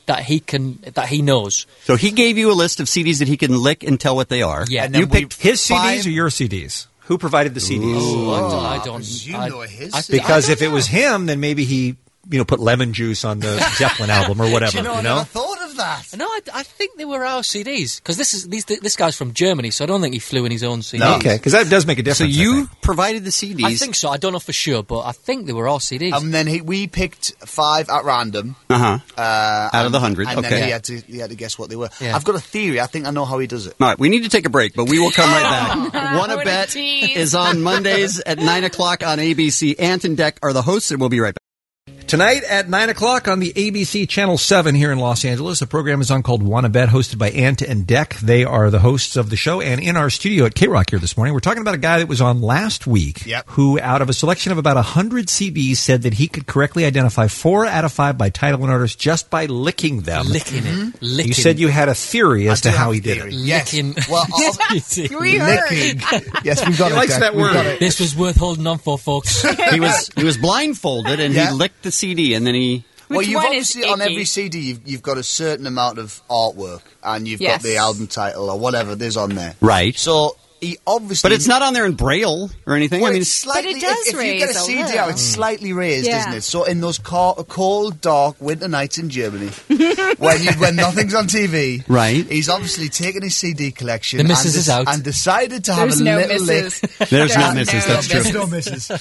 he knows. So he gave you a list of CDs that he can lick and tell what they are. Yeah. And you picked his five? CDs or your CDs? Who provided the CDs? I don't. Because if it was him, then maybe he, put lemon juice on the Zeppelin album or whatever. I never thought of that. No, I think they were our CDs because this guy's from Germany, so I don't think he flew in his own CDs. No. Okay, because that does make a difference. So you provided the CDs. I think so. I don't know for sure, but I think they were all CDs. And then we picked 5 at random. Out of the 100. And okay. then he had to guess what they were. Yeah. I've got a theory. I think I know how he does it. All right, we need to take a break, but we will come right back. Wanna Bet is on Mondays at 9 o'clock on ABC. Ant and Dec are the hosts, and we'll be right back. Tonight at 9 o'clock on the ABC Channel 7 here in Los Angeles, a program is on called Wanna Bet, hosted by Ant and Dec. They are the hosts of the show. And in our studio at K-Rock here this morning, we're talking about a guy that was on last week who, out of a selection of about 100 CDs, said that he could correctly identify 4 out of 5 by title and artist just by licking them. Licking it. Licking. You said you had a theory as to how he did it. Yes. Licking. Well, We heard. licking. Yes, we've got He it. likes Dec. that We've word. got it. This was worth holding on for, folks. He was blindfolded, and he licked the CD, and then he... Well, Which you've one obviously is on icky? every CD you've got a certain amount of artwork, and you've got Yes. the album title or whatever there's on there. Right. So he obviously, But it's not on there in Braille or anything. Well, I mean, it's slightly. But it does if you raise get a a CD little. out, it's slightly raised, Yeah. isn't it? So in those cold, dark winter nights in Germany, when nothing's on TV, Right. He's obviously taken his CD collection. The missus is out. and decided to have There's a no little misses. lick. There's no misses, that's true. There's no misses.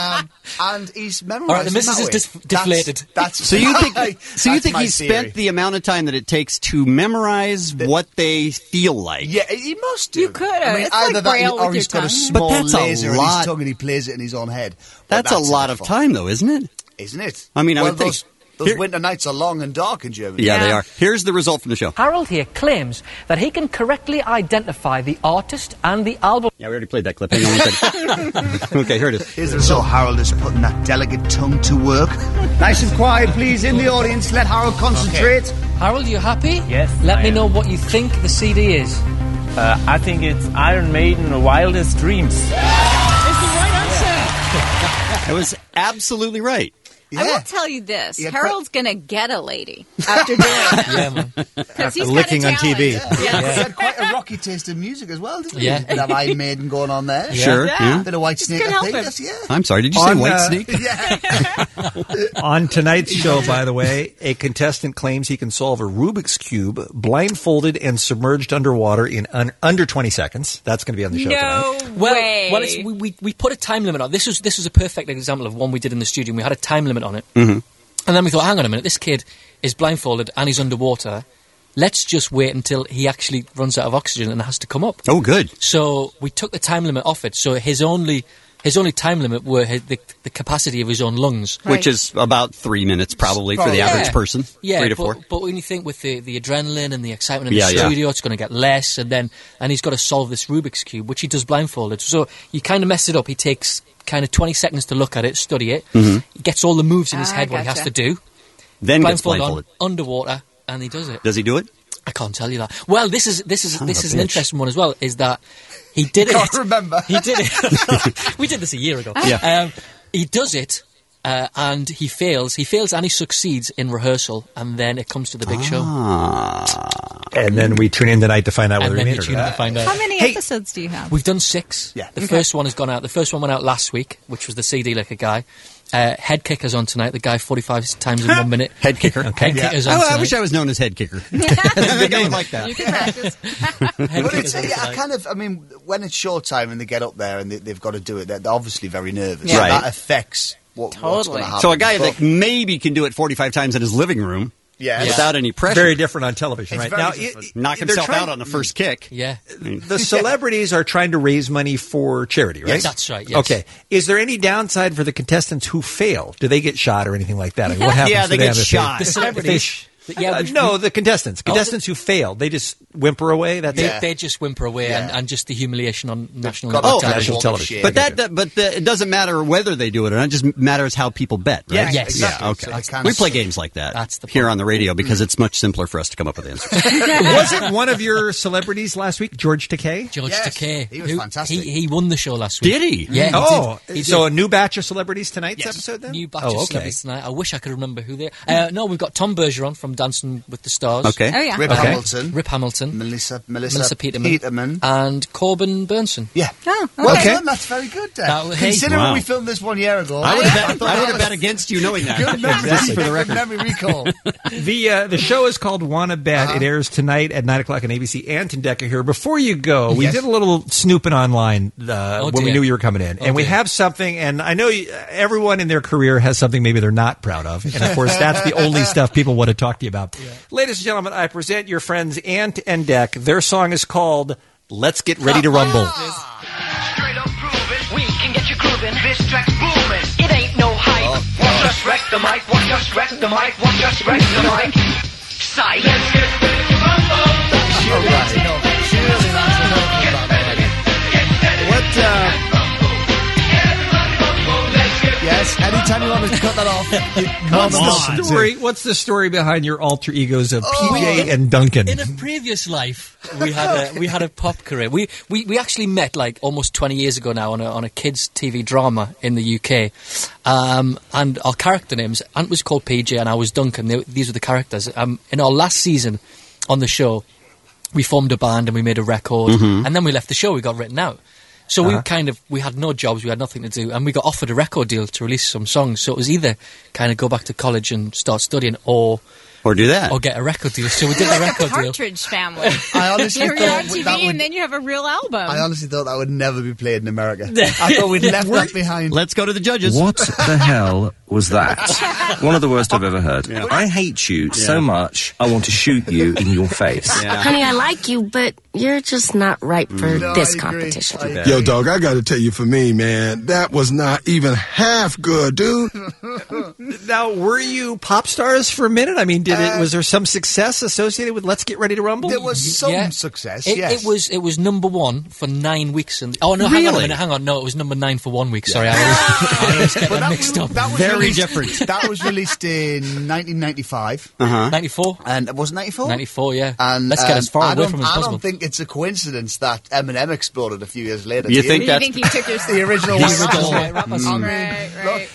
And he's memorized. All right, the them missus that is way. deflated. That's So you think that's my he theory. spent the amount of time that it takes to memorize what they feel like? Yeah, he must do. You could have. I mean, It's either like that Braille or with he's your got a tongue. small But that's a laser in his lot. tongue and he plays it in his own head. But That's a lot of fun. time, though, isn't it? Isn't it? I mean, I well, would think- those Here- winter nights are long and dark in Germany. Yeah, they are. Here's the result from the show. Harold here claims that he can correctly identify the artist and the album. Yeah, we already played that clip. Hang on one second. Okay, here it is. So Harold is putting that delicate tongue to work. Nice and quiet, please, in the audience. Let Harold concentrate. Harold, you happy? Yes, Let I me am. know what you think the CD is. I think it's Iron Maiden, Wildest Dreams. It's the right answer. It was absolutely right. I will tell you this: Yeah, Harold's gonna get a lady after doing it. Yeah, man. Because he's Licking got a on TV. talent. He had quite a rocky taste in music as well, didn't he? Yeah. Bit of Iron Maiden going on there. Sure, yeah. Bit of White Snake, couldn't I help think. him. Yes, yeah. I'm sorry, did you say On, White Snake? On tonight's show, by the way, a contestant claims he can solve a Rubik's Cube blindfolded and submerged underwater in under 20 seconds. That's going to be on the show tonight. No way. Well, we put a time limit on. This was a perfect example of one we did in the studio. And we had a time limit on it, and then we thought, hang on a minute, this kid is blindfolded and he's underwater. Let's just wait until he actually runs out of oxygen and has to come up. Oh, good. So we took the time limit off it. So his only time limit were the capacity of his own lungs, Which is about 3 minutes, probably, for the average person. Yeah, 3 to 4. But when you think with the adrenaline and the excitement in Yeah, the yeah. studio, it's going to get less, and he's got to solve this Rubik's Cube, which he does blindfolded. So you kind of mess it up. He takes kind of 20 seconds to look at it, study it. He gets all the moves in his head what he has gotcha. to do. Then gets Blindfolded blindfolded. on, underwater, and he does it. Does he do it? I can't tell you that. Well, this is of a an bitch. interesting one as well. Is that he did it? Can't remember. He did it. We did this a year ago. Yeah. He does it, and he fails. He fails and he succeeds in rehearsal, and then it comes to the big show. And then we tune in tonight to find out And whether then we we made it. tune in to find out. How many episodes do you have? We've done 6. Yeah. The first one has gone out. The first one went out last week, which was the CD Licker guy. Head Kicker's on tonight. The guy 45 times in 1 minute. Head kicker. Head Kicker's on Oh, tonight. I wish I was known as head kicker. I would like that. You can practice. Head But Kicker's it's, on tonight. I mean, when it's showtime and they get up there and they've got to do it, they're obviously very nervous. Yeah. Right. That affects what's going Totally. to happen. So a guy But- that maybe can do it 45 times in his living room Yeah. without any pressure. Very different on television, It's right? very Now, different. Knock they're himself trying- out on the first kick. Yeah. The celebrities are trying to raise money for charity, right? Yes, that's right, yes. Okay. Is there any downside for the contestants who fail? Do they get shot or anything like that? I mean, what happens Yeah, to they them get if shot. They, The if celebrities- No, the contestants. Contestants who failed. They just whimper away. They just whimper away, and just the humiliation on national television. But it doesn't matter whether they do it or not. It just matters how people bet, right? Yes. Exactly. Okay. So We play games like that here on the radio because it's much simpler for us to come up with answers. Wasn't one of your celebrities last week George Takei? George Takei. He was fantastic. He won the show last week. Did he? Yeah. Oh, he did. so a new batch of celebrities tonight's episode then? New batch of celebrities tonight. I wish I could remember who they are. No, we've got Tom Bergeron from Dancing with the Stars. Okay. Oh, yeah. Rip Hamilton. Melissa Peterman. And Corbin Burnson. Yeah. Oh, Well okay. done, that's very good, Dan. Hey, Considering we filmed this 1 year ago, I would have bet against you knowing that. Good memory, Just for the record. Good memory recall. The show is called Wanna Bet. It airs tonight at 9 o'clock on ABC. Anton Decker here. Before you go, we did a little snooping online when we knew you were coming in. And we have something, and I know everyone in their career has something maybe they're not proud of. And, of course, that's the only stuff people want to talk to you about. Yeah. Ladies and gentlemen, I present your friends Ant and Deck. Their song is called Let's Get Ready to Rumble. Straight up proving, we can get you grooving. This track's booming. It ain't no hype. Watch us wreck the mic. Watch us wreck the mic. Watch us wreck the mic. Sight. Let's get ready to rumble. Yes, anytime you want to cut that off. What's the story behind your alter egos of PJ and Duncan? In a previous life, we had a pop career. We actually met like almost 20 years ago now on a kids' TV drama in the UK, and our character names. Ant was called PJ and I was Duncan. These were the characters. In our last season on the show, we formed a band and we made a record, and then we left the show. We got written out. So we had no jobs, we had nothing to do, and we got offered a record deal to release some songs. So it was either kind of go back to college and start studying, or do that, or get a record deal. So we did the record deal. Partridge Family. I honestly You're on TV, and then you have a real album. I honestly thought that would never be played in America. I thought we'd left that behind. Let's go to the judges. What the hell was that? One of the worst I've ever heard. Yeah. I hate you so much, I want to shoot you in your face. Honey, I like you, but you're just not right for this competition. Yo, dog, I gotta tell you, for me, man, that was not even half good, dude. Now, were you pop stars for a minute? I mean, was there some success associated with Let's Get Ready to Rumble? There was some success, yes. It was number one for 9 weeks. Hang on a minute. No, it was number 9 for 1 week. Sorry, I always get that mixed up. Very different. That was released in 1995. 94. And was it 94? 94, yeah. And let's get as far away from it as possible. I don't think it's a coincidence that Eminem exploded a few years later. You think he took the original rappers? Right.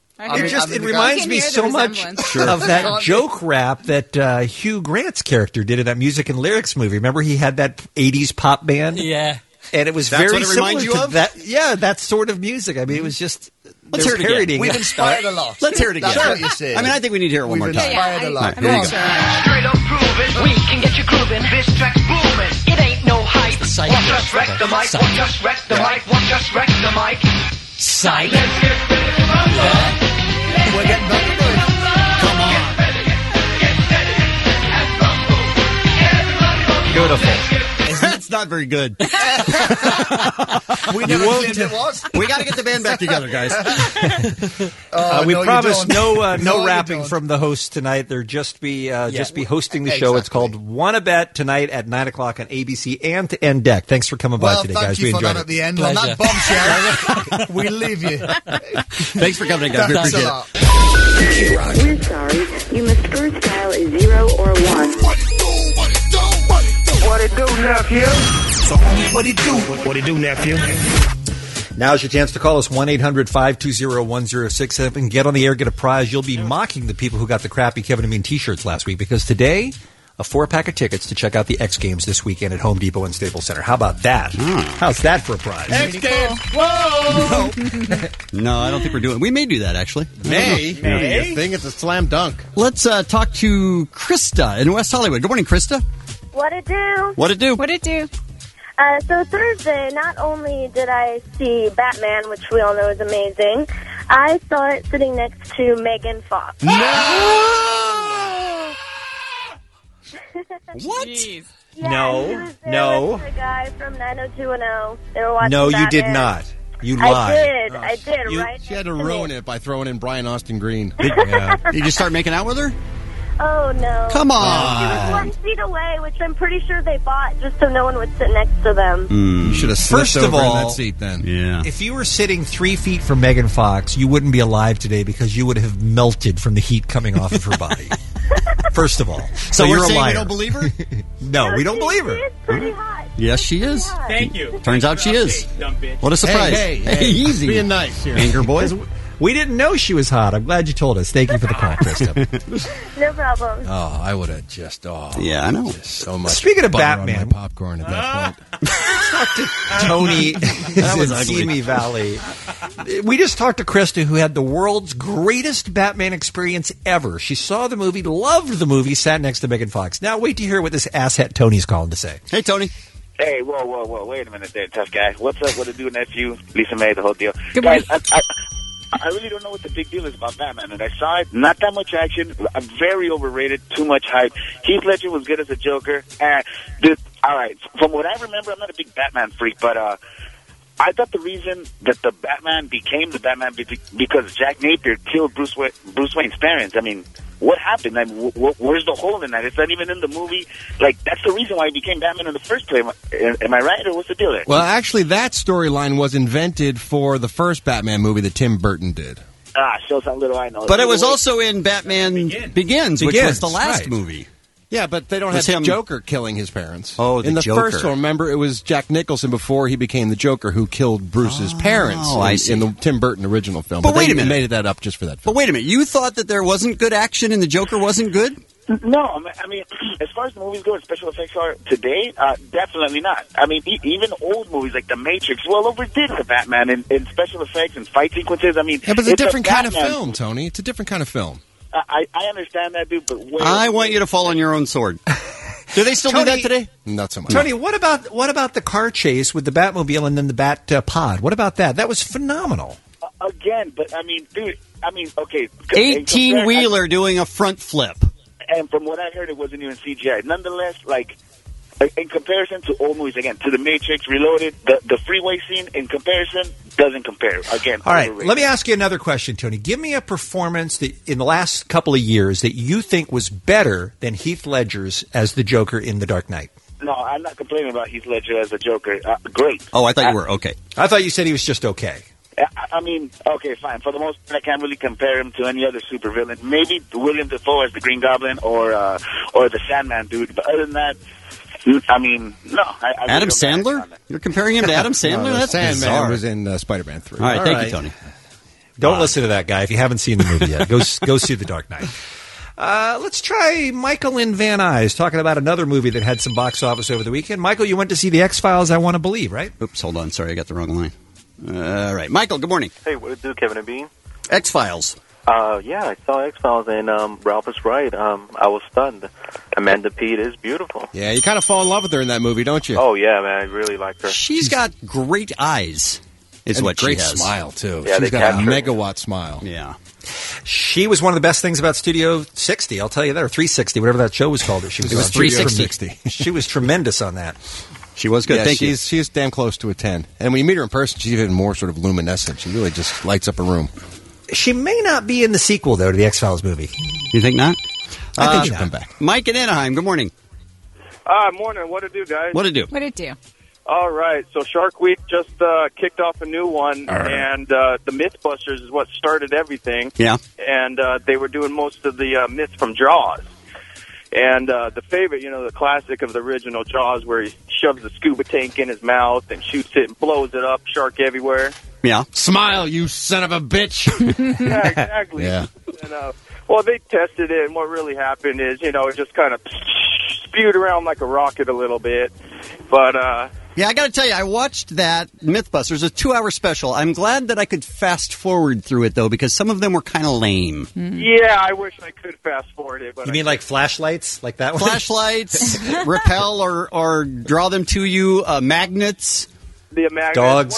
It reminds me so much of that joke rap that Hugh Grant's character did in that Music and Lyrics movie. Remember, he had that 80s pop band? Yeah. And it was very similar to that. Yeah, that sort of music. I mean, it was just... Let's hear it again. We've inspired a lot. Let's hear it again. That's what you say. I mean, I think we need to hear it one more time. We've inspired a lot. Here you go. Straight up proving, we can get you grooving. This track's booming. It ain't no hype. Watch us wreck the mic. Watch us wreck the mic. Watch us wreck the mic. Sight. Let's get ready to rumble. We're getting back to it. Come on. Beautiful. That's not very good. We never claimed it was. We got to get the band back together, guys. We promise no rapping from the hosts tonight. They'll just be hosting the show. It's called Wanna Bet tonight at 9 o'clock on ABC and to Deck. Thanks for coming by today, guys. We enjoyed it. At the end. On that bombshell, we leave you. Thanks for coming in, guys. We appreciate it. We're sorry. You must first dial a 0 or 1. What it do, nephew? So, what it do, nephew? Now's your chance to call us 1-800-520-1067 and get on the air, get a prize. You'll be mocking the people who got the crappy Kevin and Bean t-shirts last week, because today, a 4-pack of tickets to check out the X Games this weekend at Home Depot and Staples Center. How about that? How's that for a prize? X Games! Whoa! No, I don't think we're doing it. We may do that, actually. May? I think it's a slam dunk. Let's talk to Krista in West Hollywood. Good morning, Krista. What it do? What it do? What it do? So Thursday, not only did I see Batman, which we all know is amazing, I saw it sitting next to Megan Fox. No! What? Yeah, No. he was there with the guy from 90210. They were watching No, Batman. you did not. You lied. I did, right? She had to ruin it by throwing in Brian Austin Green. Did you just start making out with her? Oh, no. Come She on. was 1 feet away, which I'm pretty sure they bought just so no one would sit next to them. You should have First slipped of over all, in that seat then. Yeah. If you were sitting 3 feet from Megan Fox, you wouldn't be alive today because you would have melted from the heat coming off of her body. First of all. So you're we're a saying liar. we don't believe her? No, we don't believe her. She is pretty hot. Yes, she is. Thank you. Turns out she is. Dumb bitch. What a surprise. Hey, easy. being nice here. Anger boy. We didn't know she was hot. I'm glad you told us. Thank you for the call, Krista. No problem. Oh, I would have just, Yeah, I know. just so much Speaking of butter on Batman. my popcorn at that point. Talked to Tony That was in ugly. Simi Valley. We just talked to Krista, who had the world's greatest Batman experience ever. She saw the movie, loved the movie, sat next to Megan Fox. Now wait to hear what this asshat Tony's calling to say. Hey, Tony. Hey, whoa, wait a minute there, tough guy. What's up? What to do, nephew? Lisa May, the whole deal. Good Guys, morning. I really don't know what the big deal is about Batman, and I saw it. Not that much action. Very overrated. Too much hype. Heath Ledger was good as a Joker. And, all right, from what I remember, I'm not a big Batman freak, but I thought the reason that the Batman became the Batman because Jack Napier killed Bruce Wayne's parents. I mean, what happened? I mean, where's the hole in that? It's not even in the movie. Like, that's the reason why he became Batman in the first place. Am I right, or what's the deal there? Well, actually, that storyline was invented for the first Batman movie that Tim Burton did. Shows how little I know. But it was also in Batman Begins, which was the last right. movie. Yeah, but they don't Was have him- the Joker killing his parents. Oh, the in the Joker. first one, remember, it was Jack Nicholson before he became the Joker who killed Bruce's parents I see. in the Tim Burton original film. But wait they a minute. made that up just for that film. But wait a minute. You thought that there wasn't good action and the Joker wasn't good? No, I mean, as far as the movies go and special effects are today, definitely not. I mean, even old movies like The Matrix, well, overdid the Batman in special effects and fight sequences. I mean, Yeah, but it's a different kind of Batman. film, Tony. It's a different kind of film. I understand that, dude, but I want you to fall on your own sword. Do they still do that today? Not so much. Tony, what about the car chase with the Batmobile and then the Bat pod? What about that? That was phenomenal. Again, but I mean, dude, okay. 18-wheeler doing a front flip. And from what I heard, it wasn't even CGI. Nonetheless, like, in comparison to old movies, again, to The Matrix, Reloaded, the freeway scene, in comparison, doesn't compare. Again, All right, overrated. let me ask you another question, Tony. Give me a performance that in the last couple of years that you think was better than Heath Ledger's as the Joker in The Dark Knight. No, I'm not complaining about Heath Ledger as a Joker. Great. Oh, I thought you were. Okay. I thought you said he was just okay. I mean, okay, fine. For the most part, I can't really compare him to any other supervillain. Maybe William Dafoe as the Green Goblin or the Sandman dude. But other than that, I mean, no. I Adam really don't Sandler? You're comparing him to Adam Sandler? No, the That's Sandman bizarre. was in Spider-Man 3. All right, thank right. you, Tony. Don't listen to that guy if you haven't seen the movie yet. Go see The Dark Knight. Let's try Michael in Van Nuys talking about another movie that had some box office over the weekend. Michael, you went to see The X-Files, I Want to Believe, right? Oops, hold on. Sorry, I got the wrong line. All right. Michael, good morning. Hey, what it do, Kevin and Bean? X-Files. Yeah, I saw X-Files, and Ralph is right. I was stunned. Amanda Peet is beautiful. Yeah, you kind of fall in love with her in that movie, don't you? Oh, yeah, man, I really liked her. She's got great eyes, is and what a great she has. smile, too. Yeah, She's they got a captured it. megawatt smile. Yeah. She was one of the best things about Studio 60, I'll tell you that, or 360, whatever that show was called. She was It was on 360. She was tremendous on that. She was good. Yeah, Thank you. she's damn close to a 10. And when you meet her in person, she's even more sort of luminescent. She really just lights up a room. She may not be in the sequel, though, to the X-Files movie. You think not? I think she'll come back. Mike in Anaheim, good morning. Morning. What it do, guys? What'd it do? What'd it do? All right. So Shark Week just kicked off a new one, and the Mythbusters is what started everything. Yeah. And they were doing most of the myths from Jaws. And the favorite, the classic of the original Jaws, where he shoves the scuba tank in his mouth and shoots it and blows it up, shark everywhere. Yeah. Smile, you son of a bitch. Yeah, exactly. Yeah. And, well, they tested it, and what really happened is, it just kind of spewed around like a rocket a little bit. But, Yeah, I got to tell you, I watched that Mythbusters, a 2-hour special. I'm glad that I could fast forward through it, though, because some of them were kind of lame. yeah, I wish I could fast forward it. But You mean like flashlights? Like that one? Flashlights, repel or draw them to you, magnets. The magnet.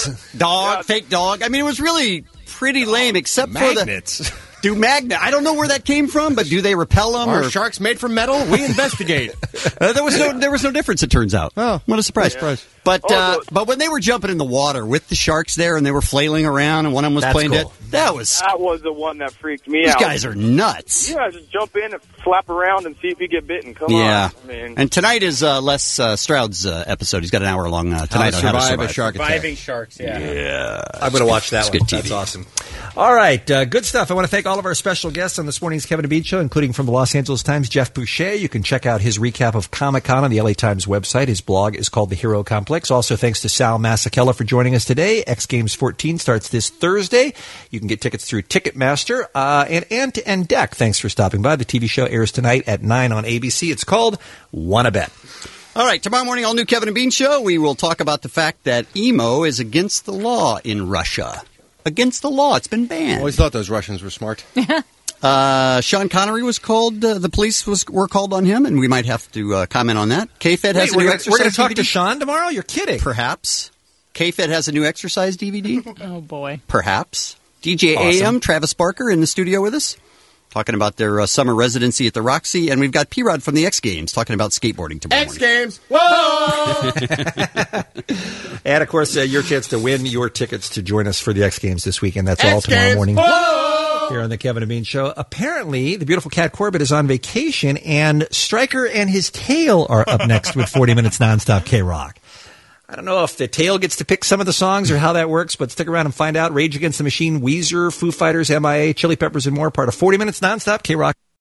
Dogs. Fake dog. I mean, it was really pretty lame, except Magnets. for the... Do magnet? I don't know where that came from, but do they repel them? Are or sharks made from metal? We investigate. there was no difference. It turns out. Oh, what a surprise! surprise. But when they were jumping in the water with the sharks there and they were flailing around and one of them was That's playing cool. dead, That was the one that freaked me These out. guys are nuts. Yeah, just jump in and flap around and see if you get bitten. Come Yeah. on. I mean, And tonight is Les Stroud's episode. He's got an hour long tonight on how to survive a shark attack. Surviving sharks, Yeah. I'm going to watch that It's one. good TV. That's awesome. All right, good stuff. I want to thank all of our special guests on this morning's Kevin and Bean Show, including from the Los Angeles Times, Jeff Boucher. You can check out his recap of Comic-Con on the LA Times website. His blog is called The Hero Complex. Also, thanks to Sal Masekela for joining us today. X Games 14 starts this Thursday. You can get tickets through Ticketmaster. And Ant and Deck, thanks for stopping by. The TV show airs tonight at 9 on ABC. It's called Wanna Bet. All right, tomorrow morning, all new Kevin and Bean Show. We will talk about the fact that emo is against the law in Russia. Against the law. It's been banned. Always thought those Russians were smart. Sean Connery was called. The police were called on him, and we might have to comment on that. K-Fed has a new exercise We're going to talk DVD. to Sean tomorrow? You're kidding. Perhaps. K-Fed has a new exercise DVD. Oh, boy. Perhaps. DJ Awesome. AM, Travis Barker in the studio with us, talking about their summer residency at the Roxy. And we've got P-Rod from the X Games talking about skateboarding tomorrow X morning. Games. Whoa! And, of course, your chance to win your tickets to join us for the X Games this weekend. That's all X tomorrow Games. morning Whoa! here on the Kevin and Bean Show. Apparently, the beautiful Cat Corbett is on vacation, and Stryker and his tail are up next with 40 Minutes Nonstop K-Rock. I don't know if the tail gets to pick some of the songs or how that works, but stick around and find out. Rage Against the Machine, Weezer, Foo Fighters, MIA, Chili Peppers, and more. Part of 40 Minutes Nonstop K-Rock.